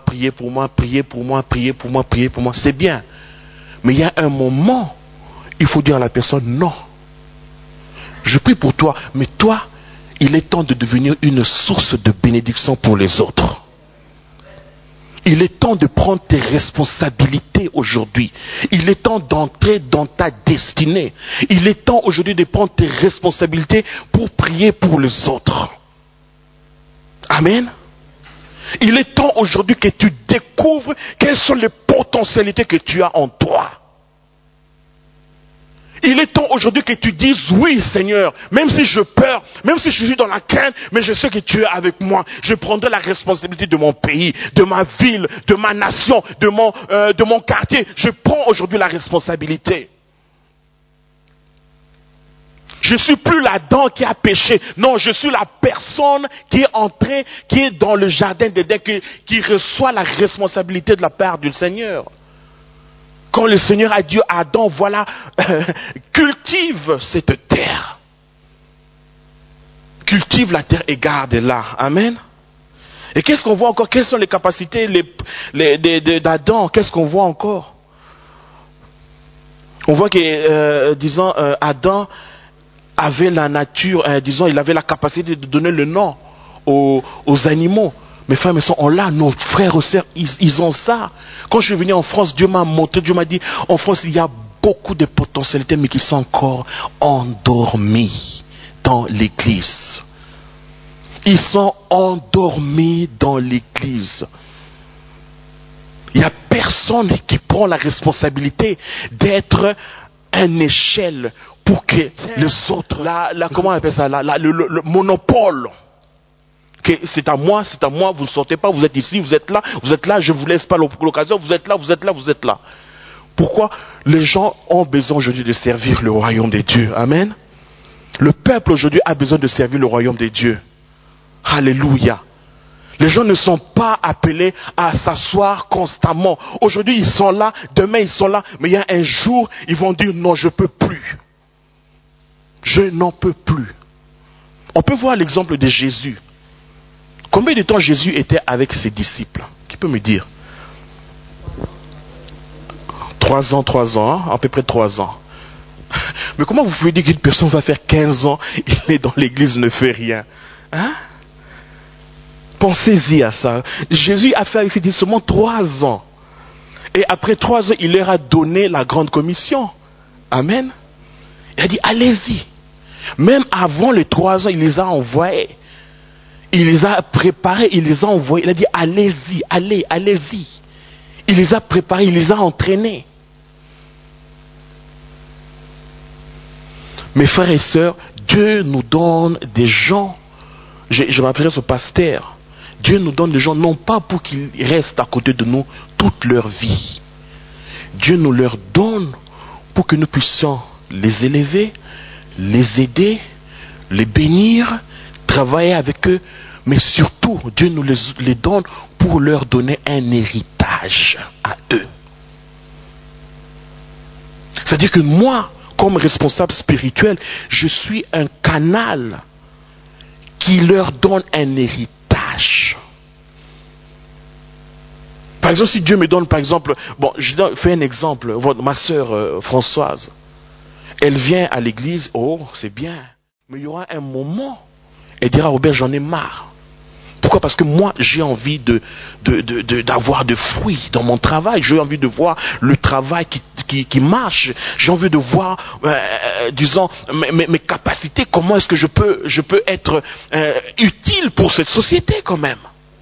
C'est bien. Mais il y a un moment, il faut dire à la personne, non. Je prie pour toi, mais toi, il est temps de devenir une source de bénédiction pour les autres. Il est temps de prendre tes responsabilités aujourd'hui. Il est temps d'entrer dans ta destinée. Il est temps aujourd'hui de prendre tes responsabilités pour prier pour les autres. Amen. Il est temps aujourd'hui que tu découvres quelles sont les potentialités que tu as en toi. Il est temps aujourd'hui que tu dises oui Seigneur, même si je peur, même si je suis dans la crainte, mais je sais que tu es avec moi. Je prendrai la responsabilité de mon pays, de ma ville, de ma nation, de mon quartier. Je prends aujourd'hui la responsabilité. Je ne suis plus l'Adam qui a péché. Non, je suis la personne qui est entrée, qui est dans le jardin d'Éden, qui reçoit la responsabilité de la part du Seigneur. Quand le Seigneur a dit à Adam, voilà, cultive cette terre. Cultive la terre et garde-la. Amen. Et qu'est-ce qu'on voit encore? Quelles sont les capacités d'Adam? Qu'est-ce qu'on voit encore? On voit que, Adam avait la nature, il avait la capacité de donner le nom aux animaux. Mes frères et mes sœurs, on l'a, nos frères et sœurs, ils ont ça. Quand je suis venu en France, Dieu m'a montré, Dieu m'a dit, en France, il y a beaucoup de potentialités, mais qui sont encore endormis dans l'église. Ils sont endormis dans l'église. Il n'y a personne qui prend la responsabilité d'être une échelle pour que les autres, comment on appelle ça, le monopole. Que c'est à moi, vous ne sortez pas, vous êtes ici, vous êtes là, je ne vous laisse pas l'occasion, vous êtes là. Pourquoi? Les gens ont besoin aujourd'hui de servir le royaume des dieux. Amen. Le peuple aujourd'hui a besoin de servir le royaume des dieux. Alléluia. Les gens ne sont pas appelés à s'asseoir constamment. Aujourd'hui ils sont là, demain ils sont là, mais il y a un jour, ils vont dire non, je ne peux plus. Je n'en peux plus. On peut voir l'exemple de Jésus. Combien de temps Jésus était avec ses disciples? Qui peut me dire? 3 ans, hein? À peu près 3 ans. Mais comment vous pouvez dire qu'une personne va faire 15 ans, il est dans l'église, ne fait rien? Hein? Pensez-y à ça. Jésus a fait avec ses disciples seulement 3 ans. Et après 3 ans, il leur a donné la grande commission. Amen. Il a dit, allez-y. Même avant les 3 ans, il les a envoyés. Il les a préparés, il les a envoyés. Il a dit, allez-y, allez-y. Il les a préparés, il les a entraînés. Mes frères et sœurs, Dieu nous donne des gens. Je m'appellerai ce pasteur. Dieu nous donne des gens non pas pour qu'ils restent à côté de nous toute leur vie. Dieu nous leur donne pour que nous puissions les élever, les aider, les bénir, travailler avec eux. Mais surtout, Dieu nous les donne pour leur donner un héritage à eux. C'est-à-dire que moi, comme responsable spirituel, je suis un canal qui leur donne un héritage. Par exemple, si Dieu me donne, par exemple, bon, je fais un exemple, ma sœur Françoise, elle vient à l'église, oh, c'est bien, mais il y aura un moment, elle dira, Robert, j'en ai marre. Pourquoi? Parce que moi, j'ai envie d'avoir de fruits dans mon travail. J'ai envie de voir le travail qui marche. J'ai envie de voir, disons, mes capacités. Comment est-ce que je peux être utile pour cette société quand même.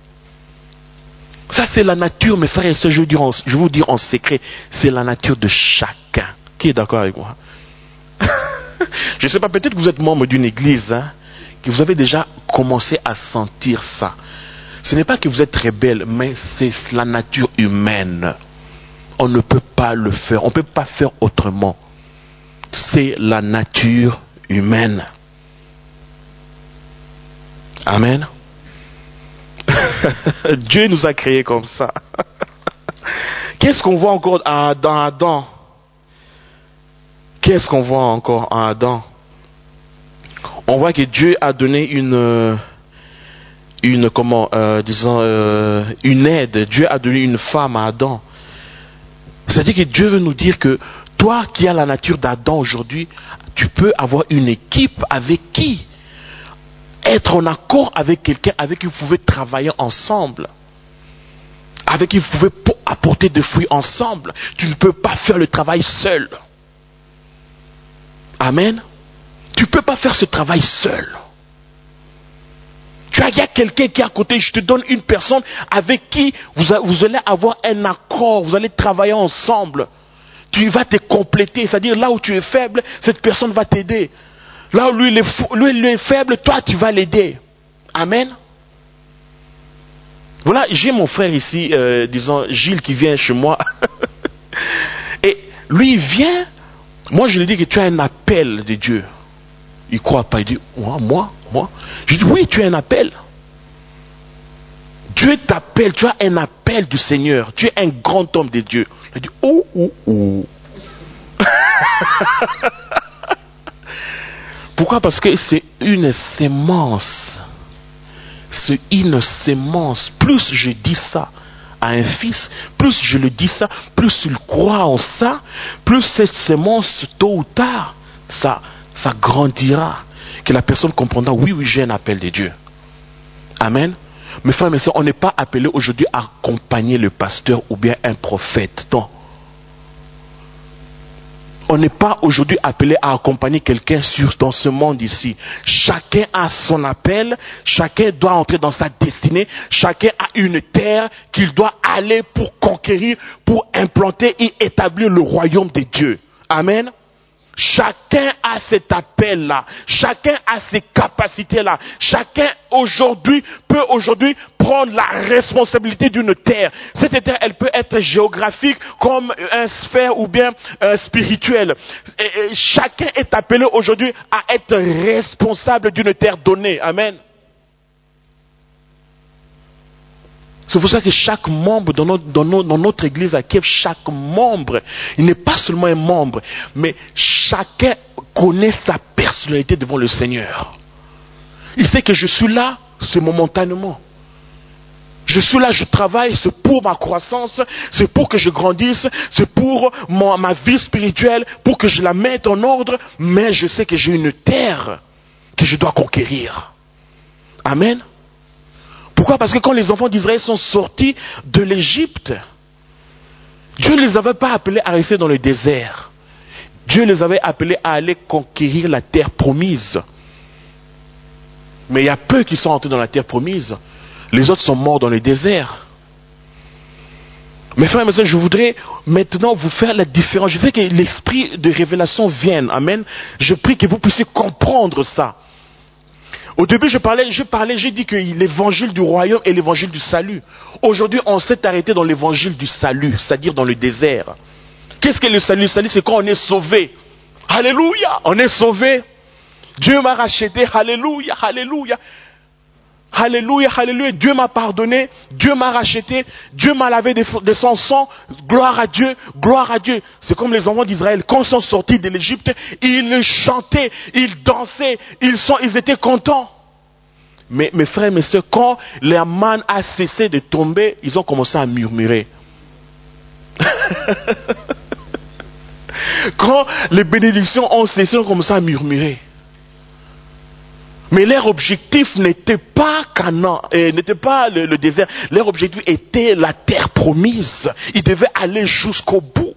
Ça, c'est la nature, mes frères et sœurs. Je vais vous dire en secret, c'est la nature de chacun. Qui est d'accord avec moi? Je ne sais pas, peut-être que vous êtes membre d'une église, hein, que vous avez déjà commencé à sentir ça. Ce n'est pas que vous êtes rebelle, mais c'est la nature humaine. On ne peut pas le faire. On ne peut pas faire autrement. C'est la nature humaine. Amen. Dieu nous a créés comme ça. Qu'est-ce qu'on voit encore dans Adam? Qu'est-ce qu'on voit encore en Adam? On voit que Dieu a donné une aide. Dieu a donné une femme à Adam. C'est-à-dire que Dieu veut nous dire que toi qui as la nature d'Adam aujourd'hui, tu peux avoir une équipe avec qui être en accord avec quelqu'un avec qui vous pouvez travailler ensemble, avec qui vous pouvez apporter des fruits ensemble. Tu ne peux pas faire le travail seul. Amen. Tu ne peux pas faire ce travail seul. Il y a quelqu'un qui est à côté, je te donne une personne avec qui vous allez avoir un accord, vous allez travailler ensemble. Tu vas te compléter, c'est-à-dire là où tu es faible, cette personne va t'aider. Là où lui est faible, toi tu vas l'aider. Amen. Voilà, j'ai mon frère ici, disons Gilles, qui vient chez moi. Et lui il vient, moi je lui dis que tu as un appel de Dieu. Il ne croit pas, il dit, moi. Je dis, oui, tu as un appel. Dieu t'appelle, tu as un appel du Seigneur. Tu es un grand homme de Dieu. Il dit, oh. Pourquoi? Parce que c'est une sémence. C'est une sémence. Plus je dis ça à un fils, plus je le dis ça, plus il croit en ça, plus cette sémence, tôt ou tard, ça grandira. Que la personne comprendra, oui, j'ai un appel de Dieu. Amen. Mes frères et mes sœurs, on n'est pas appelé aujourd'hui à accompagner le pasteur ou bien un prophète. Non. On n'est pas aujourd'hui appelé à accompagner quelqu'un dans ce monde ici. Chacun a son appel, chacun doit entrer dans sa destinée, chacun a une terre qu'il doit aller pour conquérir, pour implanter et établir le royaume de Dieu. Amen. Chacun a cet appel-là, chacun a ces capacités-là, chacun peut aujourd'hui prendre la responsabilité d'une terre. Cette terre, elle peut être géographique comme une sphère ou bien spirituelle. Et chacun est appelé aujourd'hui à être responsable d'une terre donnée. Amen. C'est pour ça que chaque membre dans notre église à Kiev, chaque membre, il n'est pas seulement un membre, mais chacun connaît sa personnalité devant le Seigneur. Il sait que je suis là, c'est momentanément. Je suis là, je travaille, c'est pour ma croissance, c'est pour que je grandisse, c'est pour ma vie spirituelle, pour que je la mette en ordre, mais je sais que j'ai une terre que je dois conquérir. Amen. Pourquoi? Parce que quand les enfants d'Israël sont sortis de l'Égypte, Dieu ne les avait pas appelés à rester dans le désert. Dieu les avait appelés à aller conquérir la terre promise. Mais il y a peu qui sont entrés dans la terre promise. Les autres sont morts dans le désert. Mes frères et mes sœurs, je voudrais maintenant vous faire la différence. Je veux que l'esprit de révélation vienne. Amen. Je prie que vous puissiez comprendre ça. Au début, j'ai dit que l'évangile du royaume est l'évangile du salut. Aujourd'hui, on s'est arrêté dans l'évangile du salut, c'est-à-dire dans le désert. Qu'est-ce que le salut? Le salut, c'est quand on est sauvé. Alléluia, on est sauvé. Dieu m'a racheté. Alléluia, alléluia. Alléluia, alléluia. Dieu m'a pardonné. Dieu m'a racheté. Dieu m'a lavé de son sang. Gloire à Dieu. Gloire à Dieu. C'est comme les enfants d'Israël. Quand ils sont sortis de l'Égypte, ils chantaient, ils dansaient, ils étaient contents. Mais mes frères et mes sœurs, quand la manne a cessé de tomber, ils ont commencé à murmurer. Quand les bénédictions ont cessé, ils ont commencé à murmurer. Mais leur objectif n'était pas Canaan, n'était pas le désert. Leur objectif était la terre promise. Ils devaient aller jusqu'au bout.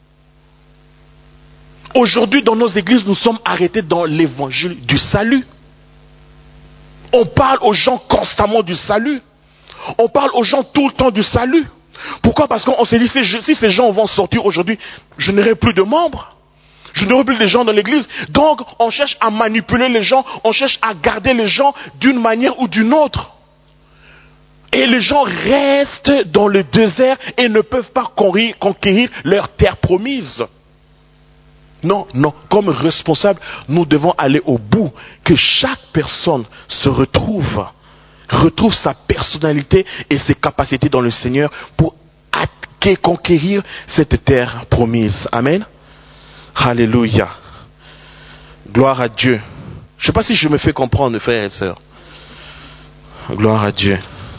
Aujourd'hui, dans nos églises, nous sommes arrêtés dans l'évangile du salut. On parle aux gens constamment du salut. On parle aux gens tout le temps du salut. Pourquoi? Parce qu'on s'est dit, si ces gens vont sortir aujourd'hui, je n'aurai plus de membres. Je n'aurai plus de gens dans l'église. Donc, on cherche à manipuler les gens. On cherche à garder les gens d'une manière ou d'une autre. Et les gens restent dans le désert et ne peuvent pas conquérir leur terre promise. Non, non. Comme responsable, nous devons aller au bout. Que chaque personne se retrouve sa personnalité et ses capacités dans le Seigneur pour conquérir cette terre promise. Amen. Alléluia. Gloire à Dieu. Je ne sais pas si je me fais comprendre, frères et sœurs. Gloire à Dieu.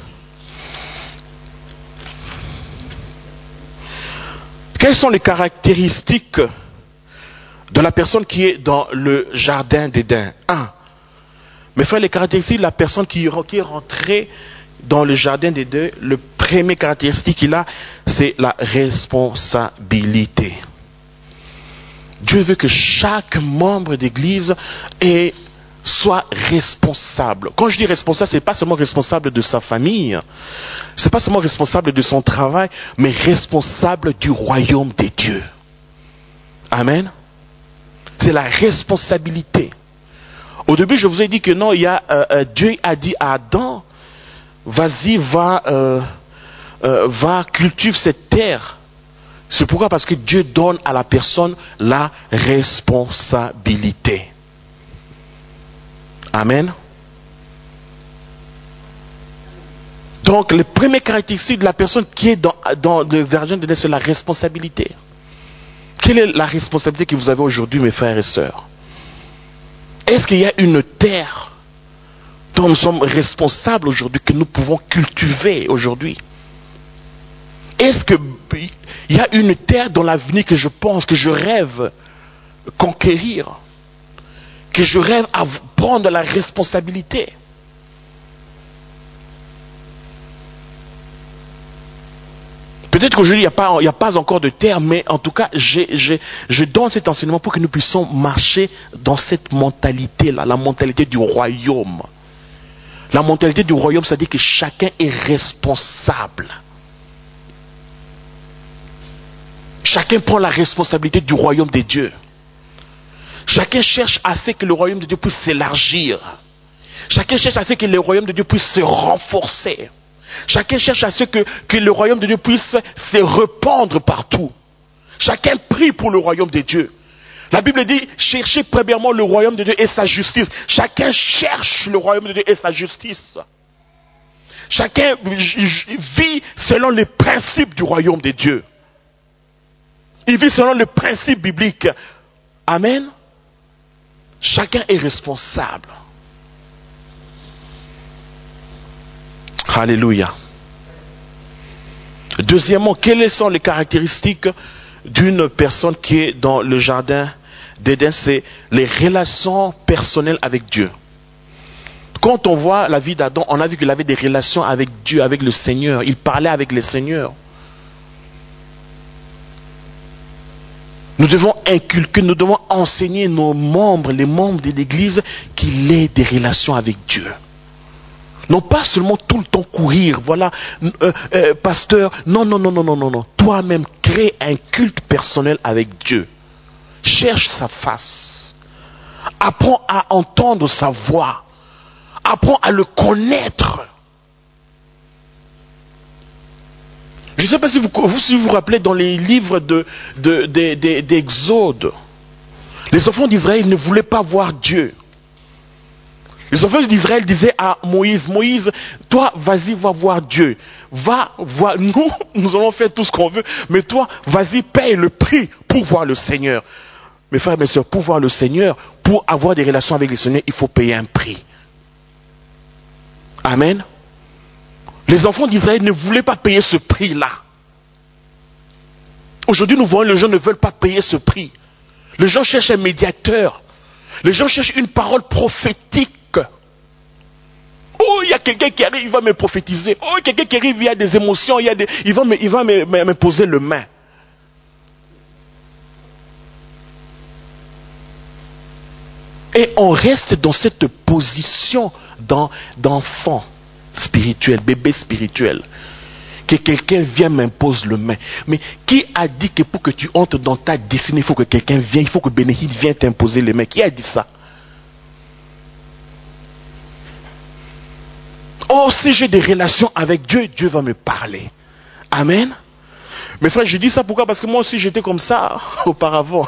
Quelles sont les caractéristiques de la personne qui est dans le jardin d'Éden? 1. Mes frères, les caractéristiques de la personne qui est rentrée dans le jardin d'Éden, le premier caractéristique qu'il a, c'est la responsabilité. Dieu veut que chaque membre d'église soit responsable. Quand je dis responsable, ce n'est pas seulement responsable de sa famille, ce n'est pas seulement responsable de son travail, mais responsable du royaume des dieux. Amen. C'est la responsabilité. Au début, je vous ai dit que non, Dieu a dit à Adam, vas-y, va cultive cette terre. C'est pourquoi? Parce que Dieu donne à la personne la responsabilité. Amen. Donc, les premières caractéristiques de la personne qui est dans le jardin d'Éden, c'est la responsabilité. Quelle est la responsabilité que vous avez aujourd'hui, mes frères et sœurs? Est-ce qu'il y a une terre dont nous sommes responsables aujourd'hui, que nous pouvons cultiver aujourd'hui? Est-ce qu'il y a une terre dans l'avenir que je pense, que je rêve conquérir, que je rêve à prendre la responsabilité? Peut-être qu'aujourd'hui, il n'y a pas encore de terre, mais en tout cas, je donne cet enseignement pour que nous puissions marcher dans cette mentalité-là, la mentalité du royaume. La mentalité du royaume, ça dit que chacun est responsable. Chacun prend la responsabilité du royaume de Dieu. Chacun cherche à ce que le royaume de Dieu puisse s'élargir. Chacun cherche à ce que le royaume de Dieu puisse se renforcer. Chacun cherche à ce que le royaume de Dieu puisse se répandre partout. Chacun prie pour le royaume de Dieu. La Bible dit, cherchez premièrement le royaume de Dieu et sa justice. Chacun cherche le royaume de Dieu et sa justice. Chacun vit selon les principes du royaume de Dieu. Il vit selon le principe biblique. Amen. Chacun est responsable. Alléluia. Deuxièmement, quelles sont les caractéristiques d'une personne qui est dans le jardin d'Éden? C'est les relations personnelles avec Dieu. Quand on voit la vie d'Adam, on a vu qu'il avait des relations avec Dieu, avec le Seigneur. Il parlait avec le Seigneur. Nous devons inculquer, nous devons enseigner nos membres, les membres de l'Église, qu'il ait des relations avec Dieu. Non pas seulement tout le temps courir, voilà, pasteur, non. Toi-même, crée un culte personnel avec Dieu. Cherche sa face. Apprends à entendre sa voix. Apprends à le connaître. Je ne sais pas si vous vous rappelez dans les livres d'Exode, les enfants d'Israël ne voulaient pas voir Dieu. Les enfants d'Israël disaient à Moïse, Moïse, toi, vas-y, va voir Dieu. Va voir, nous allons faire tout ce qu'on veut, mais toi, vas-y, paye le prix pour voir le Seigneur. Mes frères et mes sœurs, pour voir le Seigneur, pour avoir des relations avec le Seigneur, il faut payer un prix. Amen. Les enfants d'Israël ne voulaient pas payer ce prix-là. Aujourd'hui, nous voyons, les gens ne veulent pas payer ce prix. Les gens cherchent un médiateur. Les gens cherchent une parole prophétique. Oh, il y a quelqu'un qui arrive, il va me prophétiser. Oh, quelqu'un qui arrive, il y a des émotions, il va me poser le main. Et on reste dans cette position d'enfant spirituel, bébé spirituel. Que quelqu'un vienne m'impose le main. Mais qui a dit que pour que tu entres dans ta destinée, il faut que quelqu'un vienne, il faut que Bénédicte vienne t'imposer les mains? Qui a dit ça? Oh, si j'ai des relations avec Dieu, Dieu va me parler. Amen. Mes frères, je dis ça pourquoi? Parce que moi aussi j'étais comme ça auparavant.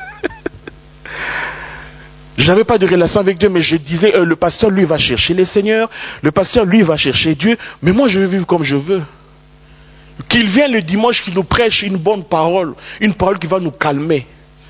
Je n'avais pas de relation avec Dieu, mais je disais, le pasteur, lui, va chercher les seigneurs. Le pasteur, lui, va chercher Dieu. Mais moi, je veux vivre comme je veux. Qu'il vienne le dimanche, qu'il nous prêche une bonne parole. Une parole qui va nous calmer.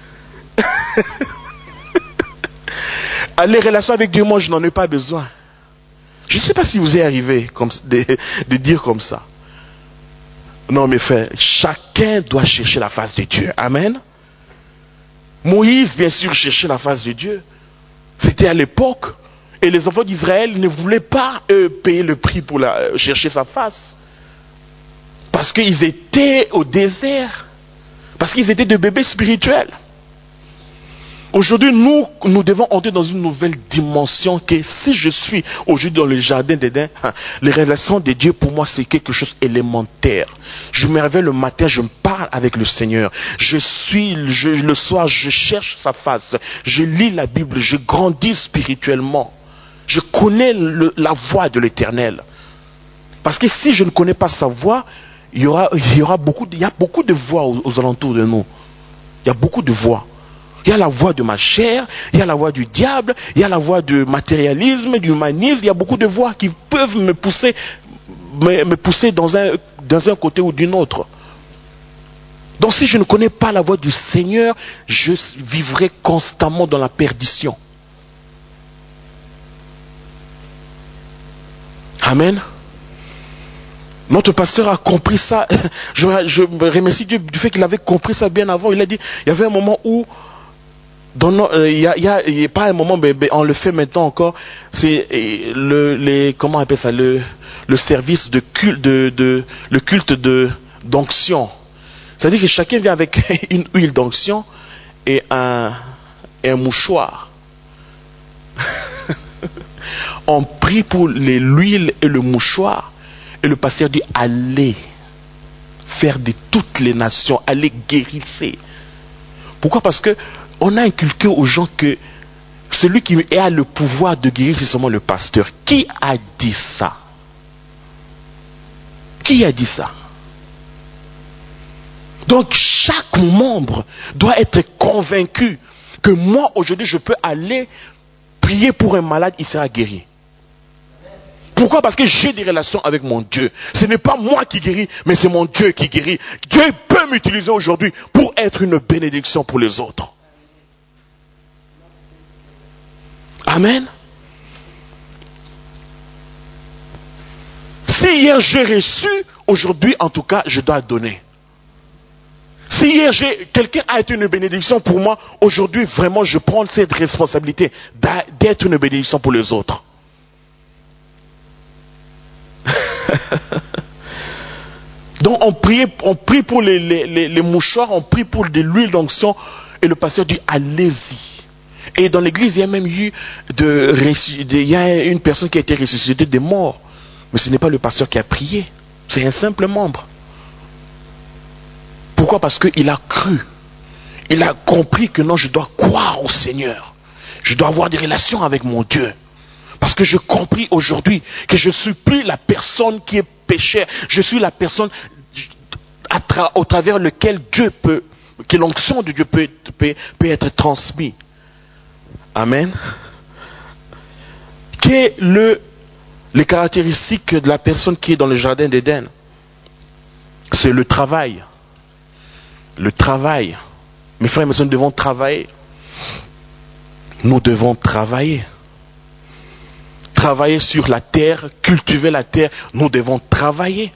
Les relations avec Dieu, moi, je n'en ai pas besoin. Je ne sais pas si vous est arrivé de dire comme ça. Non, mes frères, chacun doit chercher la face de Dieu. Amen. Moïse, bien sûr, cherchait la face de Dieu. C'était à l'époque. Et les enfants d'Israël ne voulaient pas payer le prix pour chercher sa face. Parce qu'ils étaient au désert. Parce qu'ils étaient des bébés spirituels. Aujourd'hui, nous devons entrer dans une nouvelle dimension que si je suis aujourd'hui dans le jardin d'Éden, les relations de Dieu pour moi c'est quelque chose d'élémentaire. Je me réveille le matin, je me parle avec le Seigneur. Le soir, je cherche sa face. Je lis la Bible, je grandis spirituellement. Je connais la voix de l'Éternel. Parce que si je ne connais pas sa voix, il y a beaucoup de voix aux alentours de nous. Il y a beaucoup de voix. Il y a la voix de ma chair, il y a la voix du diable, il y a la voix du matérialisme, du humanisme. Il y a beaucoup de voix qui peuvent me pousser dans un côté ou d'un autre. Donc si je ne connais pas la voix du Seigneur, je vivrai constamment dans la perdition. Amen. Notre pasteur a compris ça. Je remercie Dieu du fait qu'il avait compris ça bien avant. Il a dit, il y avait un moment où il y a pas un moment, mais on le fait maintenant encore. C'est comment on appelle ça, le service de culte, le culte d'onction. C'est-à-dire que chacun vient avec une huile d'onction et un mouchoir. On prie pour l'huile et le mouchoir. Et le pasteur dit, allez faire de toutes les nations, allez guérissez. Pourquoi? Parce que on a inculqué aux gens que celui qui a le pouvoir de guérir, c'est seulement le pasteur. Qui a dit ça? Qui a dit ça? Donc chaque membre doit être convaincu que moi aujourd'hui je peux aller prier pour un malade, il sera guéri. Pourquoi? Parce que j'ai des relations avec mon Dieu. Ce n'est pas moi qui guéris, mais c'est mon Dieu qui guérit. Dieu peut m'utiliser aujourd'hui pour être une bénédiction pour les autres. Amen. Si hier j'ai reçu, aujourd'hui en tout cas je dois donner. Si hier quelqu'un a été une bénédiction pour moi, aujourd'hui vraiment je prends cette responsabilité d'être une bénédiction pour les autres. Donc on prie pour les mouchoirs, on prie pour de l'huile d'onction, et le pasteur dit allez-y. Et dans l'église, il y a même eu il y a une personne qui a été ressuscitée des morts. Mais ce n'est pas le pasteur qui a prié, c'est un simple membre. Pourquoi? Parce qu'il a cru. Il a compris que non, je dois croire au Seigneur. Je dois avoir des relations avec mon Dieu. Parce que je compris aujourd'hui que je ne suis plus la personne qui est pécheur. Je suis la personne au travers laquelle que l'onction de Dieu peut être transmise. Amen. Quelles sont les caractéristiques de la personne qui est dans le jardin d'Éden? C'est le travail. Le travail. Mes frères et mes sœurs, nous devons travailler. Nous devons travailler. Travailler sur la terre, cultiver la terre. Nous devons travailler.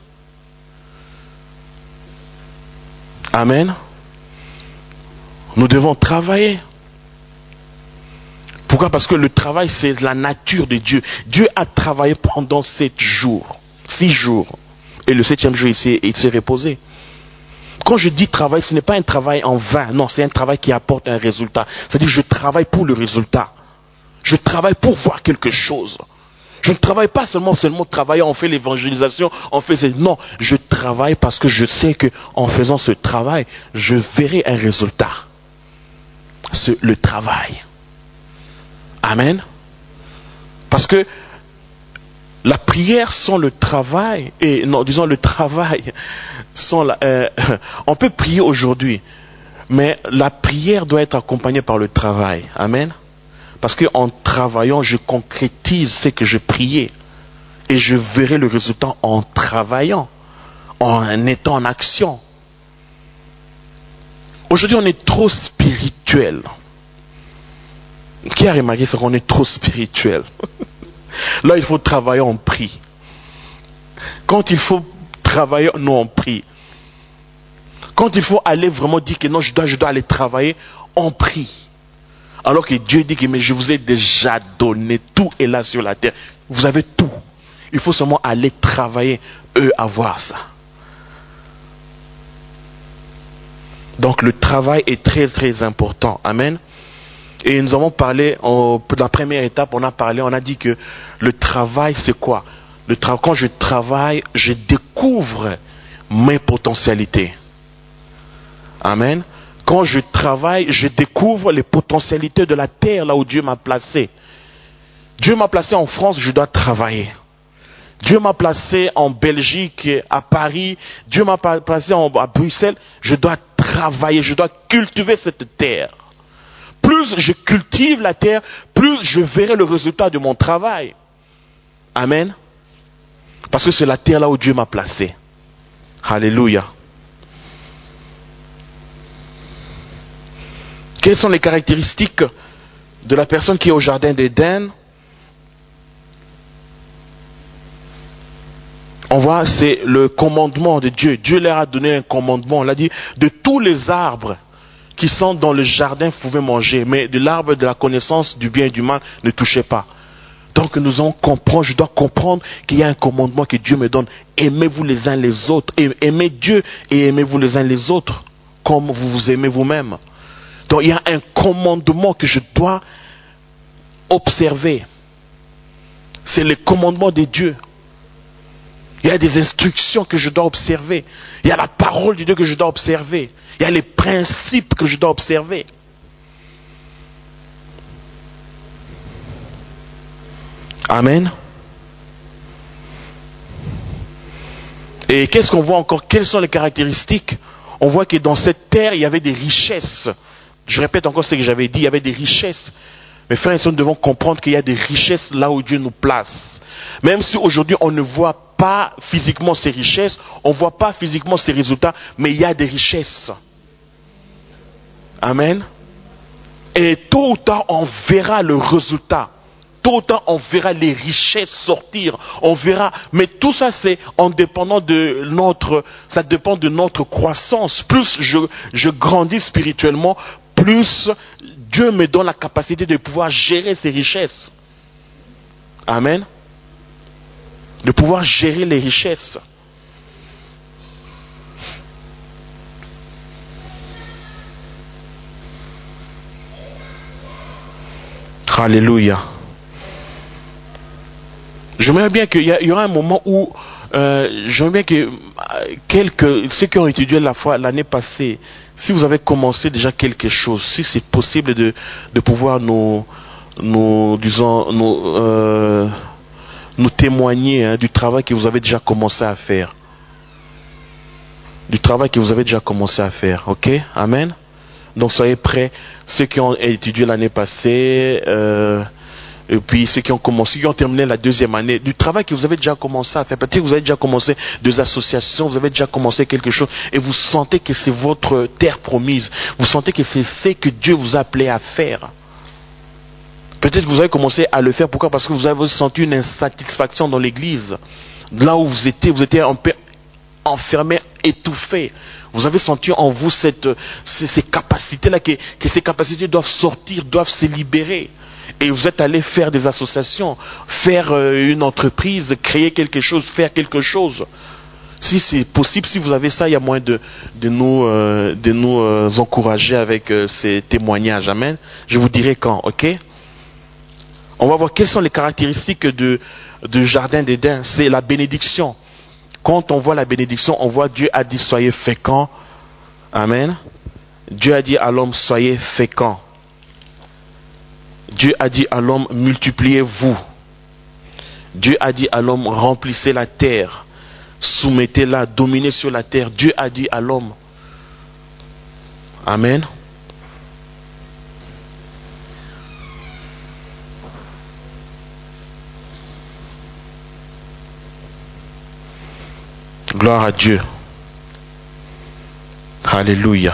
Amen. Nous devons travailler. Pourquoi? Parce que le travail, c'est la nature de Dieu. Dieu a travaillé pendant 7 jours. 6 jours. Et le 7e jour, il s'est reposé. Quand je dis travail, ce n'est pas un travail en vain. Non, c'est un travail qui apporte un résultat. C'est-à-dire, je travaille pour le résultat. Je travaille pour voir quelque chose. Je ne travaille pas seulement travailler, on fait l'évangélisation, non, je travaille parce que je sais que en faisant ce travail, je verrai un résultat. C'est le travail. Amen. Parce que la prière sans le travail, le travail sans on peut prier aujourd'hui, mais la prière doit être accompagnée par le travail. Amen. Parce qu'en travaillant, je concrétise ce que je priais. Et je verrai le résultat en travaillant, en étant en action. Aujourd'hui, on est trop spirituel. Qui a remarqué ça, qu'on est trop spirituel? Là, il faut travailler, on prie. Quand il faut travailler, nous on prie. Quand il faut aller vraiment dire que non, je dois aller travailler, on prie. Alors que Dieu dit que mais je vous ai déjà donné, tout est là sur la terre. Vous avez tout. Il faut seulement aller travailler, avoir ça. Donc le travail est très très important. Amen. Et nous avons parlé, dans la première étape, on a dit que le travail c'est quoi? Quand je travaille, je découvre mes potentialités. Amen. Quand je travaille, je découvre les potentialités de la terre là où Dieu m'a placé. Dieu m'a placé en France, je dois travailler. Dieu m'a placé en Belgique, à Paris. Dieu m'a placé à Bruxelles. Je dois travailler, je dois cultiver cette terre. Plus je cultive la terre, plus je verrai le résultat de mon travail. Amen. Parce que c'est la terre là où Dieu m'a placé. Alléluia. Quelles sont les caractéristiques de la personne qui est au jardin d'Éden? On voit, c'est le commandement de Dieu. Dieu leur a donné un commandement. On a dit, de tous les arbres qui sont dans le jardin, vous pouvez manger. Mais de l'arbre de la connaissance du bien et du mal, ne touchez pas. Donc je dois comprendre qu'il y a un commandement que Dieu me donne. Aimez-vous les uns les autres. Aimez Dieu et aimez-vous les uns les autres. Comme vous vous aimez vous-même. Donc il y a un commandement que je dois observer. C'est le commandement de Dieu. Il y a des instructions que je dois observer. Il y a la parole de Dieu que je dois observer. Il y a les principes que je dois observer. Amen. Et qu'est-ce qu'on voit encore? Quelles sont les caractéristiques? On voit que dans cette terre, il y avait des richesses. Je répète encore ce que j'avais dit, il y avait des richesses. Mes frères et sœurs, nous devons comprendre qu'il y a des richesses là où Dieu nous place. Même si aujourd'hui on ne voit pas physiquement ces richesses, on ne voit pas physiquement ces résultats, mais il y a des richesses. Amen. Et tôt ou tard, on verra le résultat. Tôt ou tard, on verra les richesses sortir. On verra. Mais tout ça, c'est en dépendant de ça dépend de notre croissance. Plus je grandis spirituellement, plus Dieu me donne la capacité de pouvoir gérer ces richesses. Amen. de pouvoir gérer les richesses. Alléluia. J'aimerais bien qu'il y aura un moment où j'aimerais bien que ceux qui ont étudié la foi l'année passée, si vous avez commencé déjà quelque chose, si c'est possible de pouvoir nous témoigner du travail que vous avez déjà commencé à faire. Du travail que vous avez déjà commencé à faire. Ok? Amen? Donc soyez prêts. Ceux qui ont étudié l'année passée, et puis ceux qui ont commencé, qui ont terminé la deuxième année, du travail que vous avez déjà commencé à faire. Peut-être que vous avez déjà commencé des associations, vous avez déjà commencé quelque chose, et vous sentez que c'est votre terre promise. Vous sentez que c'est ce que Dieu vous a appelé à faire. Peut-être que vous avez commencé à le faire. Pourquoi? Parce que vous avez senti une insatisfaction dans l'église. Là où vous étiez un peu enfermé, étouffé. Vous avez senti en vous ces capacités-là, que ces capacités doivent sortir, doivent se libérer. Et vous êtes allé faire des associations, faire une entreprise, créer quelque chose, faire quelque chose. Si c'est possible, si vous avez ça, il y a moyen de nous encourager avec ces témoignages. Amen. Je vous dirai quand, ok? On va voir quelles sont les caractéristiques du jardin d'Éden. C'est la bénédiction. Quand on voit la bénédiction, on voit Dieu a dit soyez féconds. Amen. Dieu a dit à l'homme soyez féconds. Dieu a dit à l'homme multipliez-vous. Dieu a dit à l'homme remplissez la terre. Soumettez-la, dominez sur la terre. Dieu a dit à l'homme. Amen. Gloire à Dieu. Alléluia.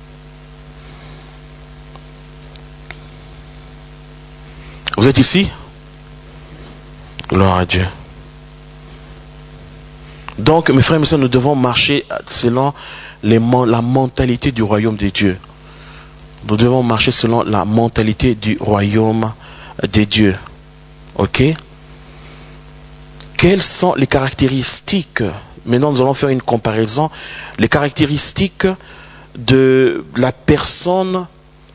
Vous êtes ici? Gloire à Dieu. Donc, mes frères et mes sœurs, nous devons marcher selon la mentalité du royaume de Dieu. Nous devons marcher selon la mentalité du royaume de Dieu. Ok? Quelles sont les caractéristiques? Maintenant, nous allons faire une comparaison. Les caractéristiques de la personne,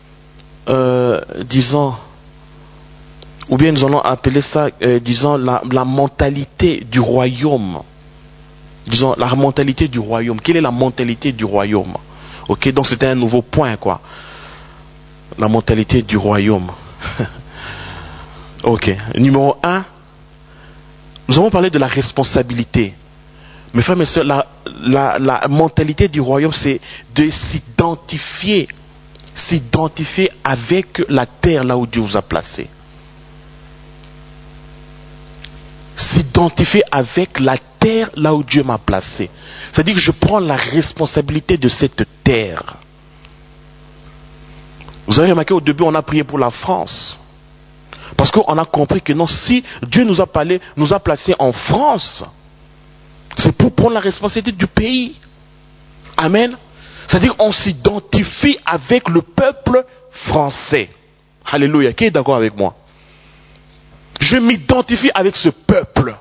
disons, ou bien nous allons appeler ça, disons, la mentalité du royaume. Disons, la mentalité du royaume. Quelle est la mentalité du royaume? Ok, donc c'était un nouveau point, quoi. La mentalité du royaume. Ok, numéro 1, nous avons parlé de la responsabilité. Mes frères et mes sœurs, la mentalité du royaume, c'est de s'identifier avec la terre là où Dieu vous a placé. S'identifier avec la terre là où Dieu m'a placé. C'est-à-dire que je prends la responsabilité de cette terre. Vous avez remarqué au début, on a prié pour la France. Parce qu'on a compris que non, si Dieu nous a parlé, nous a placés en France, c'est pour prendre la responsabilité du pays. Amen. C'est-à-dire qu'on s'identifie avec le peuple français. Alléluia. Qui est d'accord avec moi? Je m'identifie avec ce peuple.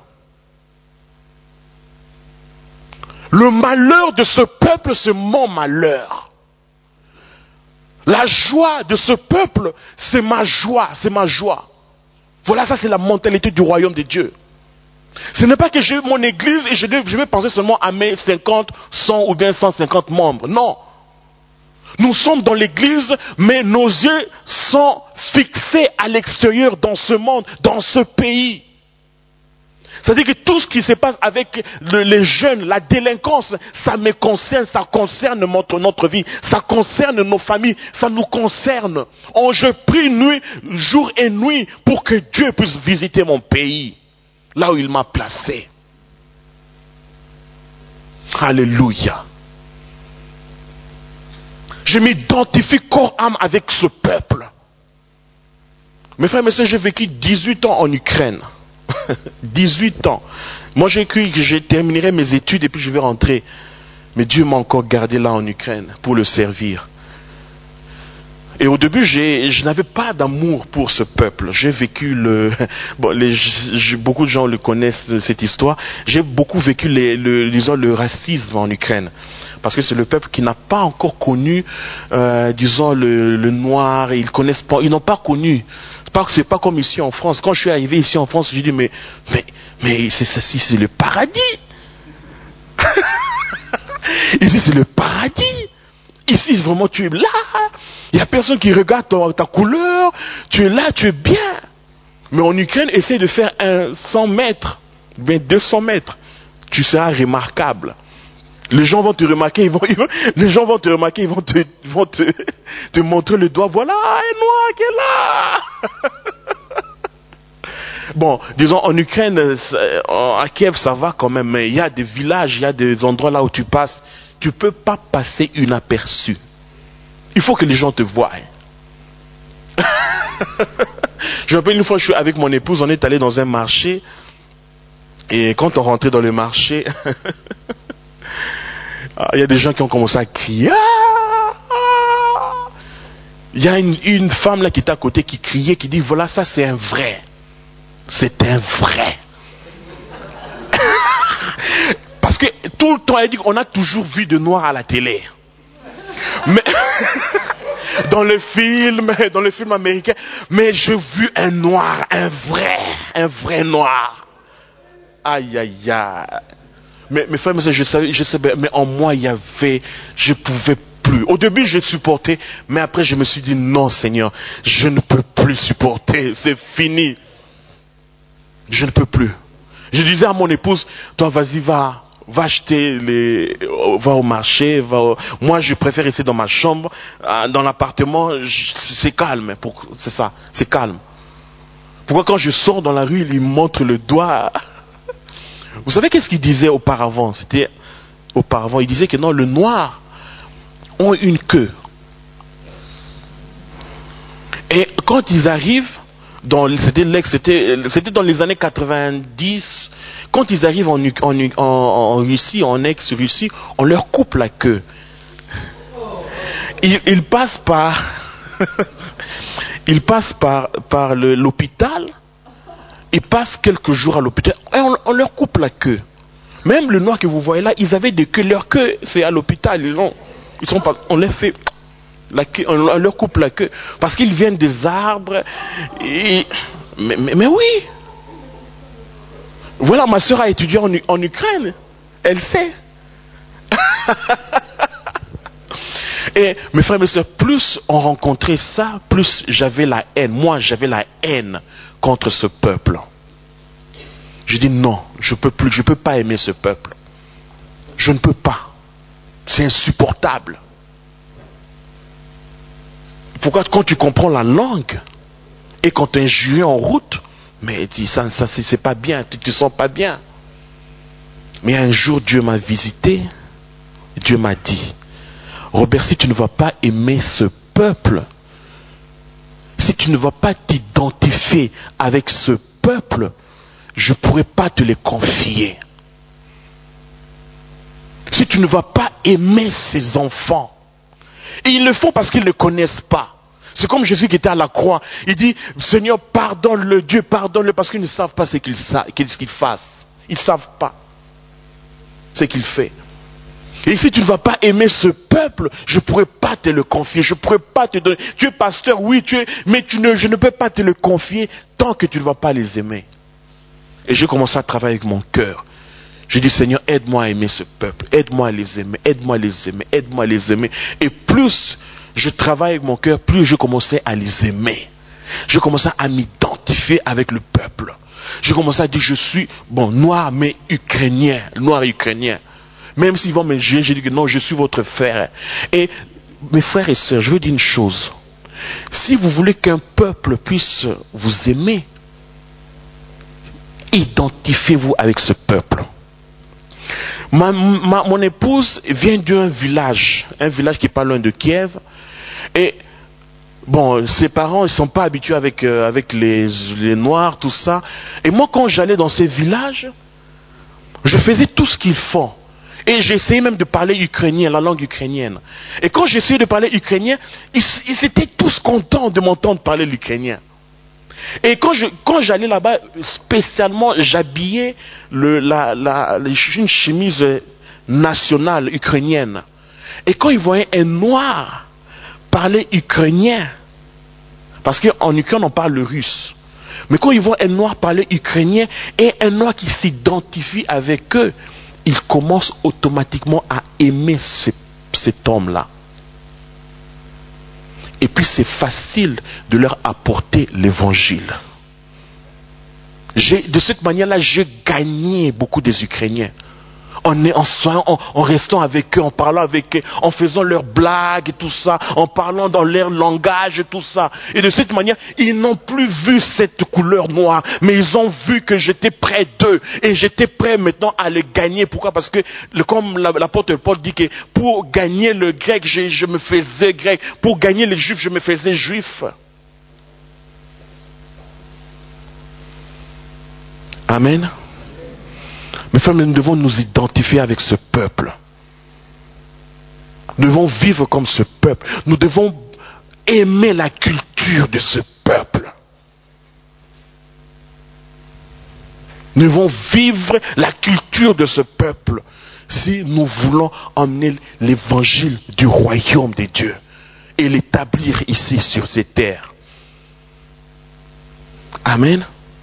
Le malheur de ce peuple, c'est mon malheur. La joie de ce peuple, c'est ma joie, c'est ma joie. Voilà, ça c'est la mentalité du royaume de Dieu. Ce n'est pas que j'ai mon église et je vais penser seulement à mes 50, 100 ou bien 150 membres. Non. Nous sommes dans l'église, mais nos yeux sont fixés à l'extérieur, dans ce monde, dans ce pays. C'est-à-dire que tout ce qui se passe avec les jeunes, la délinquance, ça me concerne, ça concerne notre vie, ça concerne nos familles, ça nous concerne. Je prie nuit, jour et nuit pour que Dieu puisse visiter mon pays, là où il m'a placé. Alléluia. Je m'identifie corps, âme avec ce peuple. Mes frères et mes sœurs, j'ai vécu 18 ans en Ukraine. 18 ans. Moi j'ai cru que je terminerai mes études et puis je vais rentrer. Mais Dieu m'a encore gardé là en Ukraine pour le servir. Et au début, je n'avais pas d'amour pour ce peuple. J'ai vécu bon, beaucoup de gens le connaissent cette histoire. J'ai beaucoup vécu disons, le racisme en Ukraine. Parce que c'est le peuple qui n'a pas encore connu, disons, le noir. Et ils connaissent pas, ils n'ont pas connu. C'est pas comme ici en France. Quand je suis arrivé ici en France, j'ai dit mais c'est le paradis. Ici c'est le paradis. Ici vraiment tu es là. Il n'y a personne qui regarde ta couleur. Tu es là, tu es bien. Mais en Ukraine, essaye de faire 100 mètres, bien 200 mètres. Tu seras remarquable. Les gens vont te remarquer, ils vont te montrer le doigt. Voilà, un noir qui est là. Bon, disons en Ukraine, à Kiev, ça va quand même. Mais il y a des villages, il y a des endroits là où tu passes. Tu peux pas passer inaperçu. Il faut que les gens te voient. Je me rappelle une fois, je suis avec mon épouse, on est allé dans un marché. Et quand on rentrait dans le marché, il y a des gens qui ont commencé à crier. Il y a une femme là qui est à côté qui criait, qui dit voilà, ça c'est un vrai. C'est un vrai. Parce que tout le temps, elle dit qu'on a toujours vu de noir à la télé. Mais dans le film américain, mais j'ai vu un noir, un vrai noir. Aïe aïe aïe. Mais frère, je savais, mais en moi je pouvais plus. Au début je supportais, mais après je me suis dit non Seigneur, je ne peux plus supporter, c'est fini. Je ne peux plus. Je disais à mon épouse, toi vas-y va acheter va au marché, moi je préfère rester dans ma chambre, dans l'appartement, c'est calme, c'est ça, c'est calme. Pourquoi quand je sors dans la rue, il me montre le doigt. Vous savez qu'est-ce qu'il disait auparavant? Il disait que non, le noir ont une queue. Et quand ils arrivent, c'était dans les années 90, quand ils arrivent en Russie, en ex-Russie, on leur coupe la queue. Ils passent par l'hôpital, ils passent quelques jours à l'hôpital et on leur coupe la queue. Même le noir que vous voyez là, ils avaient des queues, leur queue c'est à l'hôpital, on les fait la queue, on leur coupe la queue parce qu'ils viennent des arbres. Mais oui. Voilà, ma soeur a étudié en Ukraine, elle sait. Et mes frères et mes soeurs, plus on rencontrait ça, plus j'avais la haine. Moi, j'avais la haine contre ce peuple. Je dis non, je peux pas aimer ce peuple. Je ne peux pas. C'est insupportable. Pourquoi quand tu comprends la langue et quand tu es injurié en route, mais ça c'est pas bien, tu te sens pas bien. Mais un jour Dieu m'a visité, Dieu m'a dit, Robert, si tu ne vas pas aimer ce peuple, si tu ne vas pas t'identifier avec ce peuple, je ne pourrai pas te les confier. Si tu ne vas pas aimer ces enfants, et ils le font parce qu'ils ne connaissent pas. C'est comme Jésus qui était à la croix. Il dit, Seigneur, pardonne-le, Dieu, pardonne-le, parce qu'ils ne savent pas ce qu'ils fassent. Ils ne savent pas ce qu'il fait. Et si tu ne vas pas aimer ce peuple, je ne pourrai pas te le confier. Je ne pourrai pas te donner. Tu es pasteur, oui, mais je ne peux pas te le confier tant que tu ne vas pas les aimer. Et j'ai commencé à travailler avec mon cœur. Je dis, Seigneur, aide-moi à aimer ce peuple. Aide-moi à les aimer. Aide-moi à les aimer. Aide-moi à les aimer. Et plus je travaille avec mon cœur, plus je commençais à les aimer. Je commençais à m'identifier avec le peuple. Je commençais à dire, je suis, noir, mais ukrainien. Noir ukrainien. Même s'ils vont me juger, je dis que non, je suis votre frère. Et mes frères et sœurs, je veux dire une chose. Si vous voulez qu'un peuple puisse vous aimer, identifiez-vous avec ce peuple. Mon épouse vient d'un village qui n'est pas loin de Kiev. Et ses parents, ils ne sont pas habitués avec les Noirs, tout ça. Et moi, quand j'allais dans ces villages, je faisais tout ce qu'ils font. Et j'ai essayé même de parler ukrainien, la langue ukrainienne. Et quand j'ai essayé de parler ukrainien, ils étaient tous contents de m'entendre parler l'ukrainien. Et quand j'allais là-bas, spécialement, j'habillais une chemise nationale ukrainienne. Et quand ils voyaient un noir parler ukrainien, parce qu'en Ukraine on parle le russe, mais quand ils voient un noir parler ukrainien et un noir qui s'identifie avec eux, ils commencent automatiquement à aimer cet homme-là. Et puis c'est facile de leur apporter l'évangile. De cette manière-là, j'ai gagné beaucoup des Ukrainiens. En restant avec eux, en parlant avec eux, en faisant leurs blagues et tout ça, en parlant dans leur langage et tout ça. Et de cette manière, ils n'ont plus vu cette couleur noire, mais ils ont vu que j'étais près d'eux. Et j'étais prêt maintenant à les gagner. Pourquoi? Parce que, comme l'apôtre Paul dit que pour gagner le grec, je me faisais grec. Pour gagner les juifs, je me faisais juif. Amen. Mes frères, nous devons nous identifier avec ce peuple. Nous devons vivre comme ce peuple. Nous devons aimer la culture de ce peuple. Nous devons vivre la culture de ce peuple si nous voulons emmener l'évangile du royaume de Dieu et l'établir ici sur ces terres. Amen.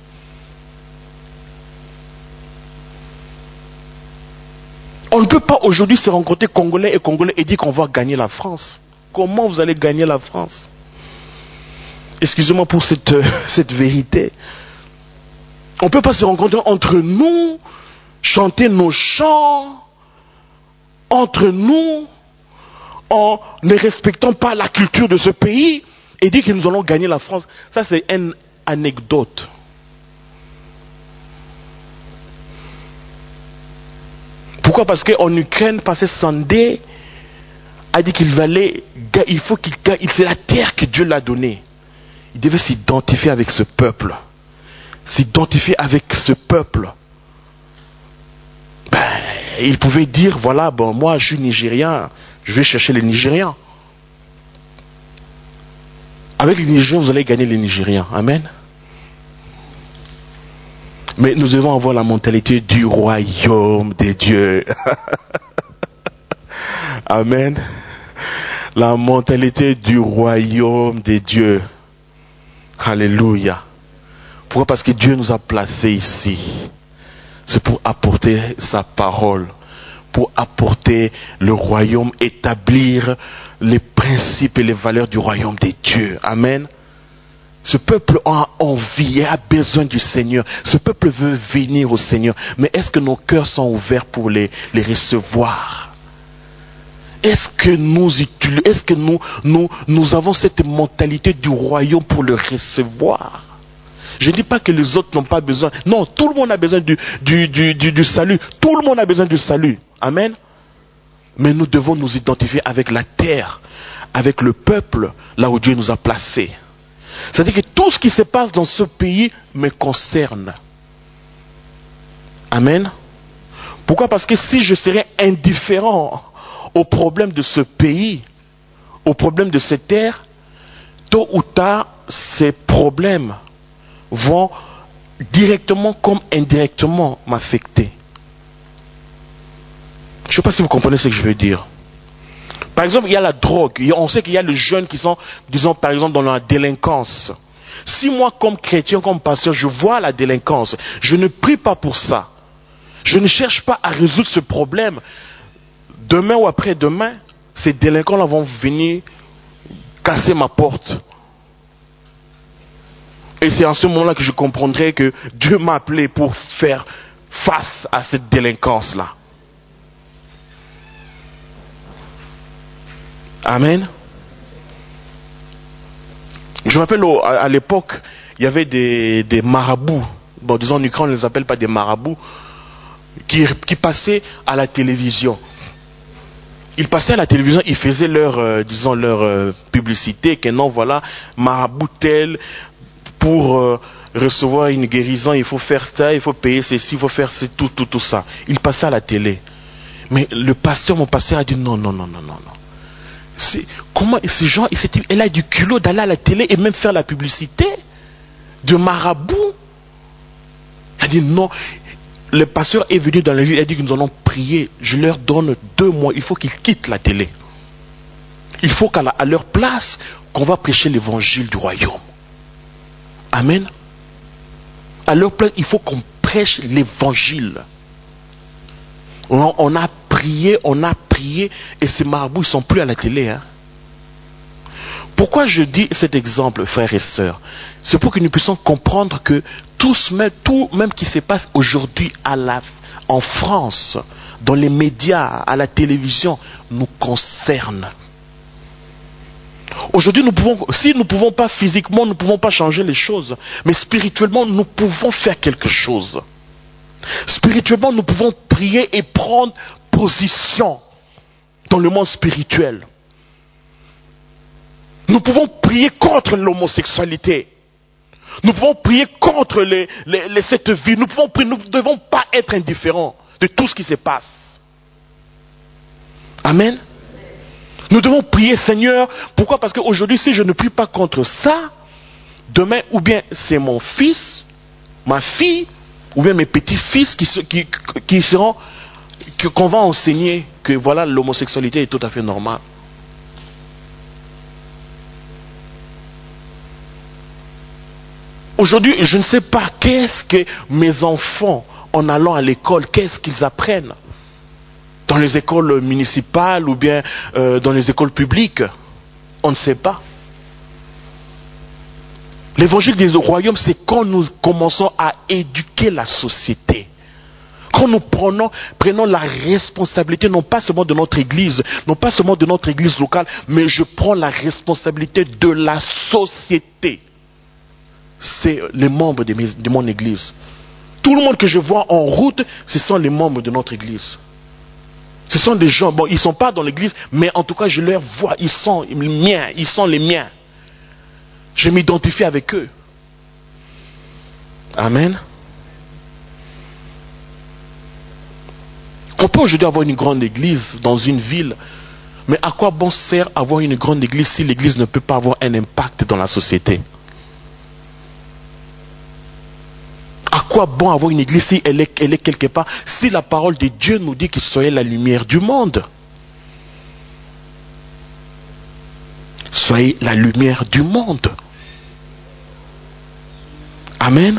On ne peut pas aujourd'hui se rencontrer Congolais et dire qu'on va gagner la France. Comment vous allez gagner la France? Excusez-moi pour cette vérité. On ne peut pas se rencontrer entre nous, chanter nos chants, entre nous, en ne respectant pas la culture de ce pays, et dire que nous allons gagner la France. Ça, c'est une anecdote. Pourquoi? Parce qu'en Ukraine, Pasteur Sandé a dit c'est la terre que Dieu l'a donnée. Il devait s'identifier avec ce peuple. S'identifier avec ce peuple. Il pouvait dire, voilà, moi je suis Nigérien, je vais chercher les Nigériens. Avec les Nigériens, vous allez gagner les Nigériens. Amen. Mais nous devons avoir la mentalité du royaume des dieux. Amen. La mentalité du royaume des dieux. Alléluia. Pourquoi? Parce que Dieu nous a placés ici. C'est pour apporter sa parole. Pour apporter le royaume, établir les principes et les valeurs du royaume des dieux. Amen. Ce peuple a envie et a besoin du Seigneur. Ce peuple veut venir au Seigneur. Mais est-ce que nos cœurs sont ouverts pour les recevoir? Est-ce que nous avons cette mentalité du royaume pour le recevoir? Je ne dis pas que les autres n'ont pas besoin. Non, tout le monde a besoin du salut. Tout le monde a besoin du salut. Amen. Mais nous devons nous identifier avec la terre, avec le peuple, là où Dieu nous a placés. C'est-à-dire que tout ce qui se passe dans ce pays me concerne. Amen. Pourquoi? Parce que si je serais indifférent aux problèmes de ce pays, aux problèmes de cette terre, tôt ou tard, ces problèmes vont directement comme indirectement m'affecter. Je ne sais pas si vous comprenez ce que je veux dire. Par exemple, il y a la drogue. On sait qu'il y a les jeunes qui sont, disons, par exemple, dans la délinquance. Si moi, comme chrétien, comme pasteur, je vois la délinquance, je ne prie pas pour ça. Je ne cherche pas à résoudre ce problème. Demain ou après-demain, ces délinquants-là vont venir casser ma porte. Et c'est en ce moment-là que je comprendrai que Dieu m'a appelé pour faire face à cette délinquance-là. Amen. Je me rappelle à l'époque, il y avait des marabouts. Bon, disons en Ukraine, on ne les appelle pas des marabouts. Qui passaient à la télévision. Ils passaient à la télévision, ils faisaient leur publicité, que non, voilà, marabout tel, pour recevoir une guérison, il faut faire ça, il faut payer ceci, il faut faire tout ça. Ils passaient à la télé. Mais mon pasteur a dit non. Comment ces gens, elle a du culot d'aller à la télé et même faire la publicité de marabout. Il a dit non. Le pasteur est venu dans la ville, il a dit que nous allons prier. Je leur donne 2 mois, il faut qu'ils quittent la télé. Il faut qu'à leur place, qu'on va prêcher l'évangile du royaume. Amen. À leur place, il faut qu'on prêche l'évangile. On a prié, et ces marabouts, ils ne sont plus à la télé. Hein. Pourquoi je dis cet exemple, frères et sœurs? C'est pour que nous puissions comprendre que tout même qui se passe aujourd'hui en France, dans les médias, à la télévision, nous concerne. Aujourd'hui, si nous ne pouvons pas physiquement, nous ne pouvons pas changer les choses, mais spirituellement, nous pouvons faire quelque chose. Spirituellement, nous pouvons prier et prendre position dans le monde spirituel. Nous pouvons prier contre l'homosexualité. Nous pouvons prier contre cette vie. Nous ne devons pas être indifférents de tout ce qui se passe. Amen. Nous devons prier, Seigneur. Pourquoi? Parce qu'aujourd'hui, si je ne prie pas contre ça, demain, ou bien c'est mon fils, ma fille, ou bien mes petits-fils qu'on va enseigner que voilà, l'homosexualité est tout à fait normale. Aujourd'hui, je ne sais pas qu'est-ce que mes enfants, en allant à l'école, qu'est-ce qu'ils apprennent dans les écoles municipales ou bien dans les écoles publiques. On ne sait pas. L'évangile du royaume, c'est quand nous commençons à éduquer la société. Quand nous prenons la responsabilité, non pas seulement de notre église, non pas seulement de notre église locale, mais je prends la responsabilité de la société. C'est les membres de mon église. Tout le monde que je vois en route, ce sont les membres de notre église. Ce sont des gens, bon, ils ne sont pas dans l'église, mais en tout cas, je les vois, ils sont les miens. Je m'identifie avec eux. Amen. On peut aujourd'hui avoir une grande église dans une ville, mais à quoi bon sert avoir une grande église si l'église ne peut pas avoir un impact dans la société? À quoi bon avoir une église si elle est quelque part, si la parole de Dieu nous dit que soyez la lumière du monde? Soyez la lumière du monde. Amen.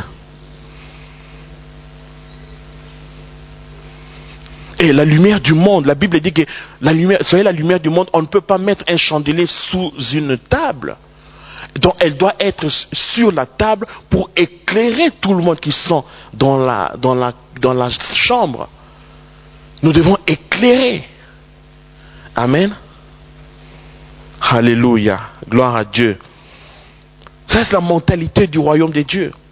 Et la lumière du monde, la Bible dit que soyez la lumière du monde, on ne peut pas mettre un chandelier sous une table. Donc elle doit être sur la table pour éclairer tout le monde qui sont dans la chambre. Nous devons éclairer. Amen. Alléluia. Gloire à Dieu. Ça, c'est la mentalité du royaume de Dieu.